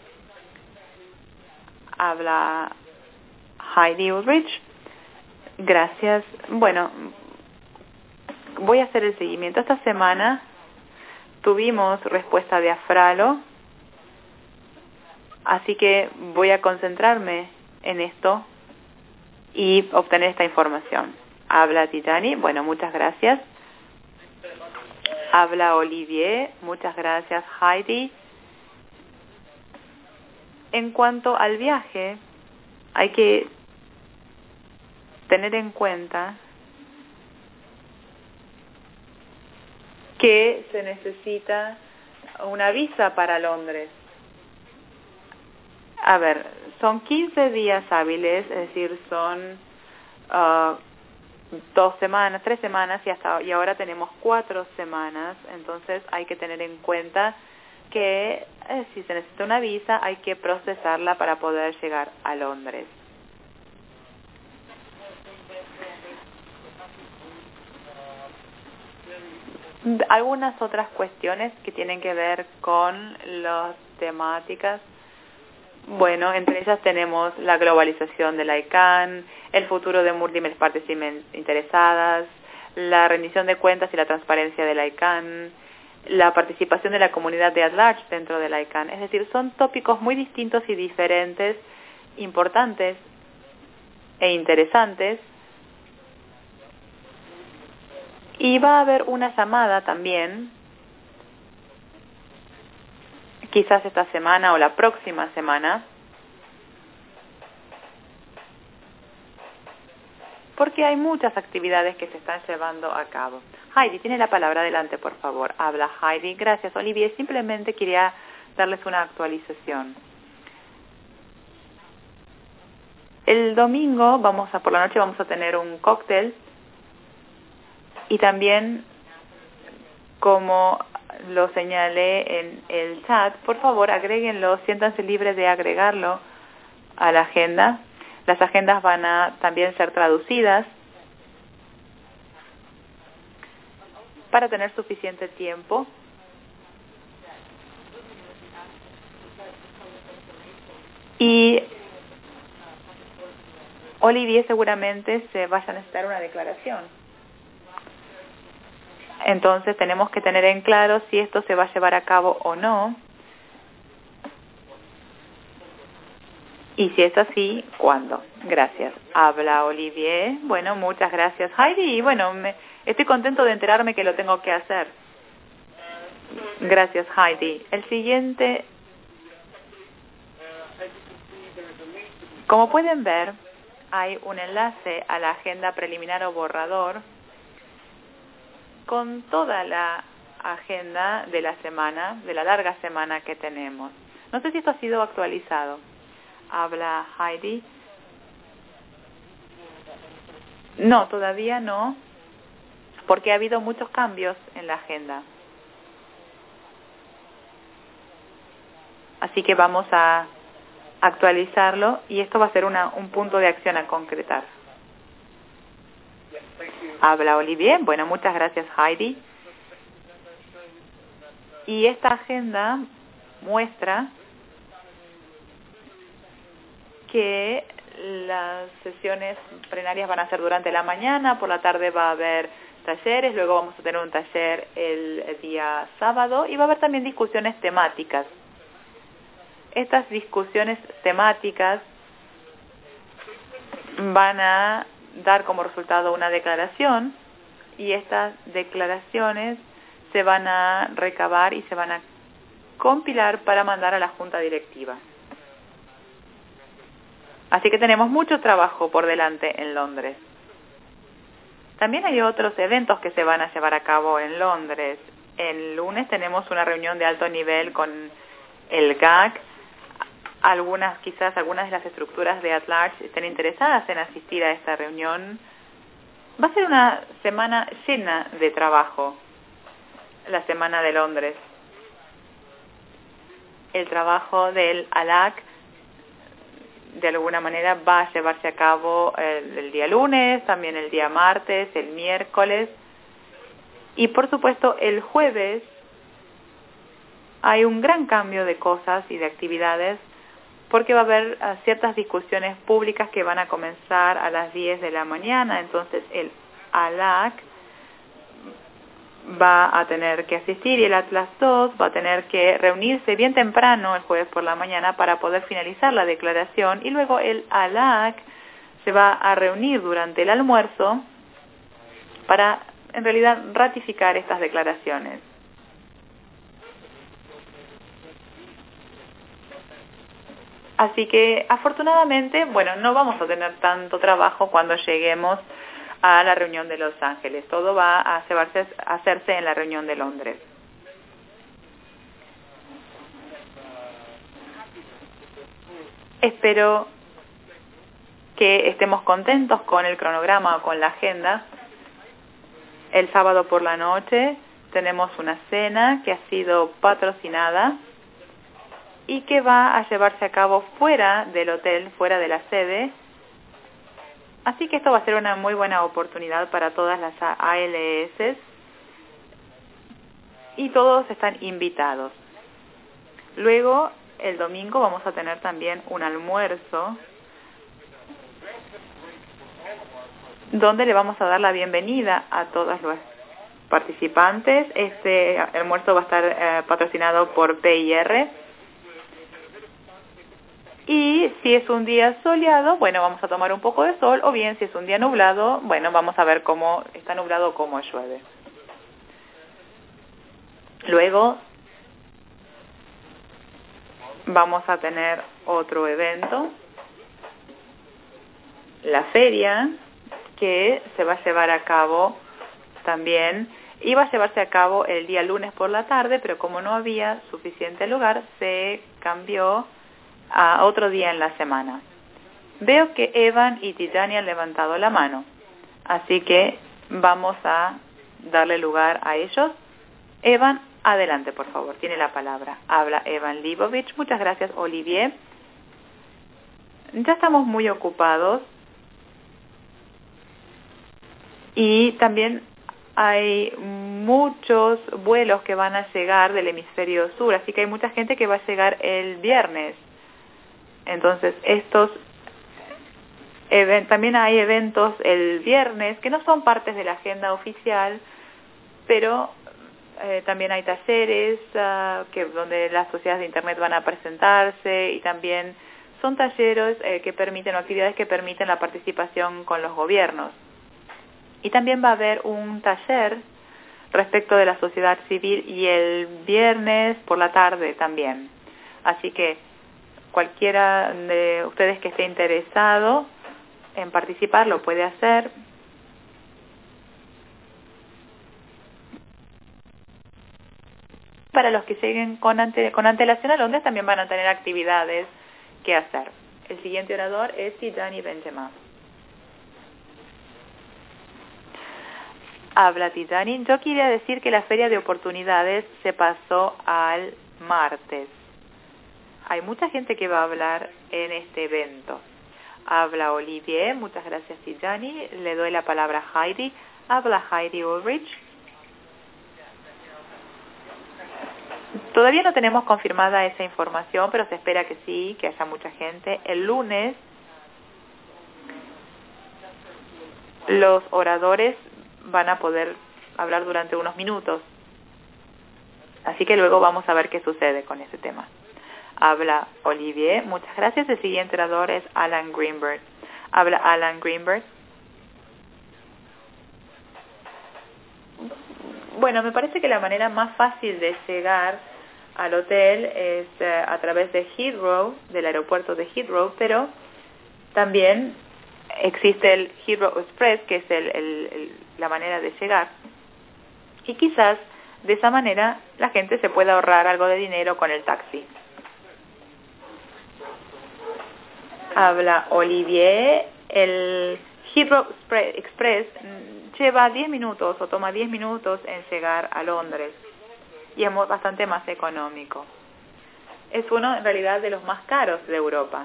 Habla Heidi Ulrich. Gracias. Bueno, voy a hacer el seguimiento. Esta semana tuvimos respuesta de Afralo, así que voy a concentrarme en esto y obtener esta información. Habla Tijani. Bueno, muchas gracias. Habla Olivier. Muchas gracias, Heidi. En cuanto al viaje, hay que tener en cuenta que se necesita una visa para Londres. A ver, son quince días hábiles, es decir, son uh, dos semanas, tres semanas y hasta y ahora tenemos cuatro semanas. Entonces hay que tener en cuenta que eh, si se necesita una visa hay que procesarla para poder llegar a Londres. Algunas otras cuestiones que tienen que ver con las temáticas. Bueno, entre ellas tenemos la globalización de la I C A N, el futuro de múltiples partes interesadas, la rendición de cuentas y la transparencia de la I C A N, la participación de la comunidad de at large dentro de la I C A N. Es decir, son tópicos muy distintos y diferentes, importantes e interesantes. Y va a haber una llamada también, quizás esta semana o la próxima semana, porque hay muchas actividades que se están llevando a cabo. Heidi, tiene la palabra, adelante, por favor. Habla Heidi. Gracias, Olivier. Simplemente quería darles una actualización. El domingo, vamos a por la noche, vamos a tener un cóctel y también, como lo señalé en el chat, por favor, agréguenlo, siéntanse libres de agregarlo a la agenda. Las agendas van a también ser traducidas para tener suficiente tiempo. Y Olivier seguramente se vaya a necesitar una declaración. Entonces tenemos que tener en claro si esto se va a llevar a cabo o no. Y si es así, ¿cuándo? Gracias. Habla Olivier. Bueno, muchas gracias, Heidi. Y bueno, me, estoy contento de enterarme que lo tengo que hacer. Gracias, Heidi. El siguiente. Como pueden ver, hay un enlace a la agenda preliminar o borrador con toda la agenda de la semana, de la larga semana que tenemos. No sé si esto ha sido actualizado. Habla Heidi. No, todavía no, porque ha habido muchos cambios en la agenda. Así que vamos a actualizarlo y esto va a ser una, un punto de acción a concretar. Habla Olivier. Bueno, muchas gracias, Heidi. Y esta agenda muestra que las sesiones plenarias van a ser durante la mañana, por la tarde va a haber talleres, luego vamos a tener un taller el, el día sábado y va a haber también discusiones temáticas. Estas discusiones temáticas van a dar como resultado una declaración y estas declaraciones se van a recabar y se van a compilar para mandar a la Junta Directiva. Así que tenemos mucho trabajo por delante en Londres. También hay otros eventos que se van a llevar a cabo en Londres. El lunes tenemos una reunión de alto nivel con el G A C. Algunas, quizás algunas de las estructuras de At Large estén interesadas en asistir a esta reunión. Va a ser una semana llena de trabajo, la semana de Londres. El trabajo del A L A C de alguna manera va a llevarse a cabo el, el día lunes, también el día martes, el miércoles y por supuesto el jueves hay un gran cambio de cosas y de actividades porque va a haber uh, ciertas discusiones públicas que van a comenzar a las diez de la mañana, entonces el A L A C va a tener que asistir y el Atlas dos va a tener que reunirse bien temprano el jueves por la mañana para poder finalizar la declaración y luego el A L A C se va a reunir durante el almuerzo para en realidad ratificar estas declaraciones. Así que afortunadamente, bueno, no vamos a tener tanto trabajo cuando lleguemos a la reunión de Los Ángeles. Todo va a hacerse, a hacerse en la reunión de Londres. Espero que estemos contentos con el cronograma o con la agenda. El sábado por la noche tenemos una cena que ha sido patrocinada y que va a llevarse a cabo fuera del hotel, fuera de la sede. Así que esto va a ser una muy buena oportunidad para todas las A L S y todos están invitados. Luego, el domingo vamos a tener también un almuerzo donde le vamos a dar la bienvenida a todos los participantes. Este almuerzo va a estar eh, patrocinado por P I R. Y si es un día soleado, bueno, vamos a tomar un poco de sol, o bien si es un día nublado, bueno, vamos a ver cómo está nublado o cómo llueve. Luego vamos a tener otro evento, la feria, que se va a llevar a cabo también. Iba a llevarse a cabo el día lunes por la tarde, pero como no había suficiente lugar, se cambió a otro día en la semana. Veo que Evan y Tijani han levantado la mano, así que vamos a darle lugar a ellos. Evan, adelante, por favor, tiene la palabra. Habla Evan Leibovich. Muchas gracias, Olivier. Ya estamos muy ocupados y también hay muchos vuelos que van a llegar del hemisferio sur, así que hay mucha gente que va a llegar el viernes. Entonces, estos event- también hay eventos el viernes que no son partes de la agenda oficial, pero eh, también hay talleres uh, que donde las sociedades de Internet van a presentarse, y también son talleres eh, que permiten, o actividades que permiten la participación con los gobiernos. Y también va a haber un taller respecto de la sociedad civil y el viernes por la tarde también. Así que cualquiera de ustedes que esté interesado en participar lo puede hacer. Para los que lleguen con, ante, con antelación a Londres también van a tener actividades que hacer. El siguiente orador es Tijani Benjamin. Habla Tijani. Yo quería decir que la Feria de Oportunidades se pasó al martes. Hay mucha gente que va a hablar en este evento. Habla Olivier. Muchas gracias, Tijani. Le doy la palabra a Heidi. Habla Heidi Ulrich. Todavía no tenemos confirmada esa información, pero se espera que sí, que haya mucha gente. El lunes los oradores van a poder hablar durante unos minutos. Así que luego vamos a ver qué sucede con ese tema. Habla Olivier. Muchas gracias. El siguiente orador es Alan Greenberg. Habla Alan Greenberg. Bueno, me parece que la manera más fácil de llegar al hotel es eh, a través de Heathrow, del aeropuerto de Heathrow, pero también existe el Heathrow Express, que es el, el, el, la manera de llegar. Y quizás de esa manera la gente se pueda ahorrar algo de dinero con el taxi. Habla Olivier. El Heathrow Express lleva diez minutos o toma diez minutos en llegar a Londres y es bastante más económico. Es uno en realidad de los más caros de Europa.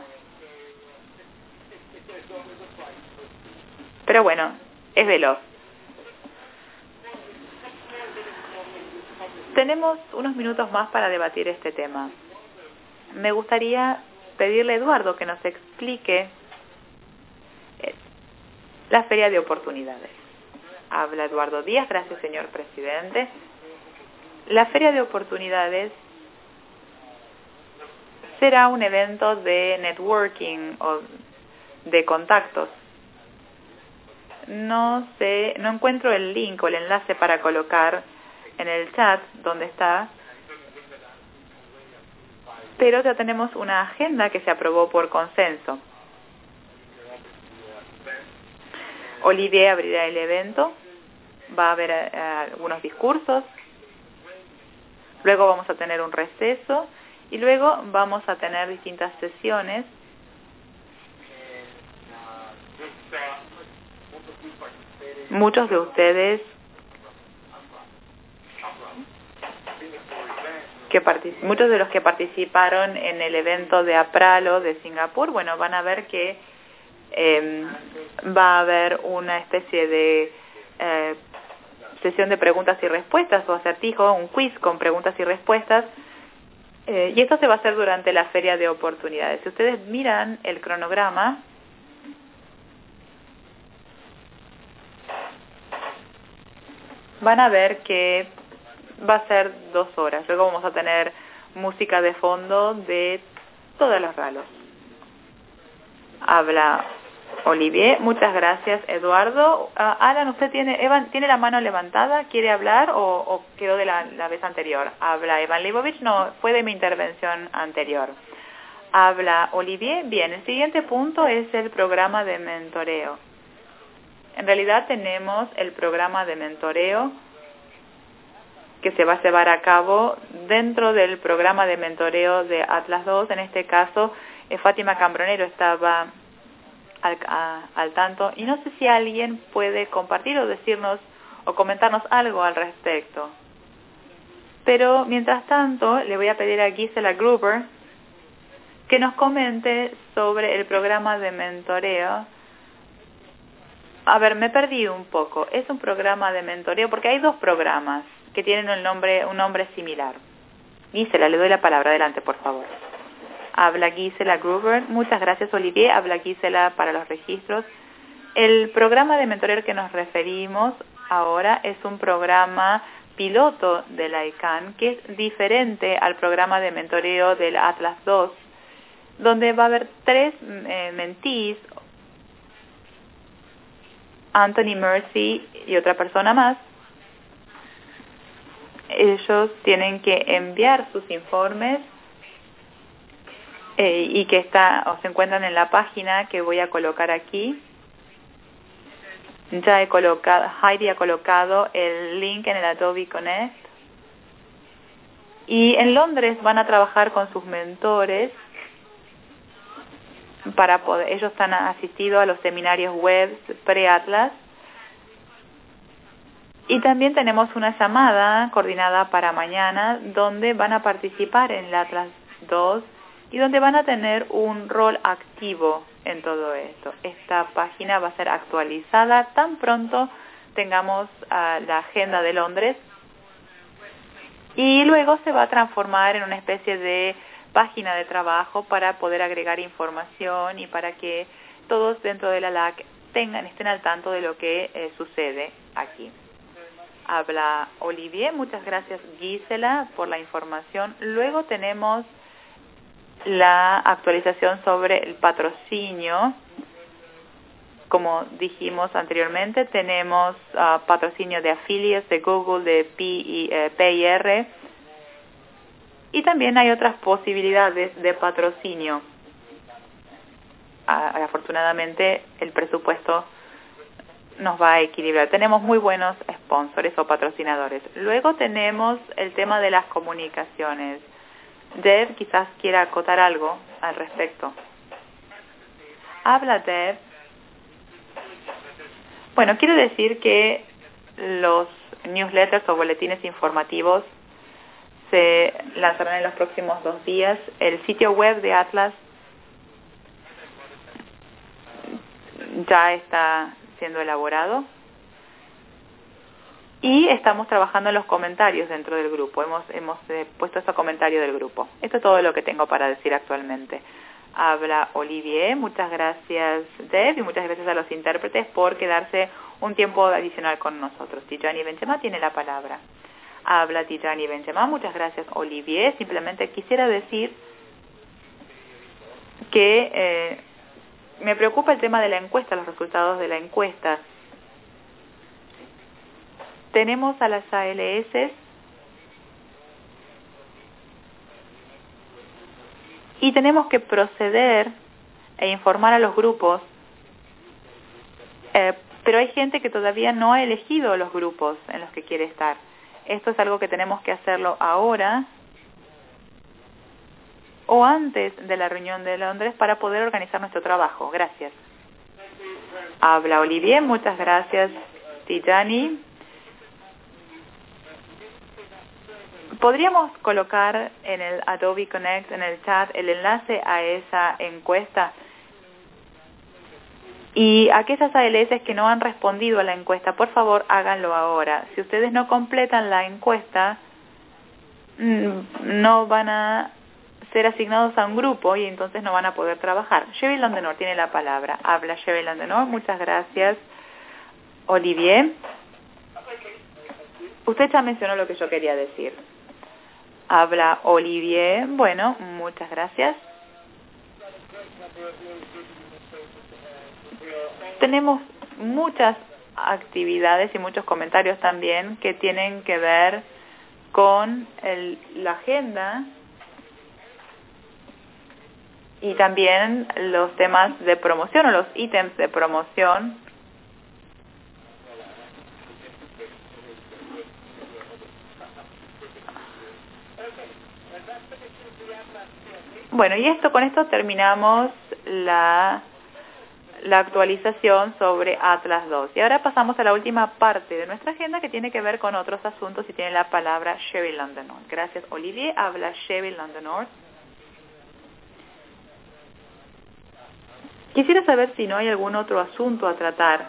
Pero bueno, es veloz. Tenemos unos minutos más para debatir este tema. Me gustaría pedirle a Eduardo que nos explique la Feria de Oportunidades. Habla Eduardo Díaz. Gracias, señor presidente. La Feria de Oportunidades será un evento de networking o de contactos. No sé, no encuentro el link o el enlace para colocar en el chat donde está, pero ya tenemos una agenda que se aprobó por consenso. Olivier abrirá el evento, va a haber uh, algunos discursos, luego vamos a tener un receso y luego vamos a tener distintas sesiones. Muchos de ustedes que partic- muchos de los que participaron en el evento de Apralo de Singapur, bueno, van a ver que eh, va a haber una especie de eh, sesión de preguntas y respuestas o acertijo, un quiz con preguntas y respuestas, eh, y esto se va a hacer durante la Feria de Oportunidades. Si ustedes miran el cronograma, van a ver que va a ser dos horas. Luego vamos a tener música de fondo de todos los ralos. Habla Olivier. Muchas gracias, Eduardo. Uh, Alan, ¿usted tiene Evan, tiene la mano levantada? ¿Quiere hablar o, o quedó de la, la vez anterior? Habla Evan Leibovich. No, fue de mi intervención anterior. Habla Olivier. Bien, el siguiente punto es el programa de mentoreo. En realidad tenemos el programa de mentoreo que se va a llevar a cabo dentro del programa de mentoreo de Atlas dos. En este caso, eh, Fátima Cambronero estaba al, a, al tanto. Y no sé si alguien puede compartir o decirnos o comentarnos algo al respecto. Pero mientras tanto, le voy a pedir a Gisela Gruber que nos comente sobre el programa de mentoreo. A ver, me perdí un poco. Es un programa de mentoreo porque hay dos programas que tienen el nombre, un nombre similar. Gisela, le doy la palabra. Adelante, por favor. Habla Gisela Gruber. Muchas gracias, Olivier. Habla Gisela para los registros. El programa de mentoreo al que nos referimos ahora es un programa piloto de la I C A N que es diferente al programa de mentoreo del Atlas dos, donde va a haber tres eh, mentees, Anthony Mercy y otra persona más. Ellos tienen que enviar sus informes eh, y que está o se encuentran en la página que voy a colocar aquí. Ya he colocado, Heidi ha colocado el link en el Adobe Connect. Y en Londres van a trabajar con sus mentores para poder, ellos están asistidos a los seminarios web pre-Atlas. Y también tenemos una llamada coordinada para mañana donde van a participar en el Atlas dos y donde van a tener un rol activo en todo esto. Esta página va a ser actualizada tan pronto tengamos uh, la agenda de Londres y luego se va a transformar en una especie de página de trabajo para poder agregar información y para que todos dentro de la L A C tengan, estén al tanto de lo que eh, sucede aquí. Habla Olivier. Muchas gracias, Gisela, por la información. Luego tenemos la actualización sobre el patrocinio. Como dijimos anteriormente, tenemos uh, patrocinio de affiliates de Google, de P I, eh, P I R, y también hay otras posibilidades de patrocinio. Uh, afortunadamente, el presupuesto nos va a equilibrar. Tenemos muy buenos sponsors o patrocinadores. Luego tenemos el tema de las comunicaciones. Deb quizás quiera acotar algo al respecto. Habla, Deb. Bueno, quiero decir que los newsletters o boletines informativos se lanzarán en los próximos dos días. El sitio web de Atlas ya está siendo elaborado y estamos trabajando en los comentarios dentro del grupo. Hemos, hemos eh, puesto esos comentarios del grupo. Esto es todo lo que tengo para decir actualmente. Habla Olivier. Muchas gracias, Deb, y muchas gracias a los intérpretes por quedarse un tiempo adicional con nosotros. Tijani Benchema tiene la palabra. Habla Tijani Benchema. Muchas gracias, Olivier. Simplemente quisiera decir que eh, me preocupa el tema de la encuesta, los resultados de la encuesta. Tenemos a las A L S y tenemos que proceder e informar a los grupos, eh, pero hay gente que todavía no ha elegido los grupos en los que quiere estar. Esto es algo que tenemos que hacerlo ahora o antes de la reunión de Londres para poder organizar nuestro trabajo. Gracias. Habla Olivier. Muchas gracias, Tijani. ¿Podríamos colocar en el Adobe Connect, en el chat, el enlace a esa encuesta? Y aquellas A L S que no han respondido a la encuesta, por favor, háganlo ahora. Si ustedes no completan la encuesta, no van a ser asignados a un grupo y entonces no van a poder trabajar. Sherry Londenor tiene la palabra. Habla Sherry Londenor. Muchas gracias, Olivier. Usted ya mencionó lo que yo quería decir. Habla Olivier. Bueno, muchas gracias. Tenemos muchas actividades y muchos comentarios también que tienen que ver con el, la agenda y también los temas de promoción o los ítems de promoción Bueno, y esto con esto terminamos la, la actualización sobre Atlas dos. Y ahora pasamos a la última parte de nuestra agenda que tiene que ver con otros asuntos y tiene la palabra Sherry Londonor. Gracias, Olivier. Habla Sherry Londonor. Quisiera saber si no hay algún otro asunto a tratar.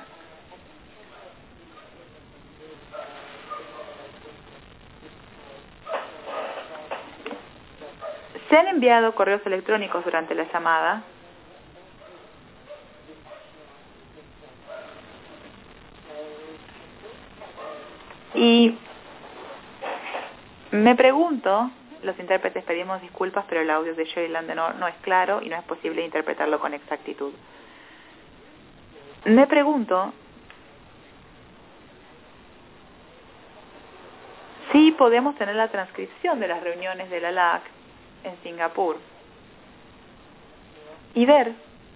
Se han enviado correos electrónicos durante la llamada. Y me pregunto, los intérpretes pedimos disculpas, pero el audio de Sherry Londonor no es claro y no es posible interpretarlo con exactitud. Me pregunto si podemos tener la transcripción de las reuniones de la L A C en Singapur y ver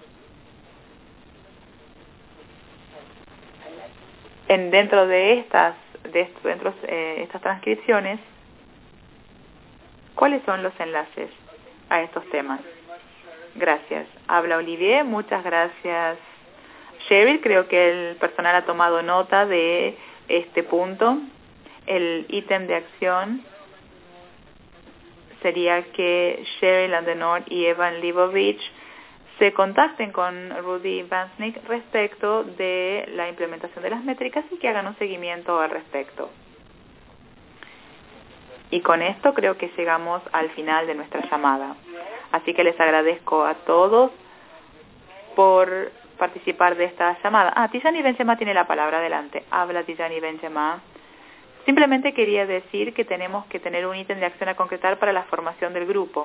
en dentro de estas de estos, dentro de estas transcripciones cuáles son los enlaces a estos temas. Gracias. Habla Olivier. Muchas gracias, Sherry. Creo que el personal ha tomado nota de este punto. El ítem de acción sería que Sherry Londonor y Evan Leibovich se contacten con Rudy Vansnick respecto de la implementación de las métricas y que hagan un seguimiento al respecto. Y con esto creo que llegamos al final de nuestra llamada. Así que les agradezco a todos por participar de esta llamada. Ah, Tijani Benjamá tiene la palabra. Adelante. Habla Tijani Benjamá. Simplemente quería decir que tenemos que tener un ítem de acción a concretar para la formación del grupo.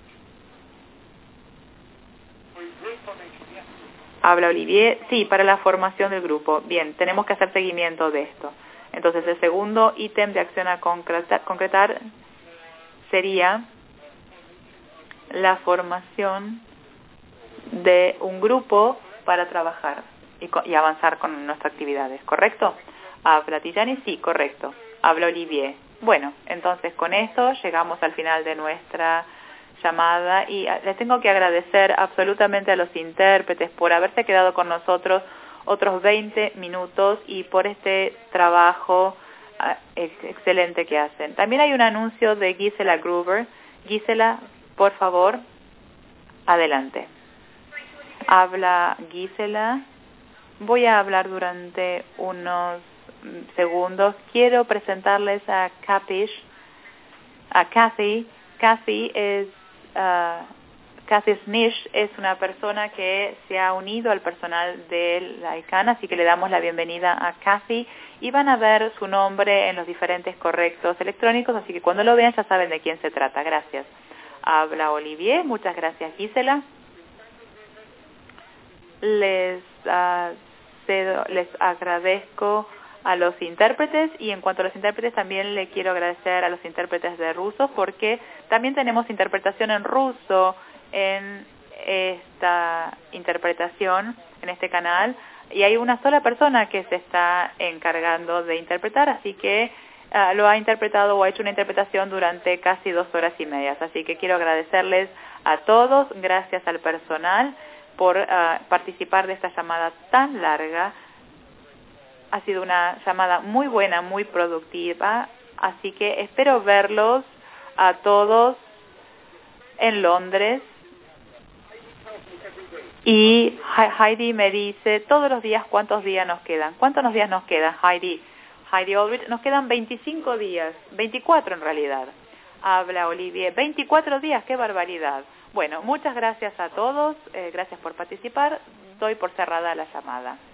Habla Olivier. Sí, para la formación del grupo. Bien, tenemos que hacer seguimiento de esto. Entonces, el segundo ítem de acción a concretar, concretar sería la formación de un grupo para trabajar y, y avanzar con nuestras actividades, ¿correcto? Habla Tijani, sí, correcto. Habla Olivier. Bueno, entonces con esto llegamos al final de nuestra llamada y les tengo que agradecer absolutamente a los intérpretes por haberse quedado con nosotros otros veinte minutos y por este trabajo uh, ex excelente que hacen. También hay un anuncio de Gisela Gruber. Gisela, por favor, adelante. Habla Gisela. Voy a hablar durante unos segundos. Quiero presentarles a Capish, a Kathy. Kathy es uh, Kathy Snish es una persona que se ha unido al personal de la I C A N, así que le damos la bienvenida a Kathy y van a ver su nombre en los diferentes correctos electrónicos, así que cuando lo vean ya saben de quién se trata. Gracias. Habla Olivier. Muchas gracias, Gisela. Les, uh, cedo, les agradezco a los intérpretes y en cuanto a los intérpretes también le quiero agradecer a los intérpretes de ruso porque también tenemos interpretación en ruso en esta interpretación, en este canal, y hay una sola persona que se está encargando de interpretar, así que uh, lo ha interpretado o ha hecho una interpretación durante casi dos horas y media. Así que quiero agradecerles a todos, gracias al personal por uh, participar de esta llamada tan larga. Ha sido una llamada muy buena, muy productiva, así que espero verlos a todos en Londres. Y Heidi me dice todos los días cuántos días nos quedan. ¿Cuántos días nos quedan, Heidi? Heidi Aldrich, nos quedan veinticinco días, veinticuatro en realidad. Habla Olivier, veinticuatro días, qué barbaridad. Bueno, muchas gracias a todos, eh, gracias por participar. Doy por cerrada la llamada.